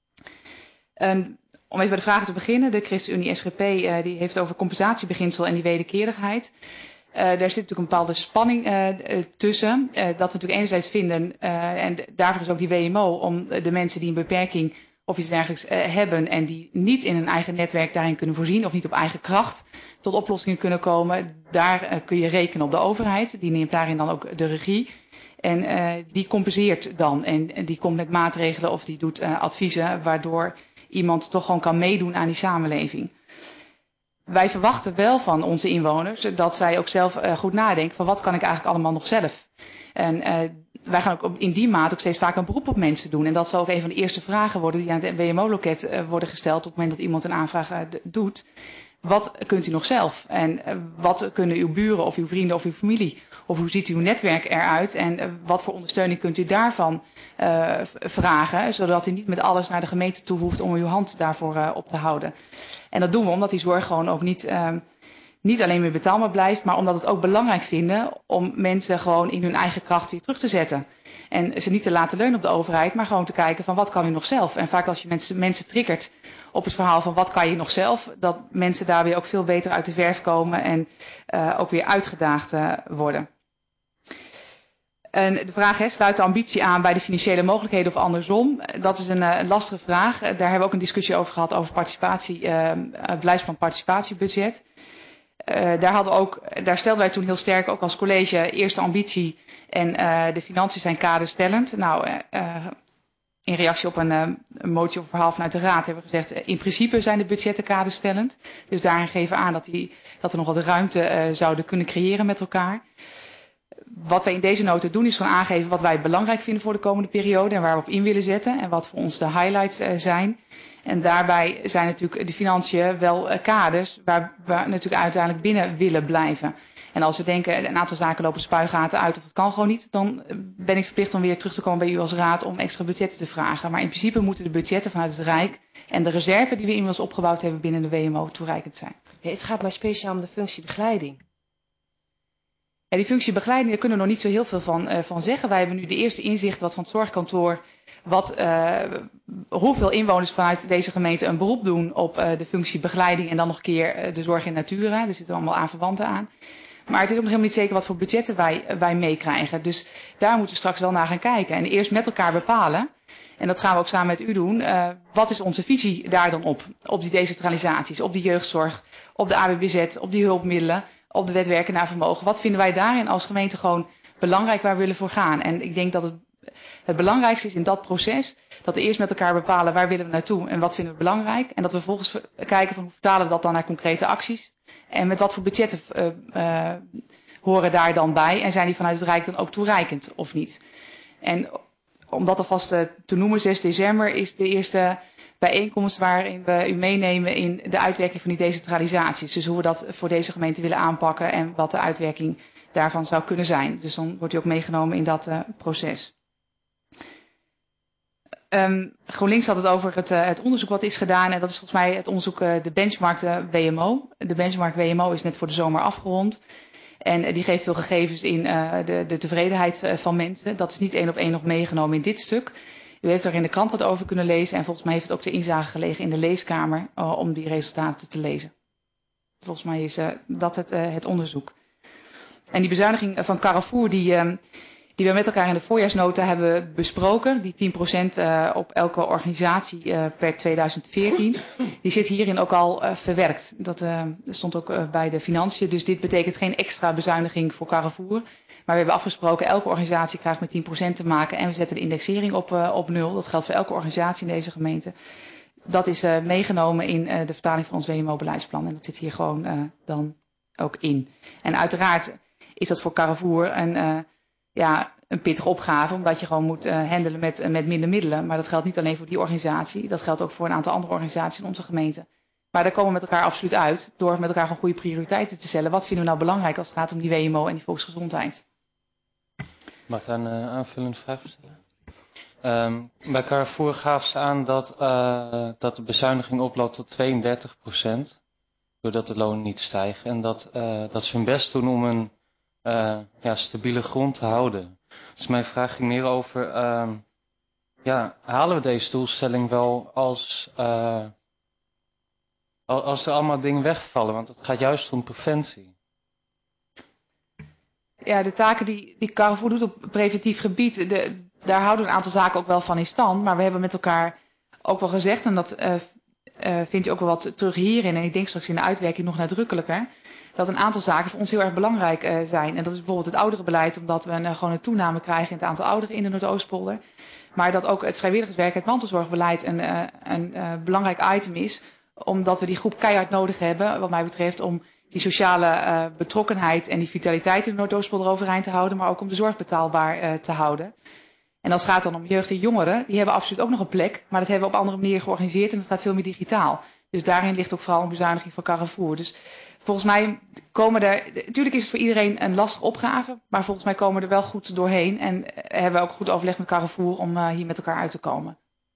En om even bij de vragen te beginnen. De ChristenUnie S G P uh, die heeft over compensatiebeginsel en die wederkerigheid. Uh, daar zit natuurlijk een bepaalde spanning uh, tussen. Uh, dat we natuurlijk enerzijds vinden, uh, en daarvoor is ook die W M O, om de mensen die een beperking of iets dergelijks uh, hebben en die niet in een eigen netwerk daarin kunnen voorzien of niet op eigen kracht tot oplossingen kunnen komen. Daar uh, kun je rekenen op de overheid. Die neemt daarin dan ook de regie. En uh, die compenseert dan en, en die komt met maatregelen of die doet uh, adviezen waardoor iemand toch gewoon kan meedoen aan die samenleving. Wij verwachten wel van onze inwoners dat zij ook zelf uh, goed nadenken van wat kan ik eigenlijk allemaal nog zelf. En uh, wij gaan ook in die mate ook steeds vaak een beroep op mensen doen. En dat zal ook een van de eerste vragen worden die aan het W M O-loket uh, worden gesteld op het moment dat iemand een aanvraag uh, doet. Wat kunt u nog zelf? En uh, wat kunnen uw buren of uw vrienden of uw familie? Of hoe ziet uw netwerk eruit? En uh, wat voor ondersteuning kunt u daarvan uh, vragen? Zodat u niet met alles naar de gemeente toe hoeft om uw hand daarvoor uh, op te houden. En dat doen we omdat die zorg gewoon ook niet, uh, niet alleen meer betaalbaar blijft. Maar omdat we het ook belangrijk vinden om mensen gewoon in hun eigen kracht weer terug te zetten. En ze niet te laten leunen op de overheid, maar gewoon te kijken van wat kan u nog zelf? En vaak als je mensen, mensen triggert op het verhaal van wat kan je nog zelf, dat mensen daar weer ook veel beter uit de verf komen en uh, ook weer uitgedaagd uh, worden. En de vraag is, sluit de ambitie aan bij de financiële mogelijkheden of andersom? Dat is een, een lastige vraag. Daar hebben we ook een discussie over gehad over participatie, uh, beleidsplan participatiebudget. Uh, daar, hadden we ook, daar stelden wij toen heel sterk ook als college eerste ambitie en uh, de financiën zijn kaderstellend. Nou, uh, in reactie op een, uh, een motie of verhaal vanuit de Raad hebben we gezegd, uh, in principe zijn de budgetten kaderstellend. Dus daarin geven we aan dat, die, dat we nog wat ruimte uh, zouden kunnen creëren met elkaar. Wat wij in deze nota doen is gewoon aangeven wat wij belangrijk vinden voor de komende periode en waar we op in willen zetten en wat voor ons de highlights uh, zijn. En daarbij zijn natuurlijk de financiën wel uh, kaders waar we natuurlijk uiteindelijk binnen willen blijven. En als we denken, een aantal zaken lopen spuigaten uit of dat kan gewoon niet, dan ben ik verplicht om weer terug te komen bij u als raad om extra budgetten te vragen. Maar in principe moeten de budgetten vanuit het Rijk en de reserve die we inmiddels opgebouwd hebben binnen de W M O toereikend zijn. Nee, het gaat maar speciaal om de functie begeleiding. Ja, die functie begeleiding, daar kunnen we nog niet zo heel veel van, uh, van zeggen. Wij hebben nu de eerste inzicht wat van het zorgkantoor, wat, uh, hoeveel inwoners vanuit deze gemeente een beroep doen op uh, de functie begeleiding en dan nog een keer uh, de zorg in natura. Er zitten allemaal aanverwanten aan. Maar het is ook nog helemaal niet zeker wat voor budgetten wij, wij meekrijgen. Dus daar moeten we straks wel naar gaan kijken. En eerst met elkaar bepalen, en dat gaan we ook samen met u doen, uh, wat is onze visie daar dan op? Op die decentralisaties, op die jeugdzorg, op de A B B Z, op die hulpmiddelen, op de wet werken naar vermogen. Wat vinden wij daarin als gemeente gewoon belangrijk waar we willen voor gaan? En ik denk dat het, het belangrijkste is in dat proces dat we eerst met elkaar bepalen waar willen we naartoe en wat vinden we belangrijk. En dat we vervolgens kijken van hoe vertalen we dat dan naar concrete acties. En met wat voor budgetten uh, uh, horen daar dan bij? En zijn die vanuit het Rijk dan ook toereikend of niet? En om dat alvast uh, te noemen, zes december is de eerste bijeenkomst waarin we u meenemen in de uitwerking van die decentralisaties. Dus hoe we dat voor deze gemeente willen aanpakken en wat de uitwerking daarvan zou kunnen zijn. Dus dan wordt u ook meegenomen in dat uh, proces. Um, GroenLinks had het over het, uh, het onderzoek wat is gedaan. En dat is volgens mij het onderzoek, uh, de benchmark de W M O. De benchmark W M O is net voor de zomer afgerond. En uh, die geeft veel gegevens in uh, de, de tevredenheid uh, van mensen. Dat is niet één op één nog meegenomen in dit stuk. U heeft er in de krant wat over kunnen lezen. En volgens mij heeft het ook de inzage gelegen in de leeskamer uh, om die resultaten te lezen. Volgens mij is uh, dat het, uh, het onderzoek. En die bezuiniging van Carrefour, die... Uh, die we met elkaar in de voorjaarsnota hebben besproken, die tien procent uh, op elke organisatie uh, per tweeduizend veertien, die zit hierin ook al uh, verwerkt. Dat uh, stond ook uh, bij de financiën, dus dit betekent geen extra bezuiniging voor Carrefour. Maar we hebben afgesproken, elke organisatie krijgt met tien procent te maken en we zetten de indexering op, uh, op nul. Dat geldt voor elke organisatie in deze gemeente. Dat is uh, meegenomen in uh, de vertaling van ons W M O-beleidsplan en dat zit hier gewoon uh, dan ook in. En uiteraard is dat voor Carrefour een... Uh, ja, een pittige opgave, omdat je gewoon moet uh, handelen met, uh, met minder middelen. Maar dat geldt niet alleen voor die organisatie, dat geldt ook voor een aantal andere organisaties in onze gemeente. Maar daar komen we met elkaar absoluut uit, door met elkaar gewoon goede prioriteiten te stellen. Wat vinden we nou belangrijk als het gaat om die W M O en die volksgezondheid? Mag ik daar een uh, aanvullende vraag stellen? Um, bij Carrefour gaven ze aan dat, uh, dat de bezuiniging oploopt tot tweeëndertig procent, doordat de lonen niet stijgen. En dat, uh, dat ze hun best doen om een Uh, ja, stabiele grond te houden. Dus mijn vraag ging meer over, uh, ja, halen we deze doelstelling wel als, uh, als er allemaal dingen wegvallen? Want het gaat juist om preventie. Ja, de taken die, die Carrefour doet op preventief gebied, de, daar houden we een aantal zaken ook wel van in stand. Maar we hebben met elkaar ook wel gezegd, en dat uh, uh, vindt u ook wel wat terug hierin, en ik denk straks in de uitwerking nog nadrukkelijker, dat een aantal zaken voor ons heel erg belangrijk uh, zijn. En dat is bijvoorbeeld het ouderenbeleid, omdat we een, uh, gewoon een toename krijgen in het aantal ouderen in de Noordoostpolder. Maar dat ook het vrijwilligerswerk, het mantelzorgbeleid een, uh, een uh, belangrijk item is. Omdat we die groep keihard nodig hebben, wat mij betreft, om die sociale uh, betrokkenheid en die vitaliteit in de Noordoostpolder overeind te houden. Maar ook om de zorg betaalbaar uh, te houden. En als het gaat dan om jeugd en jongeren, die hebben absoluut ook nog een plek. Maar dat hebben we op andere manieren georganiseerd en dat gaat veel meer digitaal. Dus daarin ligt ook vooral een bezuiniging van Carrefour. Dus volgens mij komen er, natuurlijk is het voor iedereen een lastige opgave, maar volgens mij komen we er wel goed doorheen en hebben we ook goed overleg met Carrefour om uh, hier met elkaar uit te komen.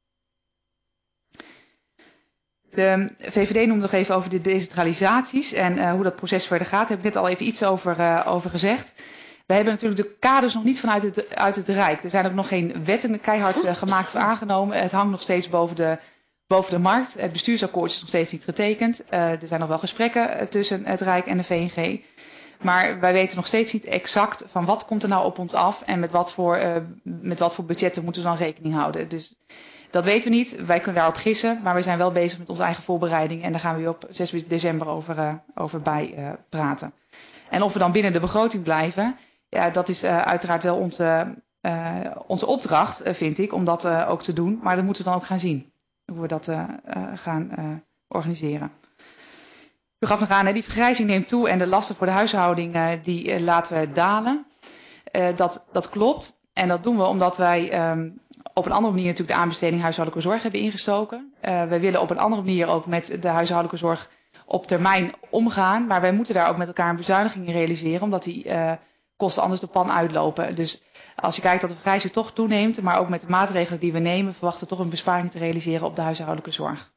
De V V D noemde nog even over de decentralisaties en uh, hoe dat proces verder gaat. Daar heb ik net al even iets over, uh, over gezegd. We hebben natuurlijk de kaders nog niet vanuit het, uit het Rijk. Er zijn ook nog geen wetten keihard uh, gemaakt of aangenomen. Het hangt nog steeds boven de Boven de markt. Het bestuursakkoord is nog steeds niet getekend. Uh, er zijn nog wel gesprekken tussen het Rijk en de V N G. Maar wij weten nog steeds niet exact van wat komt er nou op ons af en met wat voor, uh, met wat voor budgetten moeten we dan rekening houden. Dus dat weten we niet. Wij kunnen daarop gissen, maar we zijn wel bezig met onze eigen voorbereiding en daar gaan we op zes december over, uh, over bij uh, praten. En of we dan binnen de begroting blijven, ja, dat is uh, uiteraard wel onze, uh, onze opdracht, uh, vind ik, om dat uh, ook te doen. Maar dat moeten we dan ook gaan zien. Hoe we dat uh, uh, gaan uh, organiseren. U gaf nog aan, hè, die vergrijzing neemt toe en de lasten voor de huishouding uh, die uh, laten we dalen. Uh, dat, dat klopt. En dat doen we omdat wij um, op een andere manier natuurlijk de aanbesteding huishoudelijke zorg hebben ingestoken. Uh, we willen op een andere manier ook met de huishoudelijke zorg op termijn omgaan. Maar wij moeten daar ook met elkaar een bezuiniging in realiseren, omdat die uh, kosten anders de pan uitlopen. Dus als je kijkt dat de vergrijzing toch toeneemt, maar ook met de maatregelen die we nemen, verwachten we toch een besparing te realiseren op de huishoudelijke zorg.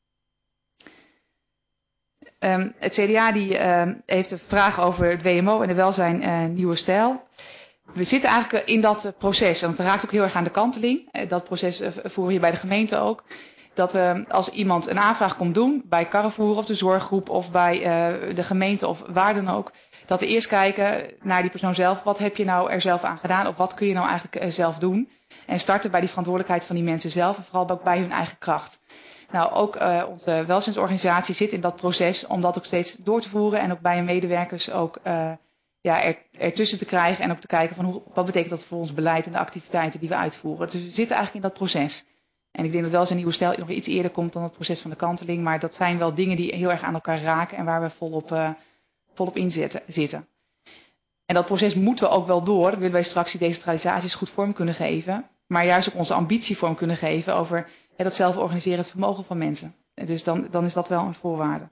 Um, het C D A die, uh, heeft een vraag over het W M O en de welzijn uh, nieuwe stijl. We zitten eigenlijk in dat proces, want het raakt ook heel erg aan de kanteling. Dat proces voeren we hier bij de gemeente ook. Dat uh, als iemand een aanvraag komt doen, bij Carrefour of de zorggroep of bij uh, de gemeente of waar dan ook, dat we eerst kijken naar die persoon zelf. Wat heb je nou er zelf aan gedaan of wat kun je nou eigenlijk uh, zelf doen? En starten bij die verantwoordelijkheid van die mensen zelf en vooral ook bij hun eigen kracht. Nou, ook uh, onze welzijnsorganisatie zit in dat proces om dat ook steeds door te voeren en ook bij hun medewerkers ook uh, ja, er, ertussen te krijgen en ook te kijken van hoe, wat betekent dat voor ons beleid en de activiteiten die we uitvoeren. Dus we zitten eigenlijk in dat proces. En ik denk dat wel zijn nieuwe stijl nog iets eerder komt dan het proces van de kanteling, maar dat zijn wel dingen die heel erg aan elkaar raken en waar we volop, uh, volop in zitten, zitten. En dat proces moeten we ook wel door, willen wij straks die decentralisaties goed vorm kunnen geven, maar juist ook onze ambitie vorm kunnen geven over ja, dat zelf organiseren het vermogen van mensen. Dus dan, dan is dat wel een voorwaarde.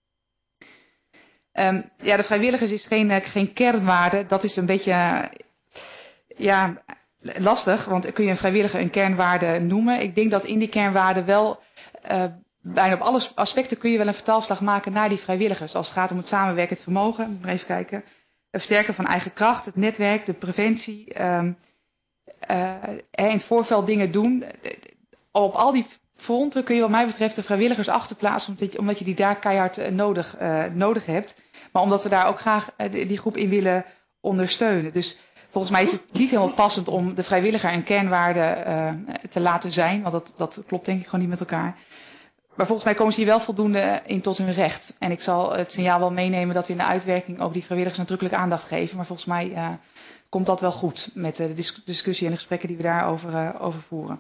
Um, ja, de vrijwilligers is geen, uh, geen kernwaarde. Dat is een beetje uh, ja, lastig, want kun je een vrijwilliger een kernwaarde noemen? Ik denk dat in die kernwaarde wel, uh, bijna op alle aspecten kun je wel een vertaalslag maken naar die vrijwilligers. Als het gaat om het samenwerkend vermogen, even kijken, het versterken van eigen kracht, het netwerk, de preventie, um, uh, in het voorveld dingen doen. Op al die fronten kun je wat mij betreft de vrijwilligers achterplaatsen, omdat je, omdat je die daar keihard nodig, uh, nodig hebt. Maar omdat we daar ook graag uh, die, die groep in willen ondersteunen. Dus volgens mij is het niet helemaal passend om de vrijwilliger een kernwaarde uh, te laten zijn. Want dat, dat klopt denk ik gewoon niet met elkaar. Maar volgens mij komen ze hier wel voldoende in tot hun recht. En ik zal het signaal wel meenemen dat we in de uitwerking ook die vrijwilligers nadrukkelijk aandacht geven. Maar volgens mij uh, komt dat wel goed met uh, de dis discussie en de gesprekken die we daarover uh, over voeren.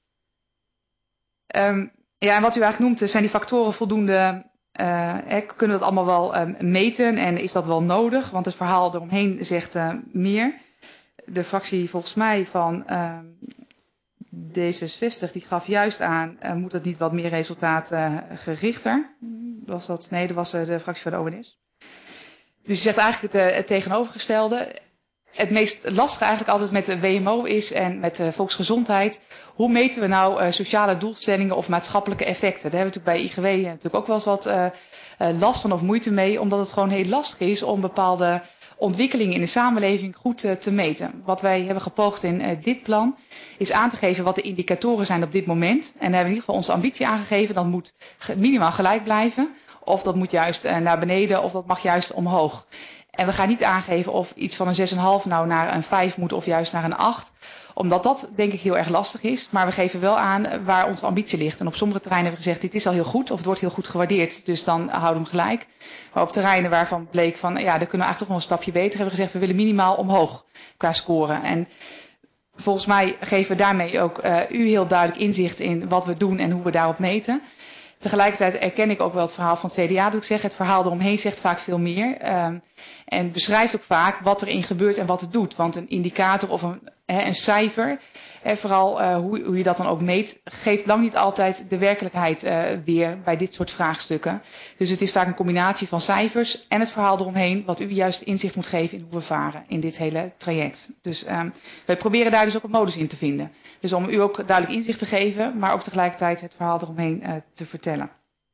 Um, ja, en wat u eigenlijk noemt, zijn die factoren voldoende, uh, eh, kunnen we dat allemaal wel uh, meten en is dat wel nodig? Want het verhaal eromheen zegt uh, meer. De fractie volgens mij van uh, D zesenzestig, die gaf juist aan, uh, moet het niet wat meer resultaatgerichter? Uh, was dat? Nee, dat was uh, de fractie van de O N S. Dus je zegt eigenlijk het, uh, het tegenovergestelde. Het meest lastige eigenlijk altijd met de W M O is en met de volksgezondheid. Hoe meten we nou uh, sociale doelstellingen of maatschappelijke effecten? Daar hebben we natuurlijk bij I G W natuurlijk ook wel eens wat uh, uh, last van of moeite mee. Omdat het gewoon heel lastig is om bepaalde ontwikkelingen in de samenleving goed uh, te meten. Wat wij hebben gepoogd in uh, dit plan is aan te geven wat de indicatoren zijn op dit moment. En daar hebben we in ieder geval onze ambitie aangegeven. Dat moet minimaal gelijk blijven. Of dat moet juist uh, naar beneden of dat mag juist omhoog. En we gaan niet aangeven of iets van een zes komma vijf nou naar een vijf moet of juist naar een acht. Omdat dat denk ik heel erg lastig is. Maar we geven wel aan waar onze ambitie ligt. En op sommige terreinen hebben we gezegd dit is al heel goed of het wordt heel goed gewaardeerd. Dus dan houden we hem gelijk. Maar op terreinen waarvan bleek van ja, daar kunnen we eigenlijk toch nog een stapje beter. Hebben we gezegd we willen minimaal omhoog qua scoren. En volgens mij geven we daarmee ook uh, u heel duidelijk inzicht in wat we doen en hoe we daarop meten. Tegelijkertijd erken ik ook wel het verhaal van het C D A. Dat ik zeg, het verhaal eromheen zegt vaak veel meer. Um, en beschrijft ook vaak wat erin gebeurt en wat het doet. Want een indicator of een, he, een cijfer, en vooral uh, hoe, hoe je dat dan ook meet, geeft lang niet altijd de werkelijkheid uh, weer bij dit soort vraagstukken. Dus het is vaak een combinatie van cijfers en het verhaal eromheen, wat u juist inzicht moet geven in hoe we varen in dit hele traject. Dus um, wij proberen daar dus ook een modus in te vinden. Dus om u ook duidelijk inzicht te geven, maar ook tegelijkertijd het verhaal eromheen uh, te vertellen.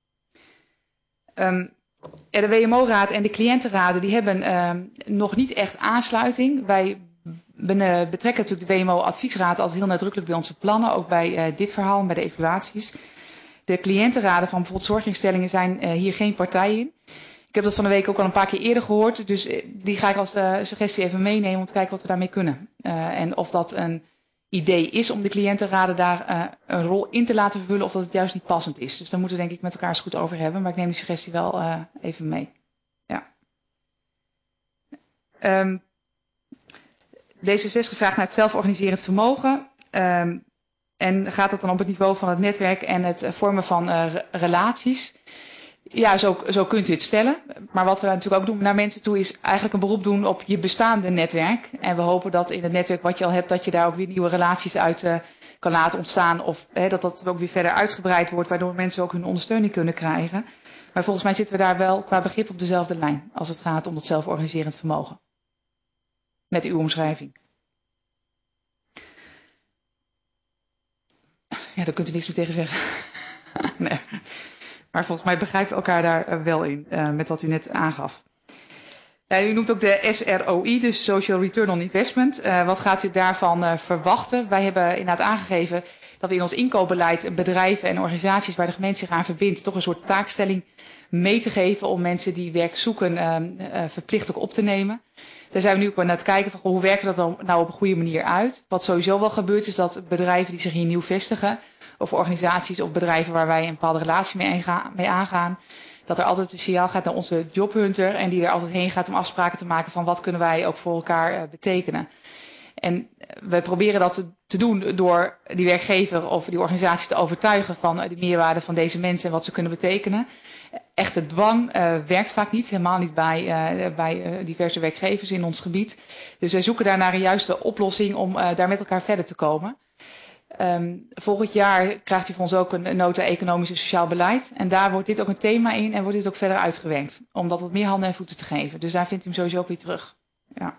Um, de W M O-raad en de cliëntenraden die hebben uh, nog niet echt aansluiting. Wij betrekken natuurlijk de W M O-adviesraad altijd heel nadrukkelijk bij onze plannen, ook bij uh, dit verhaal en bij de evaluaties. De cliëntenraden van bijvoorbeeld zorginstellingen zijn uh, hier geen partij in. Ik heb dat van de week ook al een paar keer eerder gehoord, dus uh, die ga ik als uh, suggestie even meenemen om te kijken wat we daarmee kunnen. Uh, en of dat een idee is om de cliëntenraden daar uh, een rol in te laten vervullen of dat het juist niet passend is. Dus daar moeten we denk ik met elkaar eens goed over hebben, maar ik neem die suggestie wel uh, even mee. Ja. Um, D zesenzestig vraagt naar het zelforganiserend vermogen. Um, en gaat dat dan op het niveau van het netwerk en het uh, vormen van uh, relaties. ja, zo, zo kunt u het stellen. Maar wat we natuurlijk ook doen naar mensen toe is eigenlijk een beroep doen op je bestaande netwerk. En we hopen dat in het netwerk wat je al hebt, dat je daar ook weer nieuwe relaties uit uh, kan laten ontstaan. Of hè, dat dat ook weer verder uitgebreid wordt, waardoor mensen ook hun ondersteuning kunnen krijgen. Maar volgens mij zitten we daar wel qua begrip op dezelfde lijn als het gaat om het zelforganiserend vermogen. Met uw omschrijving. Ja, daar kunt u niks meer tegen zeggen. Nee. Maar volgens mij begrijpen we elkaar daar uh, wel in, uh, met wat u net aangaf. Uh, u noemt ook de S R O I, dus Social Return on Investment. Uh, wat gaat u daarvan uh, verwachten? Wij hebben inderdaad aangegeven dat we in ons inkoopbeleid bedrijven en organisaties waar de gemeente zich aan verbindt, toch een soort taakstelling mee te geven om mensen die werk zoeken uh, uh, verplicht ook op te nemen. Daar zijn we nu ook aan het kijken van hoe werken dat dan nou op een goede manier uit. Wat sowieso wel gebeurt is dat bedrijven die zich hier nieuw vestigen, of organisaties of bedrijven waar wij een bepaalde relatie mee, mee aangaan, dat er altijd een signaal gaat naar onze jobhunter en die er altijd heen gaat om afspraken te maken van wat kunnen wij ook voor elkaar uh, betekenen. En wij proberen dat te, te doen door die werkgever of die organisatie te overtuigen van uh, de meerwaarde van deze mensen en wat ze kunnen betekenen. Echte dwang uh, werkt vaak niet, helemaal niet bij, uh, bij uh, diverse werkgevers in ons gebied. Dus wij zoeken daar naar een juiste oplossing om uh, daar met elkaar verder te komen. Um, volgend jaar krijgt u van ons ook een nota economisch en sociaal beleid. En daar wordt dit ook een thema in en wordt dit ook verder uitgewerkt. Om dat wat meer handen en voeten te geven. Dus daar vindt u hem sowieso ook weer terug. Ja.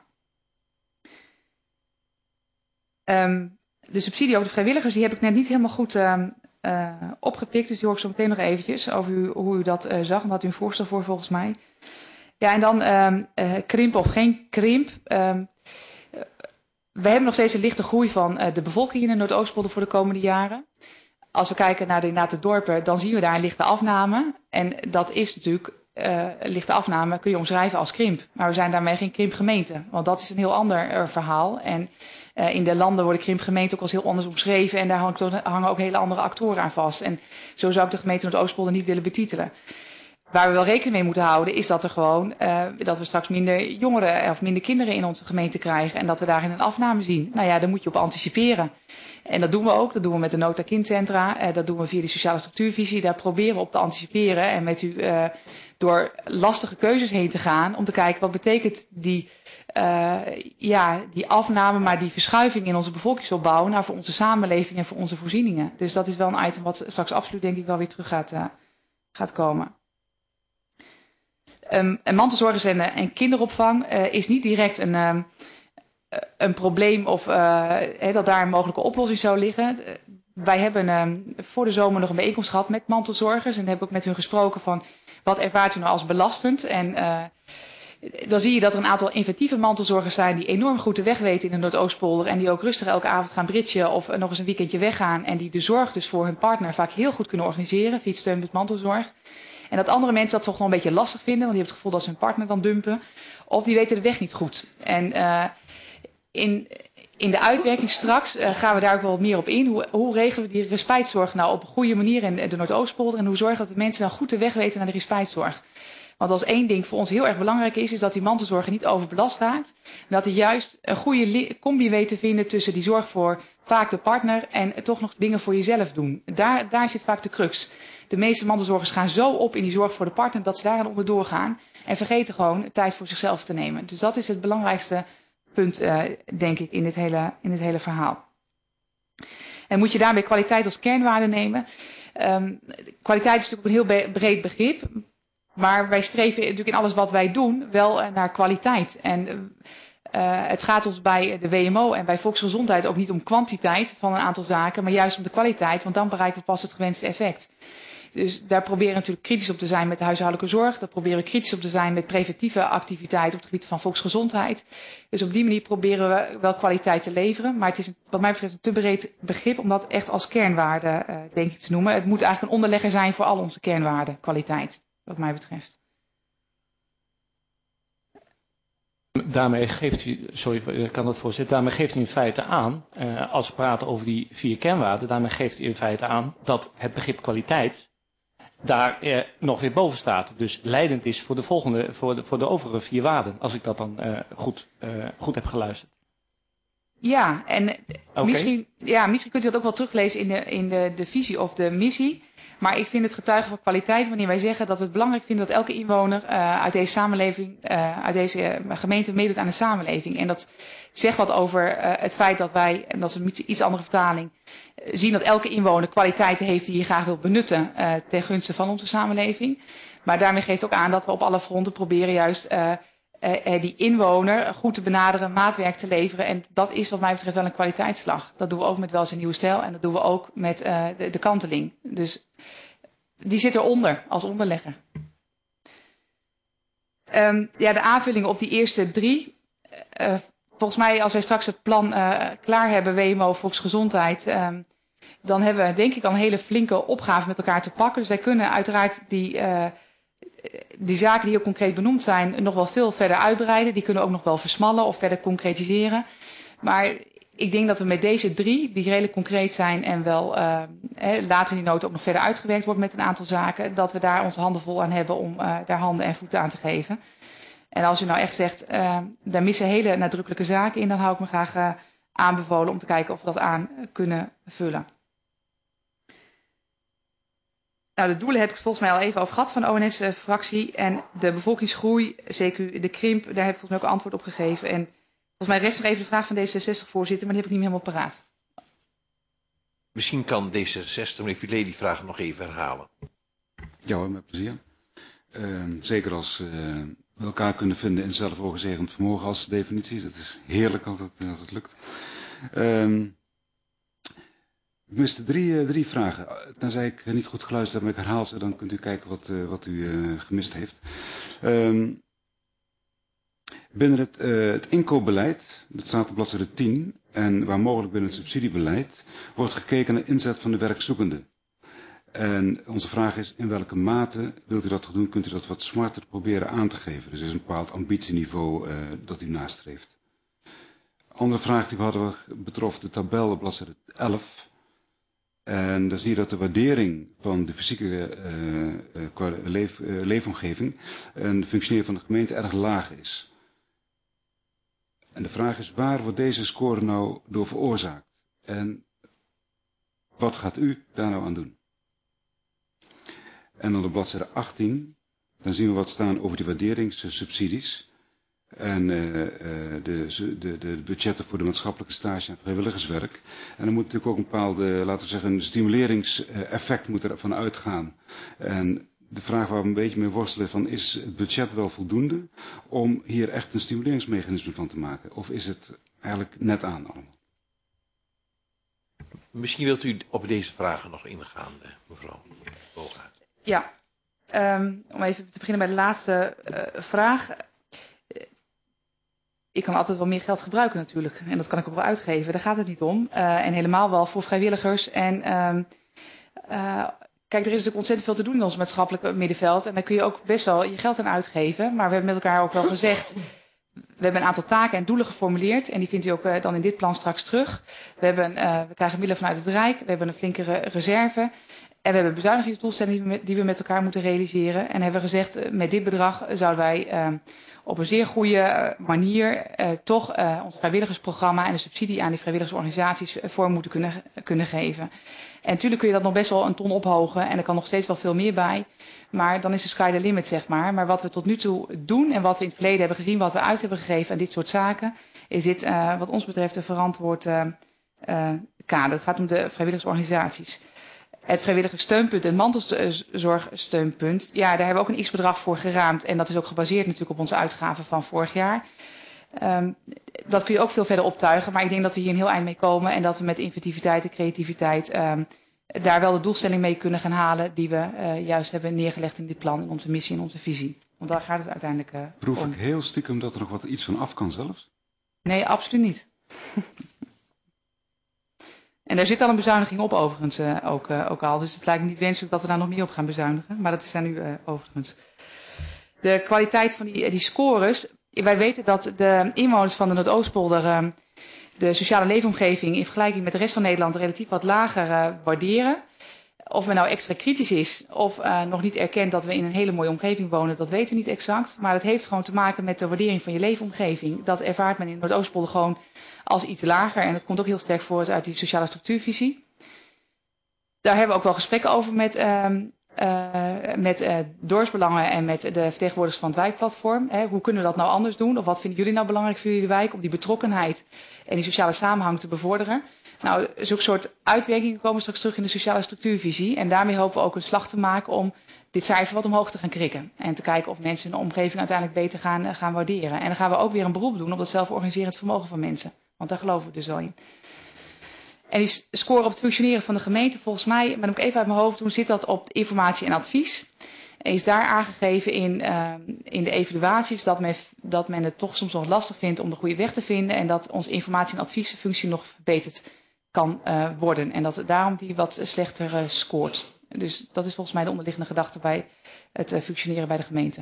Um, de subsidie over de vrijwilligers, die heb ik net niet helemaal goed uh, uh, opgepikt. Dus die hoor ik zo meteen nog eventjes over u, hoe u dat uh, zag. En daar had u een voorstel voor volgens mij. Ja, en dan um, uh, krimp of geen krimp. Um, We hebben nog steeds een lichte groei van uh, de bevolking in de Noordoostpolder voor de komende jaren. Als we kijken naar de, naar de dorpen, dan zien we daar een lichte afname. En dat is natuurlijk, uh, een lichte afname kun je omschrijven als krimp. Maar we zijn daarmee geen krimpgemeente, want dat is een heel ander uh, verhaal. En uh, in de landen worden krimpgemeenten ook als heel anders omschreven. En daar hangt, hangen ook hele andere actoren aan vast. En zo zou ik de gemeente Noordoostpolder niet willen betitelen. Waar we wel rekening mee moeten houden is dat er gewoon, uh, dat we straks minder jongeren of minder kinderen in onze gemeente krijgen en dat we daarin een afname zien. Nou ja, daar moet je op anticiperen. En dat doen we ook, dat doen we met de nota kindcentra, uh, dat doen we via de sociale structuurvisie. Daar proberen we op te anticiperen en met u uh, door lastige keuzes heen te gaan om te kijken wat betekent die, uh, ja, die afname, maar die verschuiving in onze bevolkingsopbouw nou voor onze samenleving en voor onze voorzieningen. Dus dat is wel een item wat straks absoluut denk ik wel weer terug gaat, uh, gaat komen. Um, en mantelzorgers en, uh, en kinderopvang uh, is niet direct een, uh, een probleem of uh, he, dat daar een mogelijke oplossing zou liggen. Uh, wij hebben uh, voor de zomer nog een bijeenkomst gehad met mantelzorgers en hebben ook met hun gesproken van wat ervaart u nou als belastend. En uh, dan zie je dat er een aantal inventieve mantelzorgers zijn die enorm goed de weg weten in de Noordoostpolder en die ook rustig elke avond gaan bridgen of uh, nog eens een weekendje weggaan en die de zorg dus voor hun partner vaak heel goed kunnen organiseren via het steun met mantelzorg. En dat andere mensen dat toch nog een beetje lastig vinden, want die hebben het gevoel dat ze hun partner dan dumpen. Of die weten de weg niet goed. En uh, in, in de uitwerking straks uh, gaan we daar ook wel wat meer op in. Hoe, hoe regelen we die respijtzorg nou op een goede manier in de Noordoostpolder? En hoe zorgen we dat de mensen nou goed de weg weten naar de respijtzorg? Want als één ding voor ons heel erg belangrijk is, is dat die mantelzorger niet overbelast raakt. En dat hij juist een goede combi weet te vinden tussen die zorg voor vaak de partner en toch nog dingen voor jezelf doen. Daar, daar zit vaak de crux. De meeste mantelzorgers gaan zo op in die zorg voor de partner dat ze daar aan onderdoor gaan. En vergeten gewoon tijd voor zichzelf te nemen. Dus dat is het belangrijkste punt, uh, denk ik, in dit hele, in dit hele verhaal. En moet je daarbij kwaliteit als kernwaarde nemen. Um, kwaliteit is natuurlijk een heel breed begrip. Maar wij streven natuurlijk in alles wat wij doen wel uh, naar kwaliteit. En uh, het gaat ons bij de W M O en bij volksgezondheid ook niet om kwantiteit van een aantal zaken. Maar juist om de kwaliteit, want dan bereiken we pas het gewenste effect. Dus daar proberen we natuurlijk kritisch op te zijn met de huishoudelijke zorg. Daar proberen we kritisch op te zijn met preventieve activiteiten op het gebied van volksgezondheid. Dus op die manier proberen we wel kwaliteit te leveren. Maar het is wat mij betreft een te breed begrip om dat echt als kernwaarde uh, denk ik te noemen. Het moet eigenlijk een onderlegger zijn voor al onze kernwaarden, kwaliteit, wat mij betreft. Daarmee geeft u, sorry, ik kan dat voorzitten, daarmee geeft u in feite aan, uh, als we praten over die vier kernwaarden, daarmee geeft u in feite aan dat het begrip kwaliteit daar eh, nog weer boven staat. Dus leidend is voor de volgende, voor de, voor de overige vier waarden, als ik dat dan uh, goed, uh, goed heb geluisterd. Ja, en okay. misschien, ja, misschien kunt u dat ook wel teruglezen in de, in de, de visie of de missie. Maar ik vind het getuigen van kwaliteit wanneer wij zeggen dat we het belangrijk vinden dat elke inwoner uh, uit deze samenleving, uh, uit deze uh, gemeente meedoet aan de samenleving. En dat zegt wat over uh, het feit dat wij, en dat is een iets andere vertaling, uh, zien dat elke inwoner kwaliteiten heeft die je graag wil benutten uh, ten gunste van onze samenleving. Maar daarmee geeft ook aan dat we op alle fronten proberen juist uh, uh, die inwoner goed te benaderen, maatwerk te leveren. En dat is wat mij betreft wel een kwaliteitsslag. Dat doen we ook met Welzijn Nieuwe Stijl en dat doen we ook met uh, de, de kanteling. Dus die zit eronder als onderlegger. Um, ja, de aanvullingen op die eerste drie. Uh, volgens mij, als wij straks het plan uh, klaar hebben, W M O, Volksgezondheid, um, dan hebben we denk ik al een hele flinke opgave met elkaar te pakken. Dus wij kunnen uiteraard die, uh, die zaken die heel concreet benoemd zijn nog wel veel verder uitbreiden. Die kunnen we ook nog wel versmallen of verder concretiseren. Maar ik denk dat we met deze drie, die redelijk concreet zijn en wel uh, later in die nota ook nog verder uitgewerkt wordt met een aantal zaken, dat we daar onze handen vol aan hebben om uh, daar handen en voeten aan te geven. En als u nou echt zegt, uh, daar missen hele nadrukkelijke zaken in, dan hou ik me graag uh, aanbevolen om te kijken of we dat aan kunnen vullen. Nou, de doelen heb ik volgens mij al even over gehad van de O N S-fractie. En de bevolkingsgroei, zeker de krimp, daar heb ik volgens mij ook een antwoord op gegeven. En volgens mij rest nog even de vraag van D zesenzestig, voorzitter, maar die heb ik niet meer helemaal paraat. Misschien kan D zesenzestig, meneer Filet, die vraag nog even herhalen. Ja hoor, met plezier. Uh, zeker als uh, we elkaar kunnen vinden in zelfoverzeggend vermogen als definitie. Dat is heerlijk als het, als het lukt. Uh, ik miste drie, uh, drie vragen. Tenzij ik niet goed geluisterd heb, maar ik herhaal ze, dan kunt u kijken wat, uh, wat u uh, gemist heeft. Uh, binnen het, uh, het inkoopbeleid, dat staat op bladzijde tien, en waar mogelijk binnen het subsidiebeleid, wordt gekeken naar inzet van de werkzoekende. En onze vraag is, in welke mate wilt u dat doen? Kunt u dat wat smarter proberen aan te geven? Dus er is een bepaald ambitieniveau uh, dat u nastreeft. Andere vraag die we hadden betrof de tabel op bladzijde elf. En dan zie je dat de waardering van de fysieke uh, uh, leef, uh, leefomgeving en de functionering van de gemeente erg laag is. En de vraag is, waar wordt deze score nou door veroorzaakt? En wat gaat u daar nou aan doen? En dan op bladzijde achttien, dan zien we wat staan over die waarderingssubsidies. En uh, uh, de, de, de budgetten voor de maatschappelijke stage en vrijwilligerswerk. En dan moet natuurlijk ook een bepaalde, laten we zeggen, een stimuleringseffect moet ervan uitgaan. En de vraag waar we een beetje mee worstelen van, is het budget wel voldoende om hier echt een stimuleringsmechanisme van te maken? Of is het eigenlijk net aan allemaal? Misschien wilt u op deze vragen nog ingaan, mevrouw Bogaert. Ja, um, om even te beginnen bij de laatste uh, vraag. Ik kan altijd wel meer geld gebruiken natuurlijk. En dat kan ik ook wel uitgeven. Daar gaat het niet om. Uh, en helemaal wel voor vrijwilligers. En um, uh, kijk, er is natuurlijk ontzettend veel te doen in ons maatschappelijke middenveld. En daar kun je ook best wel je geld aan uitgeven. Maar we hebben met elkaar ook wel gezegd, we hebben een aantal taken en doelen geformuleerd. En die vindt u ook uh, dan in dit plan straks terug. We, hebben, uh, we krijgen middelen vanuit het Rijk. We hebben een flinke re reserve. En we hebben bezuinigingsdoelstellingen die we, met, die we met elkaar moeten realiseren. En hebben gezegd, uh, met dit bedrag zouden wij uh, op een zeer goede manier uh, toch uh, ons vrijwilligersprogramma en de subsidie aan die vrijwilligersorganisaties uh, vorm moeten kunnen, kunnen geven. En natuurlijk kun je dat nog best wel een ton ophogen en er kan nog steeds wel veel meer bij. Maar dan is de sky the limit, zeg maar. Maar wat we tot nu toe doen en wat we in het verleden hebben gezien, wat we uit hebben gegeven aan dit soort zaken, is dit uh, wat ons betreft een verantwoord uh, uh, kader. Het gaat om de vrijwilligersorganisaties. Het vrijwilligerssteunpunt en mantelzorgsteunpunt, ja, daar hebben we ook een x-bedrag voor geraamd. En dat is ook gebaseerd natuurlijk op onze uitgaven van vorig jaar. Um, dat kun je ook veel verder optuigen, maar ik denk dat we hier een heel eind mee komen. En dat we met inventiviteit en creativiteit um, daar wel de doelstelling mee kunnen gaan halen die we uh, juist hebben neergelegd in dit plan, in onze missie en onze visie. Want daar gaat het uiteindelijk uh, Proef om. ik heel stiekem dat er nog wat iets van af kan zelfs? Nee, absoluut niet. En daar zit al een bezuiniging op overigens uh, ook, uh, ook al. Dus het lijkt me niet wenselijk dat we daar nog meer op gaan bezuinigen. Maar dat is aan u uh, overigens. De kwaliteit van die, die scores. Wij weten dat de inwoners van de Noordoostpolder uh, de sociale leefomgeving in vergelijking met de rest van Nederland relatief wat lager uh, waarderen. Of men nou extra kritisch is of uh, nog niet erkent dat we in een hele mooie omgeving wonen, dat weten we niet exact. Maar het heeft gewoon te maken met de waardering van je leefomgeving. Dat ervaart men in Noordoostpolder gewoon als iets lager. En dat komt ook heel sterk voort uit die sociale structuurvisie. daar hebben we ook wel gesprekken over met, uh, uh, met uh, dorpsbelangen en met de vertegenwoordigers van het wijkplatform. Hè, hoe kunnen we dat nou anders doen? Of wat vinden jullie nou belangrijk voor jullie wijk? Om die betrokkenheid en die sociale samenhang te bevorderen. Nou, zulke soort uitwerkingen komen straks terug in de sociale structuurvisie. En daarmee hopen we ook een slag te maken om dit cijfer wat omhoog te gaan krikken. En te kijken of mensen hun omgeving uiteindelijk beter gaan, uh, gaan waarderen. En dan gaan we ook weer een beroep doen op dat zelforganiserend vermogen van mensen. Want daar geloven we dus wel in. En die score op het functioneren van de gemeente, volgens mij, maar dan moet ik even uit mijn hoofd doen, zit dat op informatie en advies. En is daar aangegeven in, uh, in de evaluaties dat men, dat men het toch soms nog lastig vindt om de goede weg te vinden. En dat onze informatie- en adviesfunctie nog verbeterd kan uh, worden. En dat daarom die wat slechter uh, scoort. Dus dat is volgens mij de onderliggende gedachte bij het uh, functioneren bij de gemeente.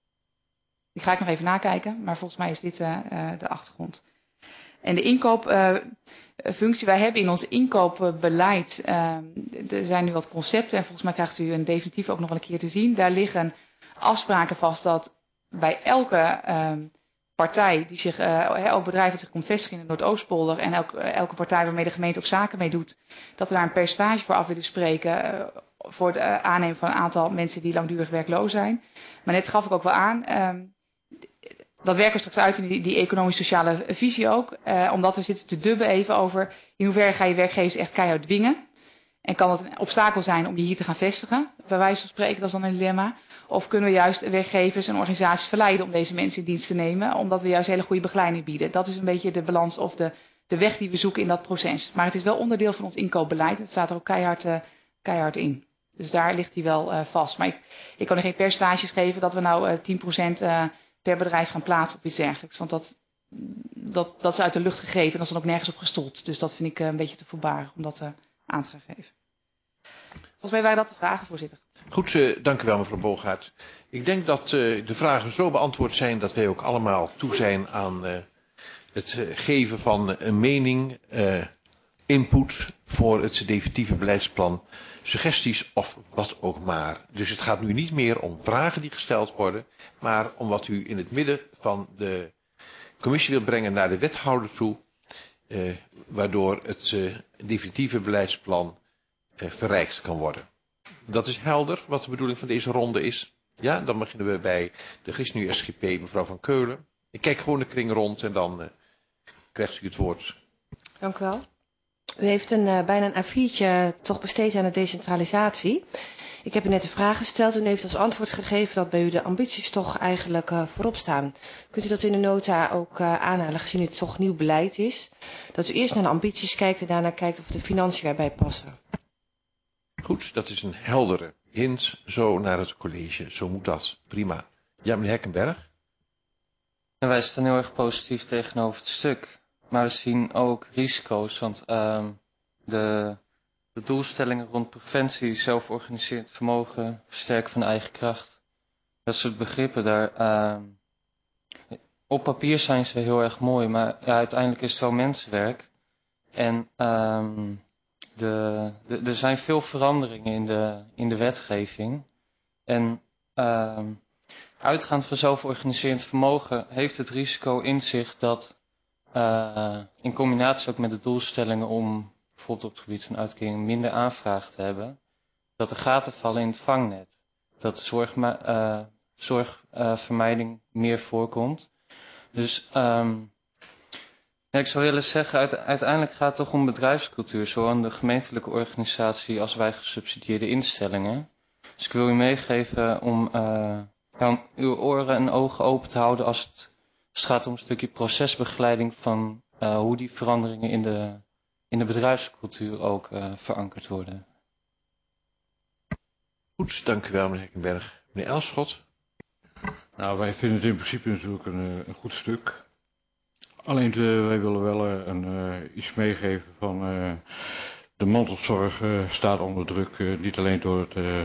Die ga ik nog even nakijken, maar volgens mij is dit uh, uh, de achtergrond. En de inkoopfunctie, uh, wij hebben in ons inkoopbeleid, uh, er zijn nu wat concepten en volgens mij krijgt u een definitief ook nog wel een keer te zien. Daar liggen afspraken vast dat bij elke uh, partij, die zich, uh, elk bedrijf dat zich komt vestigen in de Noordoostpolder en elke, uh, elke partij waarmee de gemeente ook zaken mee doet, dat we daar een percentage voor af willen spreken uh, voor het uh, aannemen van een aantal mensen die langdurig werkloos zijn. Maar net gaf ik ook wel aan, uh, dat werken we straks uit in die, die economisch-sociale visie ook. Uh, omdat we zitten te dubben even over in hoeverre ga je werkgevers echt keihard dwingen. En kan het een obstakel zijn om je hier te gaan vestigen? Bij wijze van spreken, dat is dan een dilemma. Of kunnen we juist werkgevers en organisaties verleiden om deze mensen in dienst te nemen. Omdat we juist hele goede begeleiding bieden. Dat is een beetje de balans of de, de weg die we zoeken in dat proces. Maar het is wel onderdeel van ons inkoopbeleid. Het staat er ook keihard, uh, keihard in. Dus daar ligt hij wel uh, vast. Maar ik, ik kan er geen percentages geven dat we nou uh, tien procent... Uh, per bedrijf gaan plaatsen of iets dergelijks. Want dat, dat, dat is uit de lucht gegrepen en dat is dan ook nergens op gestoeld. Dus dat vind ik uh, een beetje te voorbarig om dat uh, aan te gaan geven. Volgens mij waren dat de vragen, voorzitter. Goed, uh, dank u wel mevrouw Bogaert. Ik denk dat uh, de vragen zo beantwoord zijn dat wij ook allemaal toe zijn aan uh, het uh, geven van een mening, uh, input voor het definitieve beleidsplan, suggesties of wat ook maar. Dus het gaat nu niet meer om vragen die gesteld worden, maar om wat u in het midden van de commissie wilt brengen naar de wethouder toe, uh, waardoor het uh, definitieve beleidsplan uh, verrijkt kan worden. Dat is helder wat de bedoeling van deze ronde is. Ja, dan beginnen we bij de GrisNu S G P, mevrouw Van Keulen. Ik kijk gewoon de kring rond en dan uh, krijgt u het woord. Dank u wel. U heeft een, uh, bijna een A viertje toch besteed aan de decentralisatie. Ik heb u net een vraag gesteld en u heeft als antwoord gegeven dat bij u de ambities toch eigenlijk uh, voorop staan. Kunt u dat in de nota ook uh, aanhalen, gezien het toch nieuw beleid is? Dat u eerst naar de ambities kijkt en daarna kijkt of de financiën erbij passen. Goed, dat is een heldere hint. Zo naar het college, zo moet dat. Prima. Ja, meneer Hekkenberg? En wij staan heel erg positief tegenover het stuk. Maar we zien ook risico's, want uh, de, de doelstellingen rond preventie, zelforganiserend vermogen, versterken van eigen kracht, dat soort begrippen daar, uh, op papier zijn ze heel erg mooi, maar ja, uiteindelijk is het wel mensenwerk. En uh, de, de, er zijn veel veranderingen in de, in de wetgeving. En uh, uitgaand van zelforganiserend vermogen heeft het risico in zich dat Uh, in combinatie ook met de doelstellingen om bijvoorbeeld op het gebied van uitkeringen minder aanvraag te hebben, dat er gaten vallen in het vangnet. Dat zorgma- uh, zorgvermijding uh, meer voorkomt. Dus um, ja, ik zou willen zeggen, uit, uiteindelijk gaat het toch om bedrijfscultuur, zowel in de gemeentelijke organisatie als bij gesubsidieerde instellingen. Dus ik wil u meegeven om, uh, ja, om uw oren en ogen open te houden als het Het gaat om een stukje procesbegeleiding van uh, hoe die veranderingen in de, in de bedrijfscultuur ook uh, verankerd worden. Goed, dank u wel meneer Hekkenberg. Meneer Elschot? Nou, wij vinden het in principe natuurlijk een, een goed stuk. Alleen de, wij willen wel uh, een, uh, iets meegeven van uh, de mantelzorg uh, staat onder druk. Uh, niet alleen door het... Uh,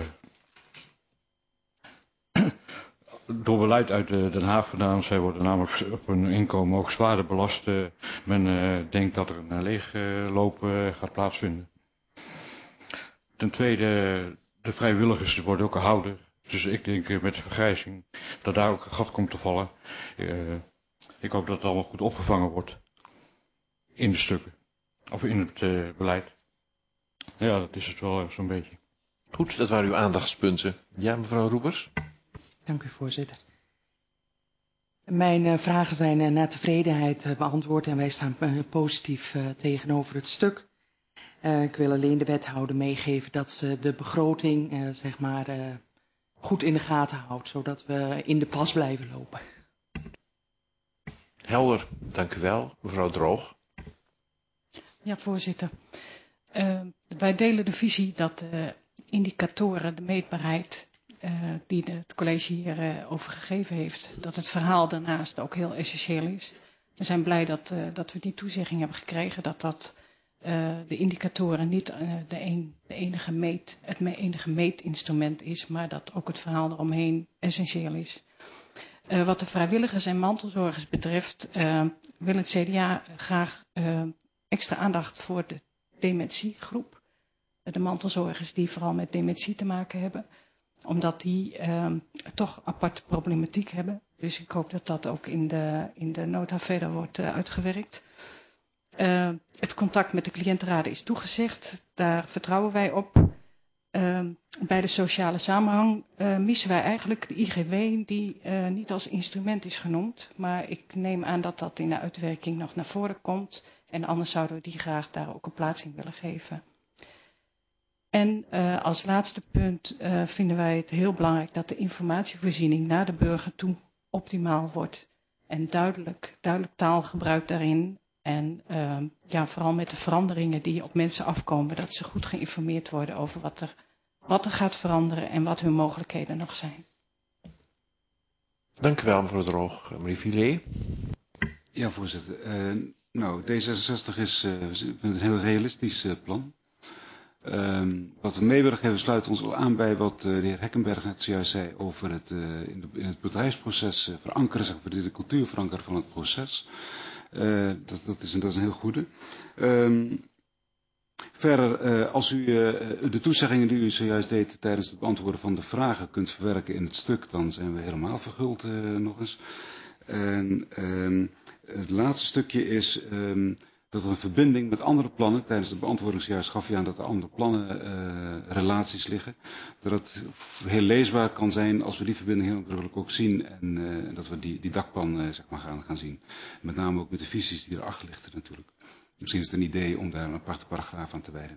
Door beleid uit Den Haag vandaan, zij worden namelijk op hun inkomen ook zwaarder belast. Men uh, denkt dat er een leegloop uh, gaat plaatsvinden. Ten tweede, de vrijwilligers worden ook ouder. Dus ik denk uh, met de vergrijzing dat daar ook een gat komt te vallen. Uh, ik hoop dat het allemaal goed opgevangen wordt in de stukken, of in het uh, beleid. Ja, dat is het wel zo'n beetje. Goed, dat waren uw aandachtspunten. Ja, mevrouw Roebers? Dank u, voorzitter. Mijn uh, vragen zijn uh, naar tevredenheid uh, beantwoord en wij staan uh, positief uh, tegenover het stuk. Uh, ik wil alleen de wethouder meegeven dat ze de begroting uh, zeg maar, uh, goed in de gaten houdt, zodat we in de pas blijven lopen. Helder, dank u wel. Mevrouw Droog. Ja, voorzitter. Uh, wij delen de visie dat de indicatoren, de meetbaarheid uh, die de, het college hier uh, over gegeven heeft, dat het verhaal daarnaast ook heel essentieel is. We zijn blij dat, uh, dat we die toezegging hebben gekregen, dat dat uh, de indicatoren niet uh, de, een, de enige meet, het me, enige meetinstrument is, maar dat ook het verhaal eromheen essentieel is. Uh, wat de vrijwilligers en mantelzorgers betreft, uh, wil het C D A graag uh, extra aandacht voor de dementiegroep. De mantelzorgers die vooral met dementie te maken hebben. Omdat die uh, toch aparte problematiek hebben. Dus ik hoop dat dat ook in de, in de nota verder wordt uh, uitgewerkt. Uh, het contact met de cliëntenraden is toegezegd. Daar vertrouwen wij op. Uh, bij de sociale samenhang uh, missen wij eigenlijk de I G W die uh, niet als instrument is genoemd. Maar ik neem aan dat dat in de uitwerking nog naar voren komt. En anders zouden we die graag daar ook een plaats in willen geven. En uh, als laatste punt uh, vinden wij het heel belangrijk dat de informatievoorziening naar de burger toe optimaal wordt. En duidelijk, duidelijk taalgebruik daarin. En uh, ja, vooral met de veranderingen die op mensen afkomen, dat ze goed geïnformeerd worden over wat er, wat er gaat veranderen en wat hun mogelijkheden nog zijn. Dank u wel, mevrouw Droog. Meneer Villet. Ja, voorzitter. Uh, nou, D zesenzestig is uh, een heel realistisch uh, plan. Um, wat we mee willen geven, sluit ons al aan bij wat uh, de heer Hekkenberg net zojuist zei over het uh, in, de, in het bedrijfsproces uh, verankeren, zeg maar, de cultuur verankeren van het proces. Uh, dat, dat, is, dat is een heel goede. Um, verder, uh, als u uh, de toezeggingen die u zojuist deed tijdens het beantwoorden van de vragen kunt verwerken in het stuk, dan zijn we helemaal verguld uh, nog eens. En um, het laatste stukje is um, dat er een verbinding met andere plannen, tijdens de beantwoording zojuist gaf je aan dat er andere plannen uh, relaties liggen, dat het heel leesbaar kan zijn als we die verbinding heel nadrukkelijk ook zien en uh, dat we die, die dakpan uh, zeg maar gaan, gaan zien. Met name ook met de visies die erachter liggen natuurlijk. Misschien is het een idee om daar een aparte paragraaf aan te wijden.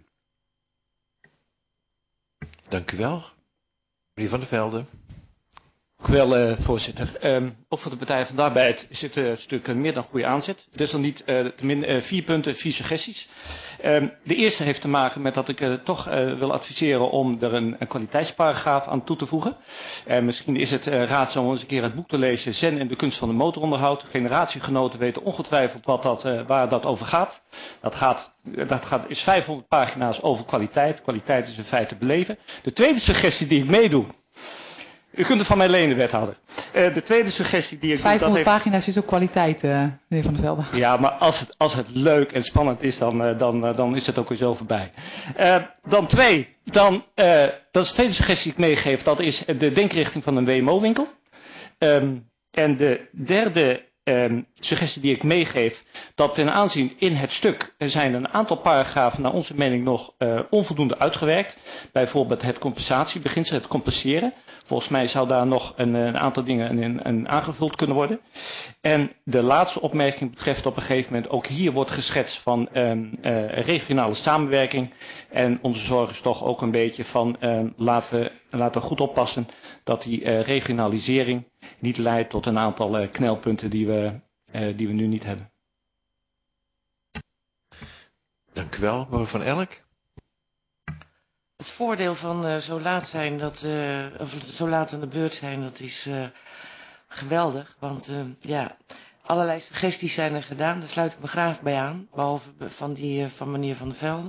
Dank u wel. Meneer Van der Velde. Dank u wel, uh, voorzitter. Um, ook voor de Partij van de Arbeid is het uh, stuk uh, meer dan goede aanzet. Desalniet uh, tenminste uh, vier punten, vier suggesties. Um, de eerste heeft te maken met dat ik uh, toch uh, wil adviseren om er een, een kwaliteitsparagraaf aan toe te voegen. Uh, misschien is het uh, raadzaam om eens een keer het boek te lezen, Zen en de kunst van de motoronderhoud. Generatiegenoten weten ongetwijfeld wat dat, uh, waar dat over gaat. Dat, gaat, dat gaat, is vijfhonderd pagina's over kwaliteit. Kwaliteit is in feite beleven. De tweede suggestie die ik meedoe. U kunt het van mij lenen, wethouder. Uh, de tweede suggestie die ik... vijfhonderd dat heeft... pagina's is ook kwaliteit, uh, meneer Van der Velde. Ja, maar als het, als het leuk en spannend is, dan, uh, dan, uh, dan is het ook weer zo voorbij. Uh, dan twee, dan, uh, dat is de tweede suggestie die ik meegeef, dat is de denkrichting van een W M O-winkel. Um, en de derde um, suggestie die ik meegeef, dat ten aanzien in het stuk er zijn een aantal paragrafen naar onze mening nog uh, onvoldoende uitgewerkt. Bijvoorbeeld het compensatiebeginsel, het compenseren. Volgens mij zou daar nog een, een aantal dingen in, in aangevuld kunnen worden. En de laatste opmerking betreft op een gegeven moment, ook hier wordt geschetst van um, uh, regionale samenwerking. En onze zorg is toch ook een beetje van um, laten, we, laten we goed oppassen dat die uh, regionalisering niet leidt tot een aantal uh, knelpunten die we, uh, die we nu niet hebben. Dank u wel, mevrouw Van Elk. Het voordeel van uh, zo laat zijn, dat, uh, of zo laat aan de beurt zijn, dat is uh, geweldig. Want uh, ja, allerlei suggesties zijn er gedaan, daar sluit ik me graag bij aan. Behalve van die uh, van meneer Van der Velde.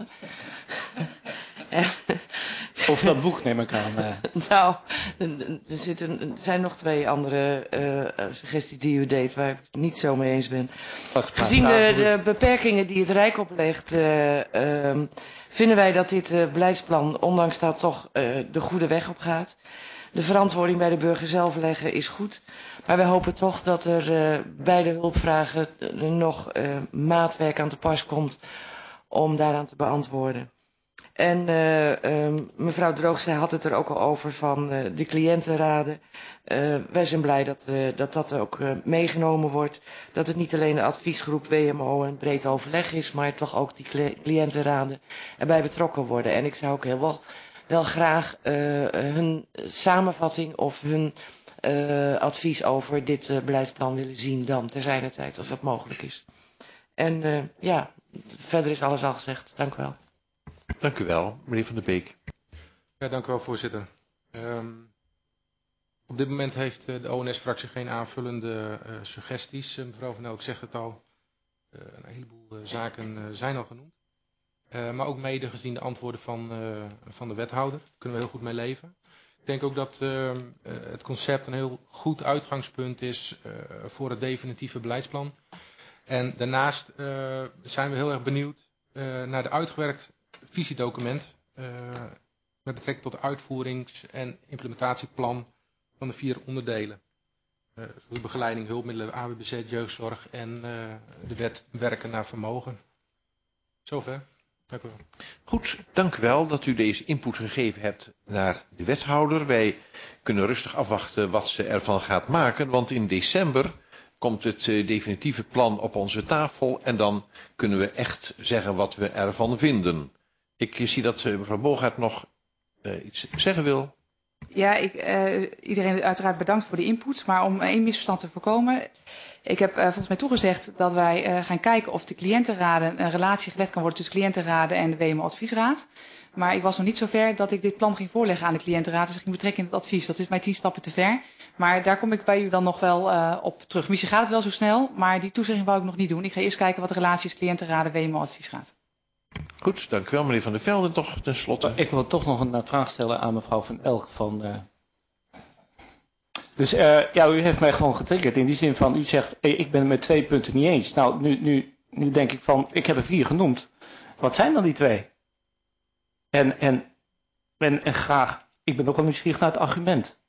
Of dat boek neem ik aan. Uh. Nou, er, zitten, er zijn nog twee andere uh, suggesties die u deed waar ik het niet zo mee eens ben. Gezien de, de beperkingen die het Rijk oplegt, uh, uh, vinden wij dat dit uh, beleidsplan, ondanks dat toch uh, de goede weg op gaat. De verantwoording bij de burger zelf leggen is goed. Maar wij hopen toch dat er uh, bij de hulpvragen uh, nog uh, maatwerk aan te pas komt om daaraan te beantwoorden. En uh, um, mevrouw Droogste had het er ook al over van uh, de cliëntenraden. Uh, wij zijn blij dat, uh, dat dat ook uh, meegenomen wordt. Dat het niet alleen de adviesgroep W M O en breed overleg is, maar toch ook die cliëntenraden erbij betrokken worden. En ik zou ook heel wel, wel graag uh, hun samenvatting of hun uh, advies over dit uh, beleidsplan willen zien dan ter zijner tijd, als dat mogelijk is. En uh, ja, verder is alles al gezegd. Dank u wel. Dank u wel, meneer Van der Beek. Ja, dank u wel, voorzitter. Um, op dit moment heeft uh, de O N S-fractie geen aanvullende uh, suggesties. Uh, mevrouw Van Elk zegt het al, uh, een heleboel uh, zaken uh, zijn al genoemd. Uh, maar ook mede gezien de antwoorden van, uh, van de wethouder kunnen we heel goed mee leven. Ik denk ook dat uh, uh, het concept een heel goed uitgangspunt is uh, voor het definitieve beleidsplan. En daarnaast uh, zijn we heel erg benieuwd uh, naar de uitgewerkt visiedocument uh, met betrekking tot de uitvoerings- en implementatieplan van de vier onderdelen. Uh, zoals begeleiding, hulpmiddelen, A W B Z, jeugdzorg en uh, de wet werken naar vermogen. Zover. Dank u wel. Goed, dank u wel dat u deze input gegeven hebt naar de wethouder. Wij kunnen rustig afwachten wat ze ervan gaat maken, want in december komt het uh, definitieve plan op onze tafel en dan kunnen we echt zeggen wat we ervan vinden. Ik zie dat uh, mevrouw Bogaert nog uh, iets zeggen wil. Ja, ik, uh, iedereen uiteraard bedankt voor de input, maar om één misverstand te voorkomen. Ik heb uh, volgens mij toegezegd dat wij uh, gaan kijken of de cliëntenraden een relatie gelegd kan worden tussen cliëntenraden en de W M O-adviesraad. Maar ik was nog niet zover dat ik dit plan ging voorleggen aan de cliëntenraad, dus ik ging betrekken in het advies. Dat is mij tien stappen te ver. Maar daar kom ik bij u dan nog wel uh, op terug. Misschien gaat het wel zo snel, maar die toezegging wou ik nog niet doen. Ik ga eerst kijken wat de relatie is cliëntenraden W M O-adviesraad. Goed, dank u wel, meneer Van der Velde. Toch tenslotte. Ik wil toch nog een vraag stellen aan mevrouw Van Elk. Van, uh... Dus uh, ja, u heeft mij gewoon getriggerd in die zin van, u zegt, hey, ik ben het met twee punten niet eens. Nou, nu, nu, nu denk ik van, ik heb er vier genoemd. Wat zijn dan die twee? En, en, en, en graag, ik ben nog wel nieuwsgierig naar het argument.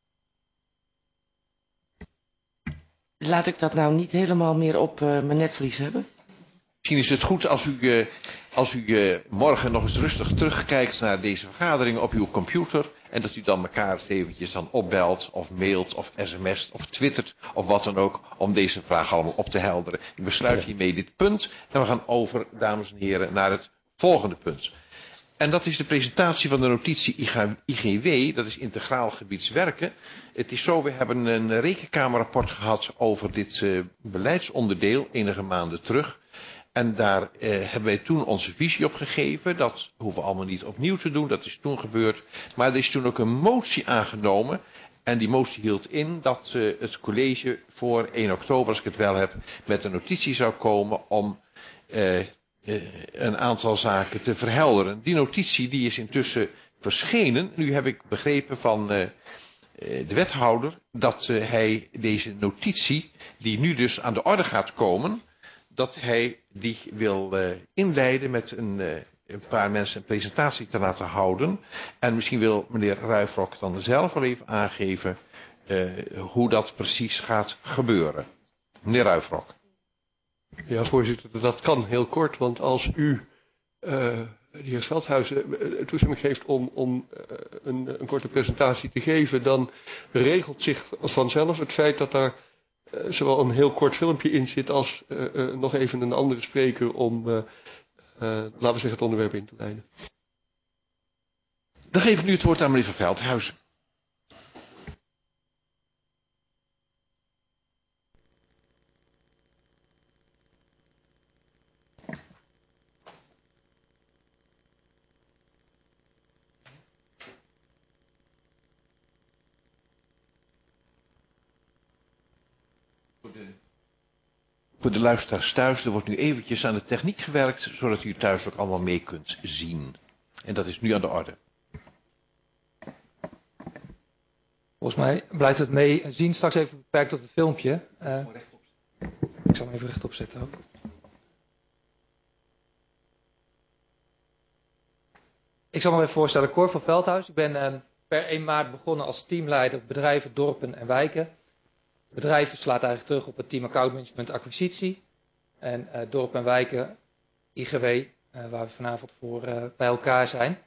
Laat ik dat nou niet helemaal meer op uh, mijn netvlies hebben? Misschien is het goed als u, uh, als u uh, morgen nog eens rustig terugkijkt naar deze vergadering op uw computer. En dat u dan elkaar eens eventjes dan opbelt of mailt of sms't of twittert of wat dan ook. Om deze vraag allemaal op te helderen. Ik besluit hiermee dit punt. En we gaan over, dames en heren, naar het volgende punt. En dat is de presentatie van de notitie I G W, dat is Integraal Gebiedswerken. Het is zo, we hebben een rekenkamerrapport gehad over dit uh, beleidsonderdeel enige maanden terug. En daar uh, hebben wij toen onze visie op gegeven. Dat hoeven we allemaal niet opnieuw te doen, dat is toen gebeurd. Maar er is toen ook een motie aangenomen. En die motie hield in dat uh, het college voor één oktober, als ik het wel heb, met een notitie zou komen om uh, uh, een aantal zaken te verhelderen. Die notitie die is intussen verschenen. Nu heb ik begrepen van uh, de wethouder dat uh, hij deze notitie, die nu dus aan de orde gaat komen, dat hij die wil uh, inleiden met een, uh, een paar mensen een presentatie te laten houden. En misschien wil meneer Ruijfrok dan zelf wel even aangeven uh, hoe dat precies gaat gebeuren. Meneer Ruijfrok. Ja, voorzitter, dat kan heel kort, want als u, uh, de heer Veldhuizen, uh, toestemming geeft om, om uh, een, een korte presentatie te geven, dan regelt zich vanzelf het feit dat daar uh, zowel een heel kort filmpje in zit als uh, uh, nog even een andere spreker om, uh, uh, laten we zeggen, het onderwerp in te leiden. Dan geef ik nu het woord aan meneer Van Veldhuizen. Voor de luisteraars thuis, er wordt nu eventjes aan de techniek gewerkt, zodat u thuis ook allemaal mee kunt zien. En dat is nu aan de orde. Volgens mij blijft het mee zien. Straks even beperkt tot het filmpje. Uh, ik zal hem even rechtop zetten ook. Ik zal me even voorstellen, Cor van Veldhuis. Ik ben uh, per één maart begonnen als teamleider bedrijven, dorpen en wijken. Bedrijven slaat eigenlijk terug op het team account management acquisitie. En uh, dorpen en wijken, I G W, uh, waar we vanavond voor uh, bij elkaar zijn.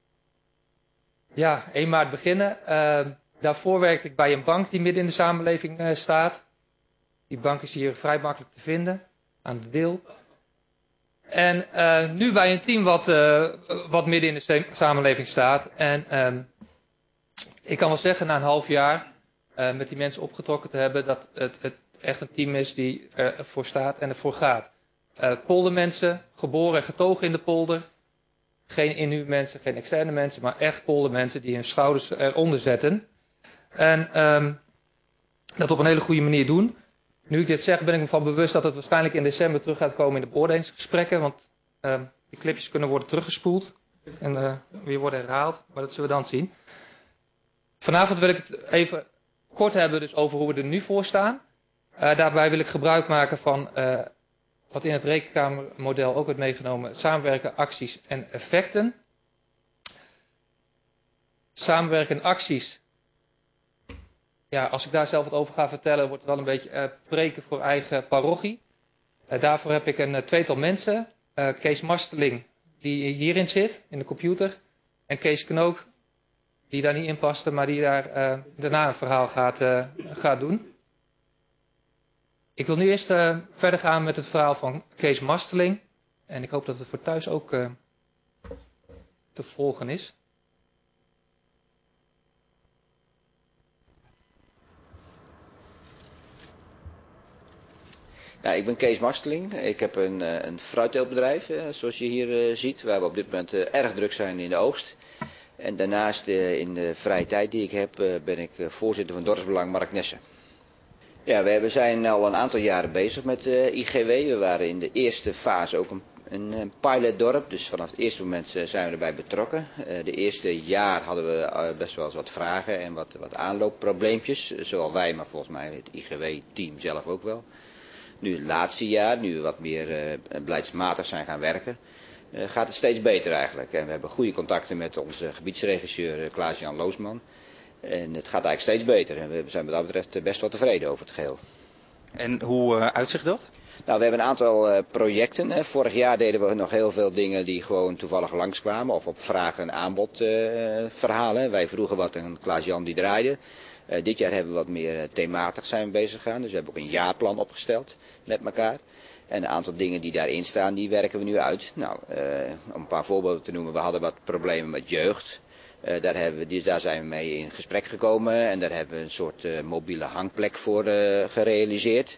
Ja, één maart beginnen. Uh, daarvoor werkte ik bij een bank die midden in de samenleving uh, staat. Die bank is hier vrij makkelijk te vinden, aan de Deel. En uh, nu bij een team wat, uh, wat midden in de samenleving staat. En um, ik kan wel zeggen, na een half jaar uh, met die mensen opgetrokken te hebben, dat het, het echt een team is die ervoor staat en ervoor gaat. Uh, poldermensen, geboren en getogen in de polder. Geen inhuurmensen, geen externe mensen, maar echt poldermensen die hun schouders eronder zetten. En um, dat op een hele goede manier doen. Nu ik dit zeg, ben ik me van bewust dat het waarschijnlijk in december terug gaat komen in de beoordelingsgesprekken. Want uh, die clipjes kunnen worden teruggespoeld en uh, weer worden herhaald. Maar dat zullen we dan zien. Vanavond wil ik het even kort hebben dus over hoe we er nu voor staan. Uh, daarbij wil ik gebruik maken van uh, wat in het rekenkamermodel ook wordt meegenomen. Samenwerken, acties en effecten. Samenwerken en acties. Ja, als ik daar zelf wat over ga vertellen, wordt het wel een beetje uh, preken voor eigen parochie. Uh, daarvoor heb ik een uh, tweetal mensen. Uh, Kees Masteling, die hierin zit, in de computer. En Kees Knook, die daar niet in paste, maar die daar uh, daarna een verhaal gaat, uh, gaat doen. Ik wil nu eerst uh, verder gaan met het verhaal van Kees Masteling. En ik hoop dat het voor thuis ook uh, te volgen is. Nou, ik ben Kees Masteling. Ik heb een, een fruitteeltbedrijf, zoals je hier ziet, waar we op dit moment erg druk zijn in de oogst. En daarnaast in de vrije tijd die ik heb, ben ik voorzitter van Dorpsbelang Marknesse. Ja, we zijn al een aantal jaren bezig met I G W. We waren in de eerste fase ook een, een pilotdorp, dus vanaf het eerste moment zijn we erbij betrokken. De eerste jaar hadden we best wel eens wat vragen en wat, wat aanloopprobleempjes, zowel wij, maar volgens mij het I G W-team zelf ook wel. Nu het laatste jaar, nu we wat meer uh, beleidsmatig zijn gaan werken, uh, gaat het steeds beter eigenlijk. En we hebben goede contacten met onze gebiedsregisseur uh, Klaas-Jan Loosman. En het gaat eigenlijk steeds beter. En we zijn wat dat betreft best wel tevreden over het geheel. En hoe uh, uitzicht dat? Nou, we hebben een aantal uh, projecten. Hè. Vorig jaar deden we nog heel veel dingen die gewoon toevallig langskwamen. Of op vraag en aanbod uh, verhalen. Wij vroegen wat en Klaas-Jan die draaide. Uh, dit jaar hebben we wat meer uh, thematisch zijn we bezig gegaan. Dus we hebben ook een jaarplan opgesteld met elkaar. En een aantal dingen die daarin staan, die werken we nu uit. Nou, uh, om een paar voorbeelden te noemen, we hadden wat problemen met jeugd. Uh, daar, hebben we, die, daar zijn we mee in gesprek gekomen en daar hebben we een soort uh, mobiele hangplek voor uh, gerealiseerd.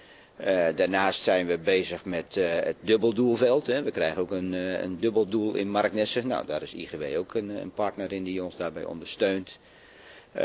Uh, daarnaast zijn we bezig met uh, het dubbeldoelveld. Hè. We krijgen ook een, uh, een dubbeldoel in Marknesse. Nou, daar is I G W ook een, een partner in die ons daarbij ondersteunt. Uh,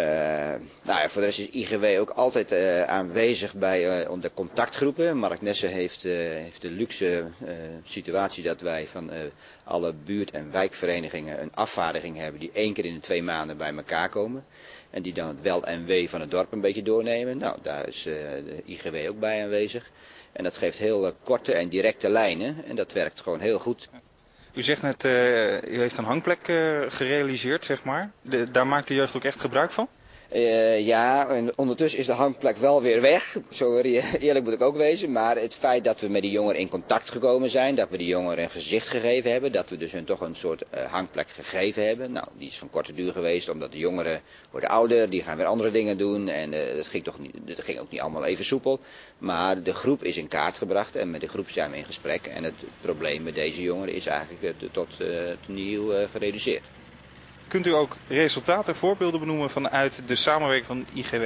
nou ja, voor de rest is I G W ook altijd uh, aanwezig bij uh, de contactgroepen. Marknesse heeft, uh, heeft de luxe uh, situatie dat wij van uh, alle buurt- en wijkverenigingen een afvaardiging hebben die één keer in de twee maanden bij elkaar komen. En die dan het wel en wee van het dorp een beetje doornemen. Nou, daar is uh, de I G W ook bij aanwezig. En dat geeft heel uh, korte en directe lijnen en dat werkt gewoon heel goed. U zegt net, uh, u heeft een hangplek uh, gerealiseerd, zeg maar. De, daar maakt de jeugd ook echt gebruik van? Uh, ja, en ondertussen is de hangplek wel weer weg. Zo eerlijk moet ik ook wezen. Maar het feit dat we met die jongeren in contact gekomen zijn, dat we die jongeren een gezicht gegeven hebben, dat we dus hun toch een soort uh, hangplek gegeven hebben. Nou, die is van korte duur geweest, omdat de jongeren worden ouder, die gaan weer andere dingen doen. En uh, dat, ging toch niet, dat ging ook niet allemaal even soepel. Maar de groep is in kaart gebracht en met de groep zijn we in gesprek. En het probleem met deze jongeren is eigenlijk uh, tot uh, nieuw uh, gereduceerd. Kunt u ook resultaten, voorbeelden benoemen vanuit de samenwerking van I G W?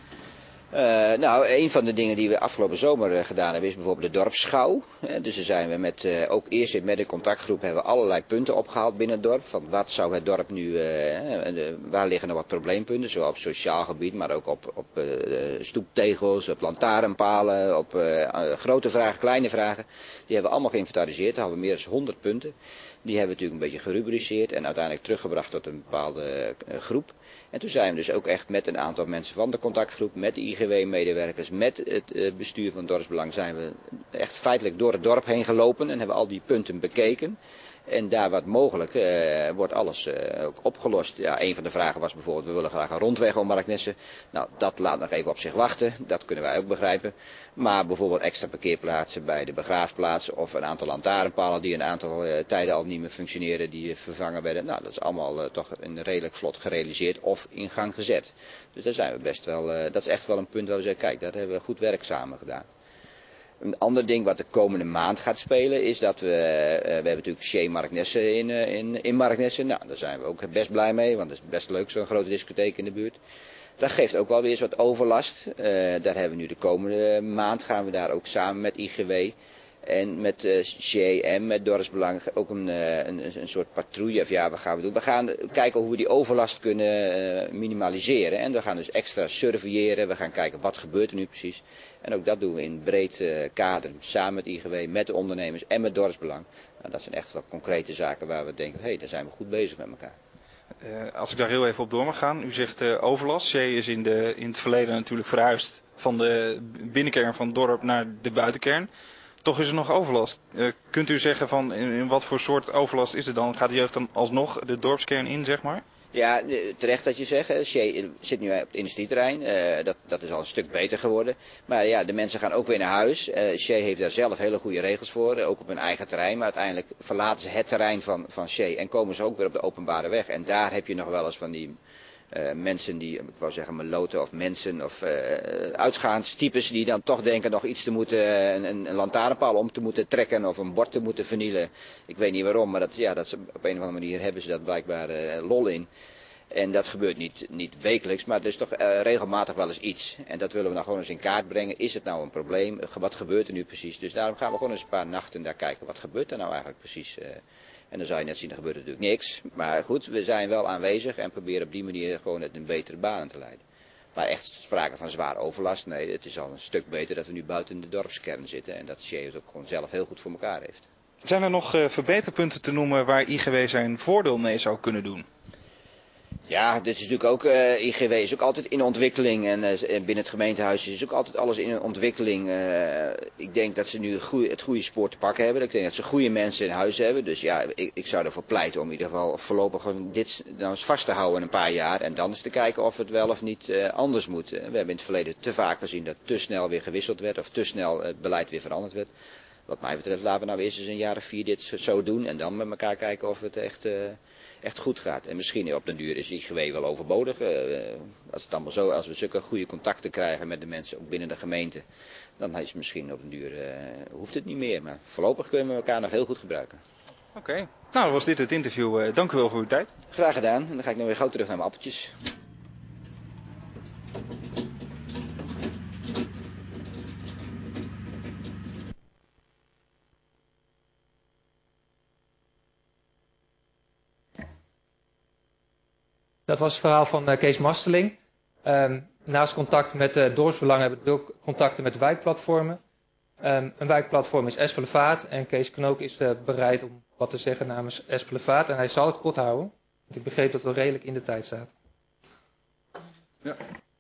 Uh, nou, een van de dingen die we afgelopen zomer uh, gedaan hebben is bijvoorbeeld de dorpsschouw. Uh, dus daar zijn we met, uh, ook eerst met de contactgroep hebben we allerlei punten opgehaald binnen het dorp. Van wat zou het dorp nu, uh, uh, waar liggen er wat probleempunten, zowel op sociaal gebied, maar ook op, op uh, stoeptegels, op lantaarnpalen, op uh, grote vragen, kleine vragen. Die hebben we allemaal geïnventariseerd, daar hadden we meer dan honderd punten. Die hebben we natuurlijk een beetje gerubriceerd en uiteindelijk teruggebracht tot een bepaalde uh, groep. En toen zijn we dus ook echt met een aantal mensen van de contactgroep, met de I G W-medewerkers, met het uh, bestuur van Dorpsbelang, zijn we echt feitelijk door het dorp heen gelopen en hebben al die punten bekeken. En daar wat mogelijk uh, wordt alles uh, ook opgelost. Ja, een van de vragen was bijvoorbeeld, we willen graag een rondweg om Marknessen. Nou, dat laat nog even op zich wachten. Dat kunnen wij ook begrijpen. Maar bijvoorbeeld extra parkeerplaatsen bij de begraafplaats of een aantal lantaarnpalen die een aantal uh, tijden al niet meer functioneren, die uh, vervangen werden. Nou, dat is allemaal uh, toch een redelijk vlot gerealiseerd of in gang gezet. Dus daar zijn we best wel, uh, dat is echt wel een punt waar we zeggen, kijk, daar hebben we goed werk samen gedaan. Een ander ding wat de komende maand gaat spelen is dat we, uh, we hebben natuurlijk Shea Marknessen in, uh, in, in Marknessen. Nou, daar zijn we ook best blij mee, want het is best leuk zo'n grote discotheek in de buurt. Dat geeft ook wel weer eens wat overlast. Uh, daar hebben we nu de komende maand gaan we daar ook samen met I G W en met uh, Shea en met Dorpsbelang ook een, uh, een, een soort patrouille. Of ja, wat gaan we doen? We gaan kijken hoe we die overlast kunnen uh, minimaliseren. En we gaan dus extra surveilleren. We gaan kijken wat gebeurt er nu precies. En ook dat doen we in breed uh, kader, samen met I G W, met de ondernemers en met Dorpsbelang. Nou, dat zijn echt wel concrete zaken waar we denken, hé, hey, daar zijn we goed bezig met elkaar. Uh, als ik daar heel even op door mag gaan. U zegt uh, overlast. Shea is in, de, in het verleden natuurlijk verhuisd van de binnenkern van het dorp naar de buitenkern. Toch is er nog overlast. Uh, kunt u zeggen van in, in wat voor soort overlast is er dan? Gaat de jeugd dan alsnog de dorpskern in, zeg maar? Ja, terecht dat je zegt. Shea zit nu op het industrieterrein. Uh, dat, dat is al een stuk beter geworden. Maar ja, de mensen gaan ook weer naar huis. Uh, Shea heeft daar zelf hele goede regels voor. Uh, ook op hun eigen terrein. Maar uiteindelijk verlaten ze het terrein van, van Shea. En komen ze ook weer op de openbare weg. En daar heb je nog wel eens van die uh, mensen die, ik wou zeggen meloten of mensen of uh, uitgaanstypes die dan toch denken nog iets te moeten, uh, een, een lantaarnpaal om te moeten trekken of een bord te moeten vernielen. Ik weet niet waarom, maar dat, ja, dat ze, op een of andere manier hebben ze dat blijkbaar uh, lol in. En dat gebeurt niet, niet wekelijks, maar er is toch uh, regelmatig wel eens iets. En dat willen we nou gewoon eens in kaart brengen. Is het nou een probleem? Wat gebeurt er nu precies? Dus daarom gaan we gewoon eens een paar nachten daar kijken. Wat gebeurt er nou eigenlijk precies? Uh, en dan zou je net zien, er gebeurt natuurlijk niks. Maar goed, we zijn wel aanwezig en proberen op die manier gewoon het in betere banen te leiden. Maar echt sprake van zwaar overlast, nee, het is al een stuk beter dat we nu buiten de dorpskern zitten. En dat Shea het ook gewoon zelf heel goed voor elkaar heeft. Zijn er nog uh, verbeterpunten te noemen waar I G W zijn voordeel mee zou kunnen doen? Ja, dit is natuurlijk ook, uh, I G W is ook altijd in ontwikkeling en uh, binnen het gemeentehuis is ook altijd alles in ontwikkeling. Uh, ik denk dat ze nu goeie, het goede spoor te pakken hebben. Ik denk dat ze goede mensen in huis hebben. Dus ja, ik, ik zou ervoor pleiten om in ieder geval voorlopig dit nou eens vast te houden een paar jaar. En dan eens te kijken of het wel of niet uh, anders moet. We hebben in het verleden te vaak gezien dat te snel weer gewisseld werd of te snel het beleid weer veranderd werd. Wat mij betreft laten we nou eerst eens een jaar of vier dit zo doen en dan met elkaar kijken of het echt... Uh, echt goed gaat. En misschien op den duur is I G W wel overbodig. Uh, als, het allemaal zo, als we zulke goede contacten krijgen met de mensen, ook binnen de gemeente, dan is het misschien op den duur, uh, hoeft het niet meer. Maar voorlopig kunnen we elkaar nog heel goed gebruiken. Oké. Okay. Nou, dan was dit het interview. Uh, dank u wel voor uw tijd. Graag gedaan. En dan ga ik nu weer gauw terug naar mijn appeltjes. Dat was het verhaal van uh, Kees Masterling. Um, naast contact met uh, Dorpsbelang hebben we ook contacten met wijkplatformen. Um, een wijkplatform is Espelevaart en Kees Knook is uh, bereid om wat te zeggen namens Espelevaart. En hij zal het kort houden, want ik begreep dat we redelijk in de tijd zaten. Ja.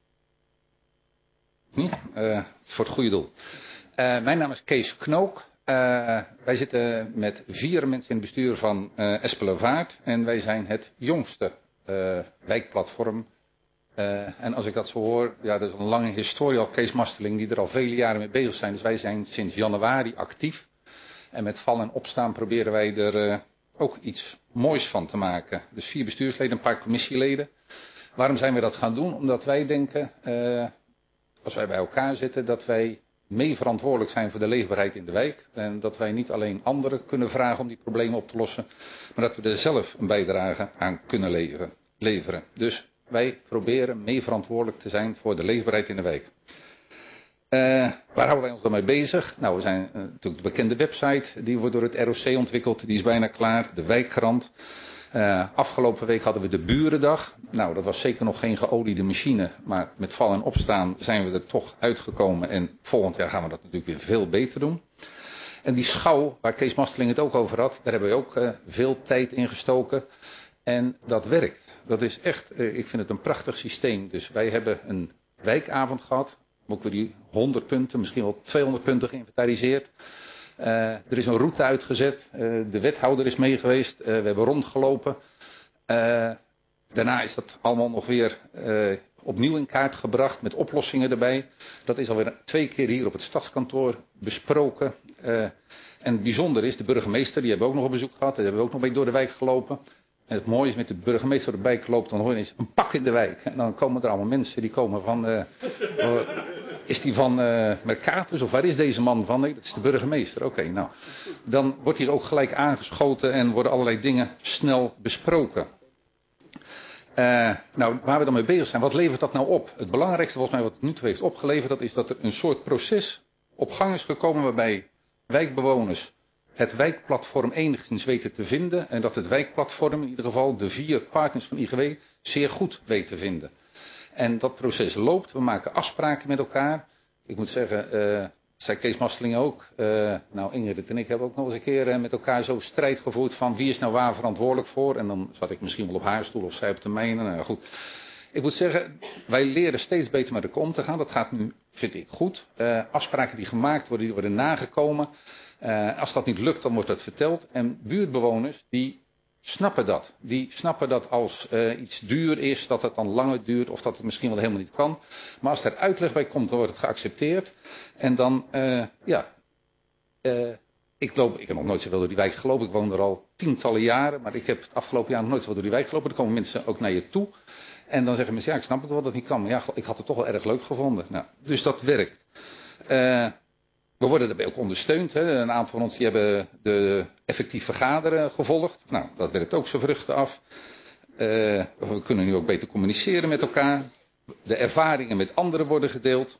Hm, uh, voor het goede doel. Uh, mijn naam is Kees Knook. Uh, wij zitten met vier mensen in het bestuur van uh, Espelevaart en wij zijn het jongste Uh, wijkplatform. Uh, en als ik dat zo hoor, ja, dat is een lange historie al. Kees Masterling die er al vele jaren mee bezig zijn. Dus wij zijn sinds januari actief. En met vallen en opstaan proberen wij er uh, ook iets moois van te maken. Dus vier bestuursleden, een paar commissieleden. Waarom zijn we dat gaan doen? Omdat wij denken, uh, als wij bij elkaar zitten, dat wij mee verantwoordelijk zijn voor de leefbaarheid in de wijk. En dat wij niet alleen anderen kunnen vragen om die problemen op te lossen, maar dat we er zelf een bijdrage aan kunnen leveren. leveren. Dus wij proberen mee verantwoordelijk te zijn voor de leefbaarheid in de wijk. Uh, waar houden wij ons dan mee bezig? Nou, we zijn uh, natuurlijk de bekende website, die wordt door het R O C ontwikkeld, die is bijna klaar. De wijkkrant. Uh, afgelopen week hadden we de Burendag. Nou, dat was zeker nog geen geoliede machine, maar met vallen en opstaan zijn we er toch uitgekomen. En volgend jaar gaan we dat natuurlijk weer veel beter doen. En die schouw, waar Kees Masterling het ook over had, daar hebben we ook uh, veel tijd in gestoken. En dat werkt. Dat is echt, uh, ik vind het een prachtig systeem. Dus wij hebben een wijkavond gehad, ook weer die honderd punten, misschien wel tweehonderd punten geïnventariseerd. Uh, er is een route uitgezet. Uh, de wethouder is mee geweest. Uh, we hebben rondgelopen. Uh, daarna is dat allemaal nog weer uh, opnieuw in kaart gebracht met oplossingen erbij. Dat is alweer twee keer hier op het stadskantoor besproken. Uh, en bijzonder is, de burgemeester, die hebben we ook nog op bezoek gehad. Die hebben we ook nog mee door de wijk gelopen. En het mooie is, met de burgemeester door de wijk loopt, dan hoor je eens een pak in de wijk. En dan komen er allemaal mensen die komen van... Uh, uh, is die van uh, Mercatus of waar is deze man van? Nee, dat is de burgemeester. Oké, okay, nou. Dan wordt hier ook gelijk aangeschoten en worden allerlei dingen snel besproken. Uh, nou, waar we dan mee bezig zijn, wat levert dat nou op? Het belangrijkste volgens mij wat het nu toe heeft opgeleverd, dat is dat er een soort proces op gang is gekomen waarbij wijkbewoners het wijkplatform enigszins weten te vinden. En dat het wijkplatform, in ieder geval de vier partners van I G W, zeer goed weet te vinden. En dat proces loopt. We maken afspraken met elkaar. Ik moet zeggen, uh, zei Kees Masteling ook. Uh, nou, Ingrid en ik hebben ook nog eens een keer uh, met elkaar zo strijd gevoerd van wie is nou waar verantwoordelijk voor. En dan zat ik misschien wel op haar stoel of zij op de mijne. Nou goed. Ik moet zeggen, wij leren steeds beter met elkaar om te gaan. Dat gaat nu, vind ik, goed. Uh, afspraken die gemaakt worden, die worden nagekomen. Uh, als dat niet lukt, dan wordt dat verteld. En buurtbewoners, die snappen dat. Die snappen dat als uh, iets duur is, dat het dan langer duurt of dat het misschien wel helemaal niet kan. Maar als er uitleg bij komt, dan wordt het geaccepteerd. En dan, uh, ja, uh, ik, loop, ik heb nog nooit zoveel door die wijk gelopen. Ik woon er al tientallen jaren, maar ik heb het afgelopen jaar nog nooit zoveel door die wijk gelopen. Er komen mensen ook naar je toe. En dan zeggen mensen, ja, ik snap het wel dat het niet kan. Maar ja, ik had het toch wel erg leuk gevonden. Nou, dus dat werkt. Uh, We worden daarbij ook ondersteund. Hè. Een aantal van ons die hebben de effectief vergaderen gevolgd. Nou, dat werkt ook zijn vruchten af. Uh, we kunnen nu ook beter communiceren met elkaar. De ervaringen met anderen worden gedeeld.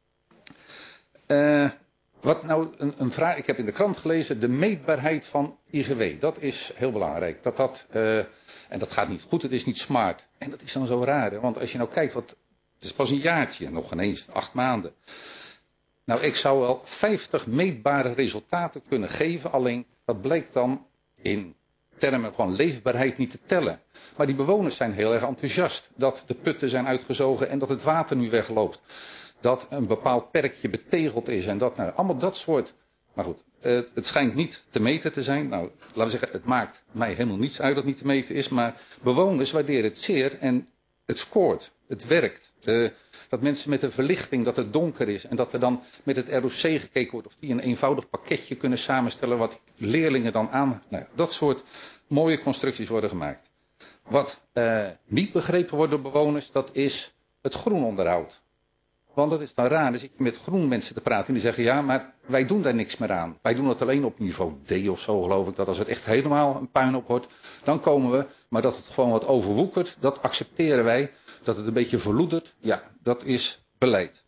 Uh, wat nou een, een vraag, ik heb in de krant gelezen, de meetbaarheid van I G W. Dat is heel belangrijk. Dat dat, uh, en dat gaat niet goed, het is niet smart. En dat is dan zo raar, hè? Want als je nou kijkt, wat, het is pas een jaartje, nog ineens, acht maanden. Nou, ik zou wel vijftig meetbare resultaten kunnen geven, alleen dat blijkt dan in termen van leefbaarheid niet te tellen. Maar die bewoners zijn heel erg enthousiast dat de putten zijn uitgezogen en dat het water nu wegloopt. Dat een bepaald perkje betegeld is en dat, nou, allemaal dat soort. Maar goed, het, het schijnt niet te meten te zijn. Nou, laten we zeggen, het maakt mij helemaal niets uit dat het niet te meten is, maar bewoners waarderen het zeer en het scoort, het werkt. Uh, dat mensen met de verlichting, dat het donker is en dat er dan met het R O C gekeken wordt of die een eenvoudig pakketje kunnen samenstellen wat leerlingen dan aan. Nou, dat soort mooie constructies worden gemaakt. Wat uh, niet begrepen wordt door bewoners, dat is het groenonderhoud. Want dat is dan raar, dus ik met groen mensen te praten en die zeggen ja, maar wij doen daar niks meer aan. Wij doen het alleen op niveau D of zo geloof ik, dat als het echt helemaal een puinhoop wordt, dan komen we. Maar dat het gewoon wat overwoekert, dat accepteren wij. Dat het een beetje verloedert, ja, dat is beleid.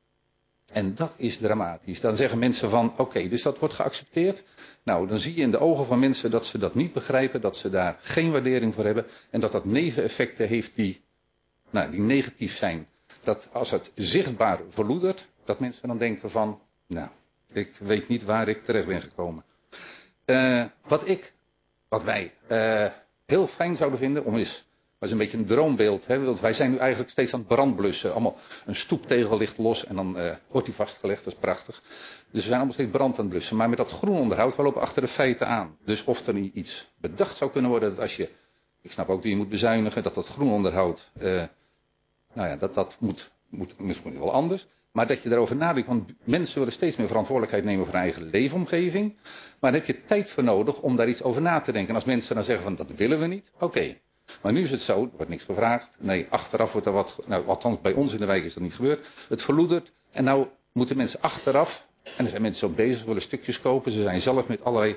En dat is dramatisch. Dan zeggen mensen van, oké, okay, dus dat wordt geaccepteerd. Nou, dan zie je in de ogen van mensen dat ze dat niet begrijpen, dat ze daar geen waardering voor hebben. En dat dat neveneffecten heeft die, nou, die negatief zijn. Dat als het zichtbaar verloedert, dat mensen dan denken van, nou, ik weet niet waar ik terecht ben gekomen. Uh, wat ik, wat wij uh, heel fijn zouden vinden om eens... Dat is een beetje een droombeeld. Hè? Want wij zijn nu eigenlijk steeds aan het brandblussen. Allemaal een stoeptegel ligt los en dan uh, wordt die vastgelegd. Dat is prachtig. Dus we zijn allemaal steeds brand aan het blussen. Maar met dat groenonderhoud, we lopen achter de feiten aan. Dus of er niet iets bedacht zou kunnen worden. Dat als je, ik snap ook dat je moet bezuinigen. Dat dat groenonderhoud, uh, nou ja, dat, dat moet, moet misschien wel anders. Maar dat je daarover nadenkt. Want mensen willen steeds meer verantwoordelijkheid nemen voor hun eigen leefomgeving. Maar daar heb je tijd voor nodig om daar iets over na te denken. En als mensen dan zeggen van dat willen we niet. Oké. Okay. Maar nu is het zo, er wordt niks gevraagd. Nee, achteraf wordt er wat, nou althans bij ons in de wijk is dat niet gebeurd. Het verloedert en nou moeten mensen achteraf, en er zijn mensen ook bezig, ze willen stukjes kopen. Ze zijn zelf met allerlei,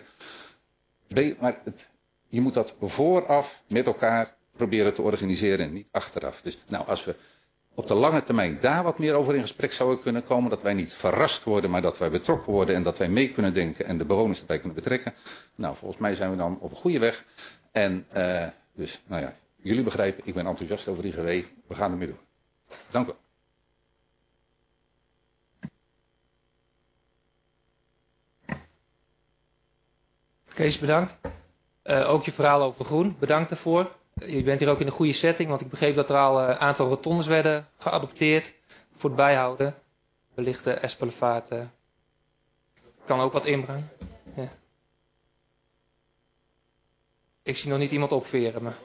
maar het, je moet dat vooraf met elkaar proberen te organiseren en niet achteraf. Dus nou, als we op de lange termijn daar wat meer over in gesprek zouden kunnen komen, dat wij niet verrast worden, maar dat wij betrokken worden en dat wij mee kunnen denken en de bewoners erbij kunnen betrekken. Nou, volgens mij zijn we dan op een goede weg. En uh, dus, nou ja, jullie begrijpen, ik ben enthousiast over I G W. We gaan ermee door. Dank u. Kees, bedankt. Uh, ook je verhaal over groen, bedankt daarvoor. Je bent hier ook in een goede setting, want ik begreep dat er al een uh, aantal rotondes werden geadopteerd voor het bijhouden. Wellicht de Espelevaart uh, kan ook wat inbrengen. Ja. Ik zie nog niet iemand opveren, maar...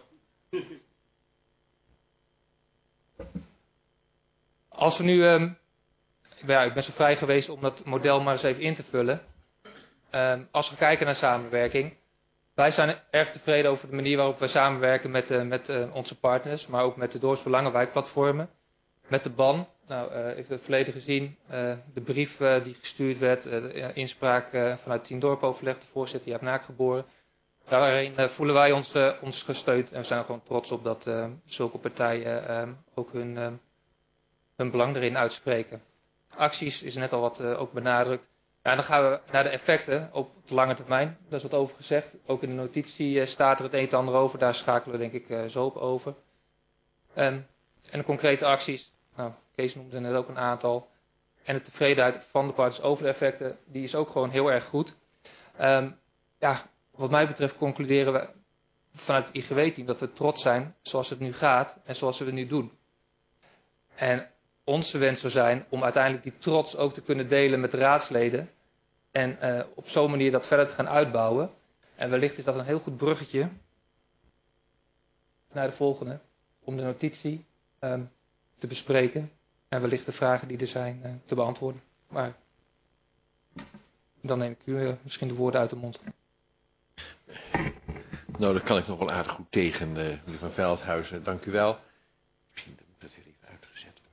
Als we nu... Um, ja, ik ben zo vrij geweest om dat model maar eens even in te vullen. Um, als we kijken naar samenwerking... Wij zijn erg tevreden over de manier waarop we samenwerken met, uh, met uh, onze partners, maar ook met de Doorsche Belangenwijkplatformen. Met de B A N, nou, uh, ik heb het verleden gezien, uh, de brief uh, die gestuurd werd, uh, de inspraak uh, vanuit Tien Dorp overleg, de voorzitter Jaap Naakgeboren. Daarin uh, voelen wij ons, uh, ons gesteund en we zijn er gewoon trots op dat uh, zulke partijen uh, ook hun, uh, hun belang erin uitspreken. Acties is net al wat uh, ook benadrukt. Ja, dan gaan we naar de effecten op de lange termijn. Daar is wat over gezegd. Ook in de notitie uh, staat er het een en ander over. Daar schakelen we denk ik uh, zo op over. Um, en de concrete acties. Nou, Kees noemde er net ook een aantal. En de tevredenheid van de partners over de effecten. Die is ook gewoon heel erg goed. Um, ja, wat mij betreft concluderen we vanuit het I G W-team dat we trots zijn zoals het nu gaat. En zoals we het nu doen. En onze wens zou zijn om uiteindelijk die trots ook te kunnen delen met de raadsleden. En uh, op zo'n manier dat verder te gaan uitbouwen. En wellicht is dat een heel goed bruggetje naar de volgende. Om de notitie um, te bespreken. En wellicht de vragen die er zijn uh, te beantwoorden. Maar dan neem ik u uh, misschien de woorden uit de mond. Nou, dat kan ik nog wel aardig goed tegen, uh, meneer Van Veldhuizen. Dank u wel. Misschien moet dat weer even uitgezet worden.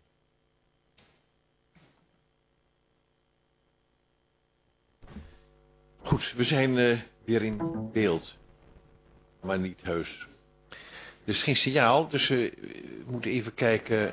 Goed, we zijn uh, weer in beeld. Maar niet heus. Er is geen signaal, dus uh, we moeten even kijken.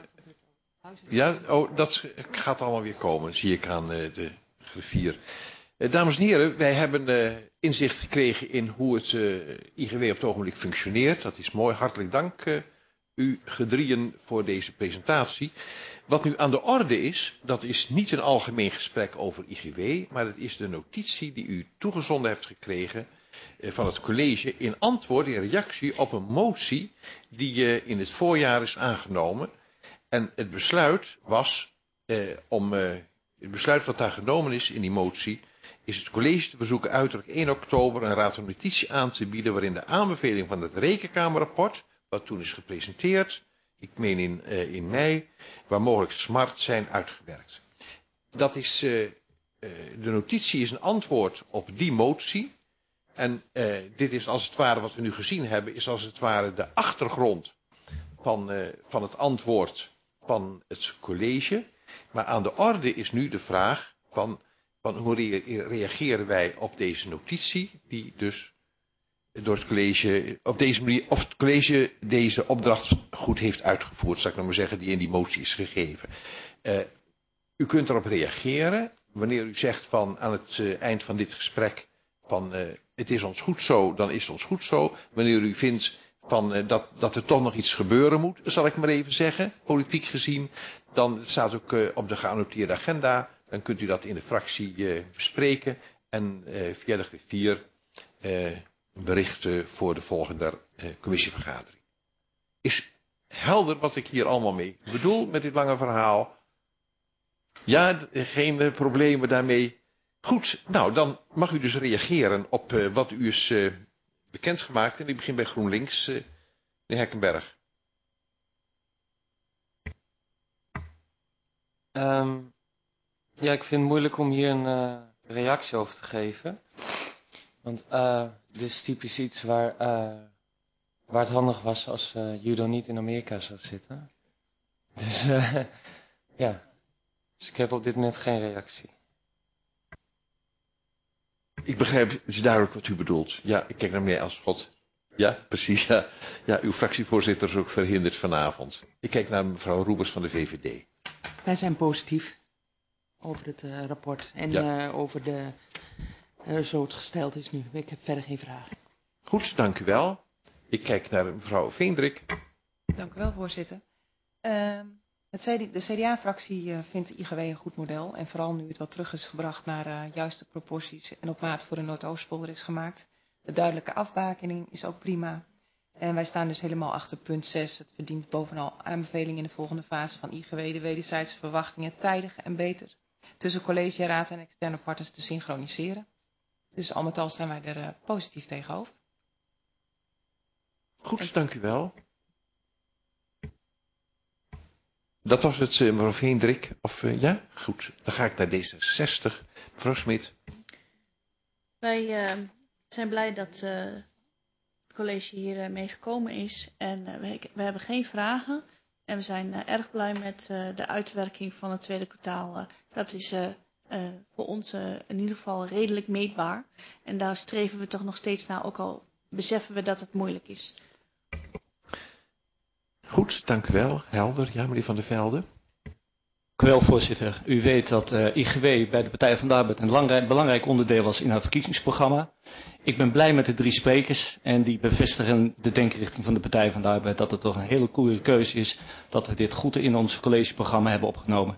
Ja, oh, dat gaat allemaal weer komen, zie ik aan uh, de griffier. Uh, dames en heren, wij hebben uh, inzicht gekregen in hoe het uh, I G W op het ogenblik functioneert. Dat is mooi. Hartelijk dank uh, u gedrieën voor deze presentatie. Wat nu aan de orde is, dat is niet een algemeen gesprek over I G W, maar het is de notitie die u toegezonden hebt gekregen uh, van het college in antwoord, in reactie op een motie die uh, in het voorjaar is aangenomen. En het besluit was, uh, om, uh, het besluit wat daar genomen is in die motie, is het college te verzoeken uiterlijk één oktober een raad van notitie aan te bieden waarin de aanbeveling van het rekenkamerrapport, wat toen is gepresenteerd, ik meen in, uh, in mei, waar mogelijk smart zijn uitgewerkt. Dat is, uh, uh, de notitie is een antwoord op die motie. En uh, dit is als het ware, wat we nu gezien hebben, is als het ware de achtergrond van, uh, van het antwoord van het college. Maar aan de orde is nu de vraag van, van hoe rea reageren wij op deze notitie, die dus door het college, op deze manier, of het college deze opdracht goed heeft uitgevoerd, zal ik nou maar zeggen, die in die motie is gegeven. Uh, u kunt erop reageren, wanneer u zegt van aan het uh, eind van dit gesprek, van uh, het is ons goed zo, dan is het ons goed zo. Wanneer u vindt van, uh, dat, dat er toch nog iets gebeuren moet, zal ik maar even zeggen, politiek gezien, dan staat ook uh, op de geannoteerde agenda, dan kunt u dat in de fractie uh, bespreken en uh, via de griffier uh, berichten voor de volgende uh, commissievergadering. Is helder wat ik hier allemaal mee bedoel met dit lange verhaal? Ja, geen uh, problemen daarmee. Goed, nou dan mag u dus reageren op uh, wat u is uh, bekendgemaakt. En ik begin bij GroenLinks, uh, de Hekkenberg. Um, ja, ik vind het moeilijk om hier een uh, reactie over te geven. Want uh, dit is typisch iets waar, uh, waar het handig was als uh, judo niet in Amerika zou zitten. Dus uh, ja, dus ik heb op dit moment geen reactie. Ik begrijp, het is duidelijk wat u bedoelt. Ja, ik kijk naar meneer Elschot. Ja, precies. Ja. Ja, uw fractievoorzitter is ook verhinderd vanavond. Ik kijk naar mevrouw Roebers van de V V D. Wij zijn positief over het uh, rapport en ja. uh, over de, uh, zo het gesteld is nu. Ik heb verder geen vragen. Goed, dank u wel. Ik kijk naar mevrouw Veendrik. Dank u wel, voorzitter. Uh, het C D, de C D A-fractie uh, vindt I G W een goed model. En vooral nu het wat terug is gebracht naar uh, juiste proporties en op maat voor de Noordoostpolder is gemaakt. De duidelijke afbakening is ook prima. En wij staan dus helemaal achter punt zes. Het verdient bovenal aanbeveling in de volgende fase van I G W de wederzijdse verwachtingen tijdig en beter tussen college, raad en externe partners te synchroniseren. Dus al met al staan wij er uh, positief tegenover. Goed, dank u wel. Dat was het, uh, mevrouw Veendrik. Of uh, ja? Goed, dan ga ik naar D zesenzestig. Mevrouw Smit. Wij uh, zijn blij dat uh, het college hier uh, mee gekomen is. En uh, we, we hebben geen vragen. En we zijn uh, erg blij met uh, de uitwerking van het tweede kwartaal. Uh, dat is uh, uh, voor ons uh, in ieder geval redelijk meetbaar. En daar streven we toch nog steeds naar, ook al beseffen we dat het moeilijk is. Goed, dank u wel. Helder. Ja, meneer Van der Velde. Dank u wel, voorzitter. U weet dat uh, I G W bij de Partij van de Arbeid een belangrijk, belangrijk onderdeel was in haar verkiezingsprogramma. Ik ben blij met de drie sprekers en die bevestigen de denkrichting van de Partij van de Arbeid dat het toch een hele goede keuze is dat we dit goed in ons collegeprogramma hebben opgenomen.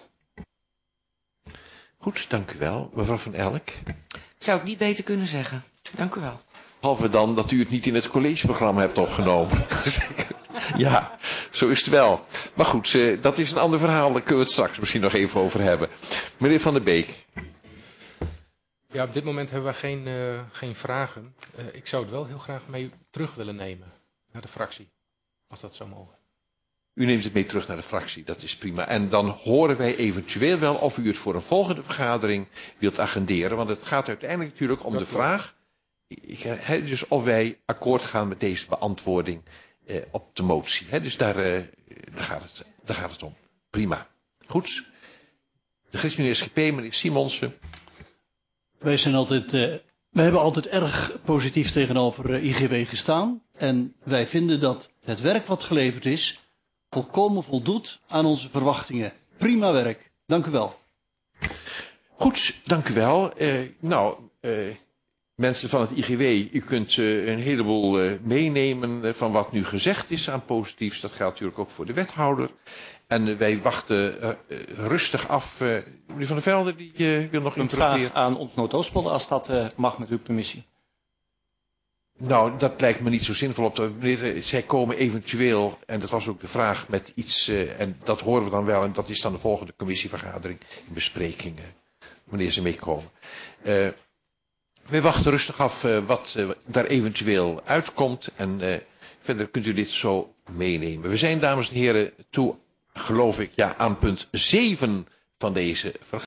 Goed, dank u wel. Mevrouw van Elk. Ik zou het niet beter kunnen zeggen. Dank u wel. Behalve dan dat u het niet in het collegeprogramma hebt opgenomen. Ja, zo is het wel. Maar goed, uh, dat is een ander verhaal. Daar kunnen we het straks misschien nog even over hebben. Meneer Van der Beek. Ja, op dit moment hebben we geen, uh, geen vragen. Uh, ik zou het wel heel graag mee terug willen nemen naar de fractie. Als dat zou mogen. U neemt het mee terug naar de fractie, dat is prima. En dan horen wij eventueel wel of u het voor een volgende vergadering wilt agenderen. Want het gaat uiteindelijk natuurlijk om de vraag. He, dus of wij akkoord gaan met deze beantwoording eh, op de motie. He, dus daar, eh, daar, gaat het, daar gaat het om. Prima. Goed. De ChristenUnie S G P, meneer Simonsen. Wij zijn altijd, uh, wij hebben altijd erg positief tegenover uh, I G W gestaan. En wij vinden dat het werk wat geleverd is volkomen voldoet aan onze verwachtingen. Prima werk. Dank u wel. Goed, dank u wel. Uh, nou, uh, mensen van het I G W, u kunt uh, een heleboel uh, meenemen uh, van wat nu gezegd is aan positiefs. Dat geldt natuurlijk ook voor de wethouder. En uh, wij wachten uh, uh, rustig af. Uh, meneer Van der Velde, die uh, wil nog een vraag aan ons Noordoostpolder, als dat uh, mag met uw permissie. Nou, dat lijkt me niet zo zinvol op te... Meneer, zij komen eventueel, en dat was ook de vraag, met iets, uh, en dat horen we dan wel, en dat is dan de volgende commissievergadering in besprekingen, wanneer ze meekomen. Uh, wij wachten rustig af uh, wat uh, daar eventueel uitkomt, en uh, verder kunt u dit zo meenemen. We zijn, dames en heren, toe, geloof ik, ja, aan punt zeven van deze vergadering.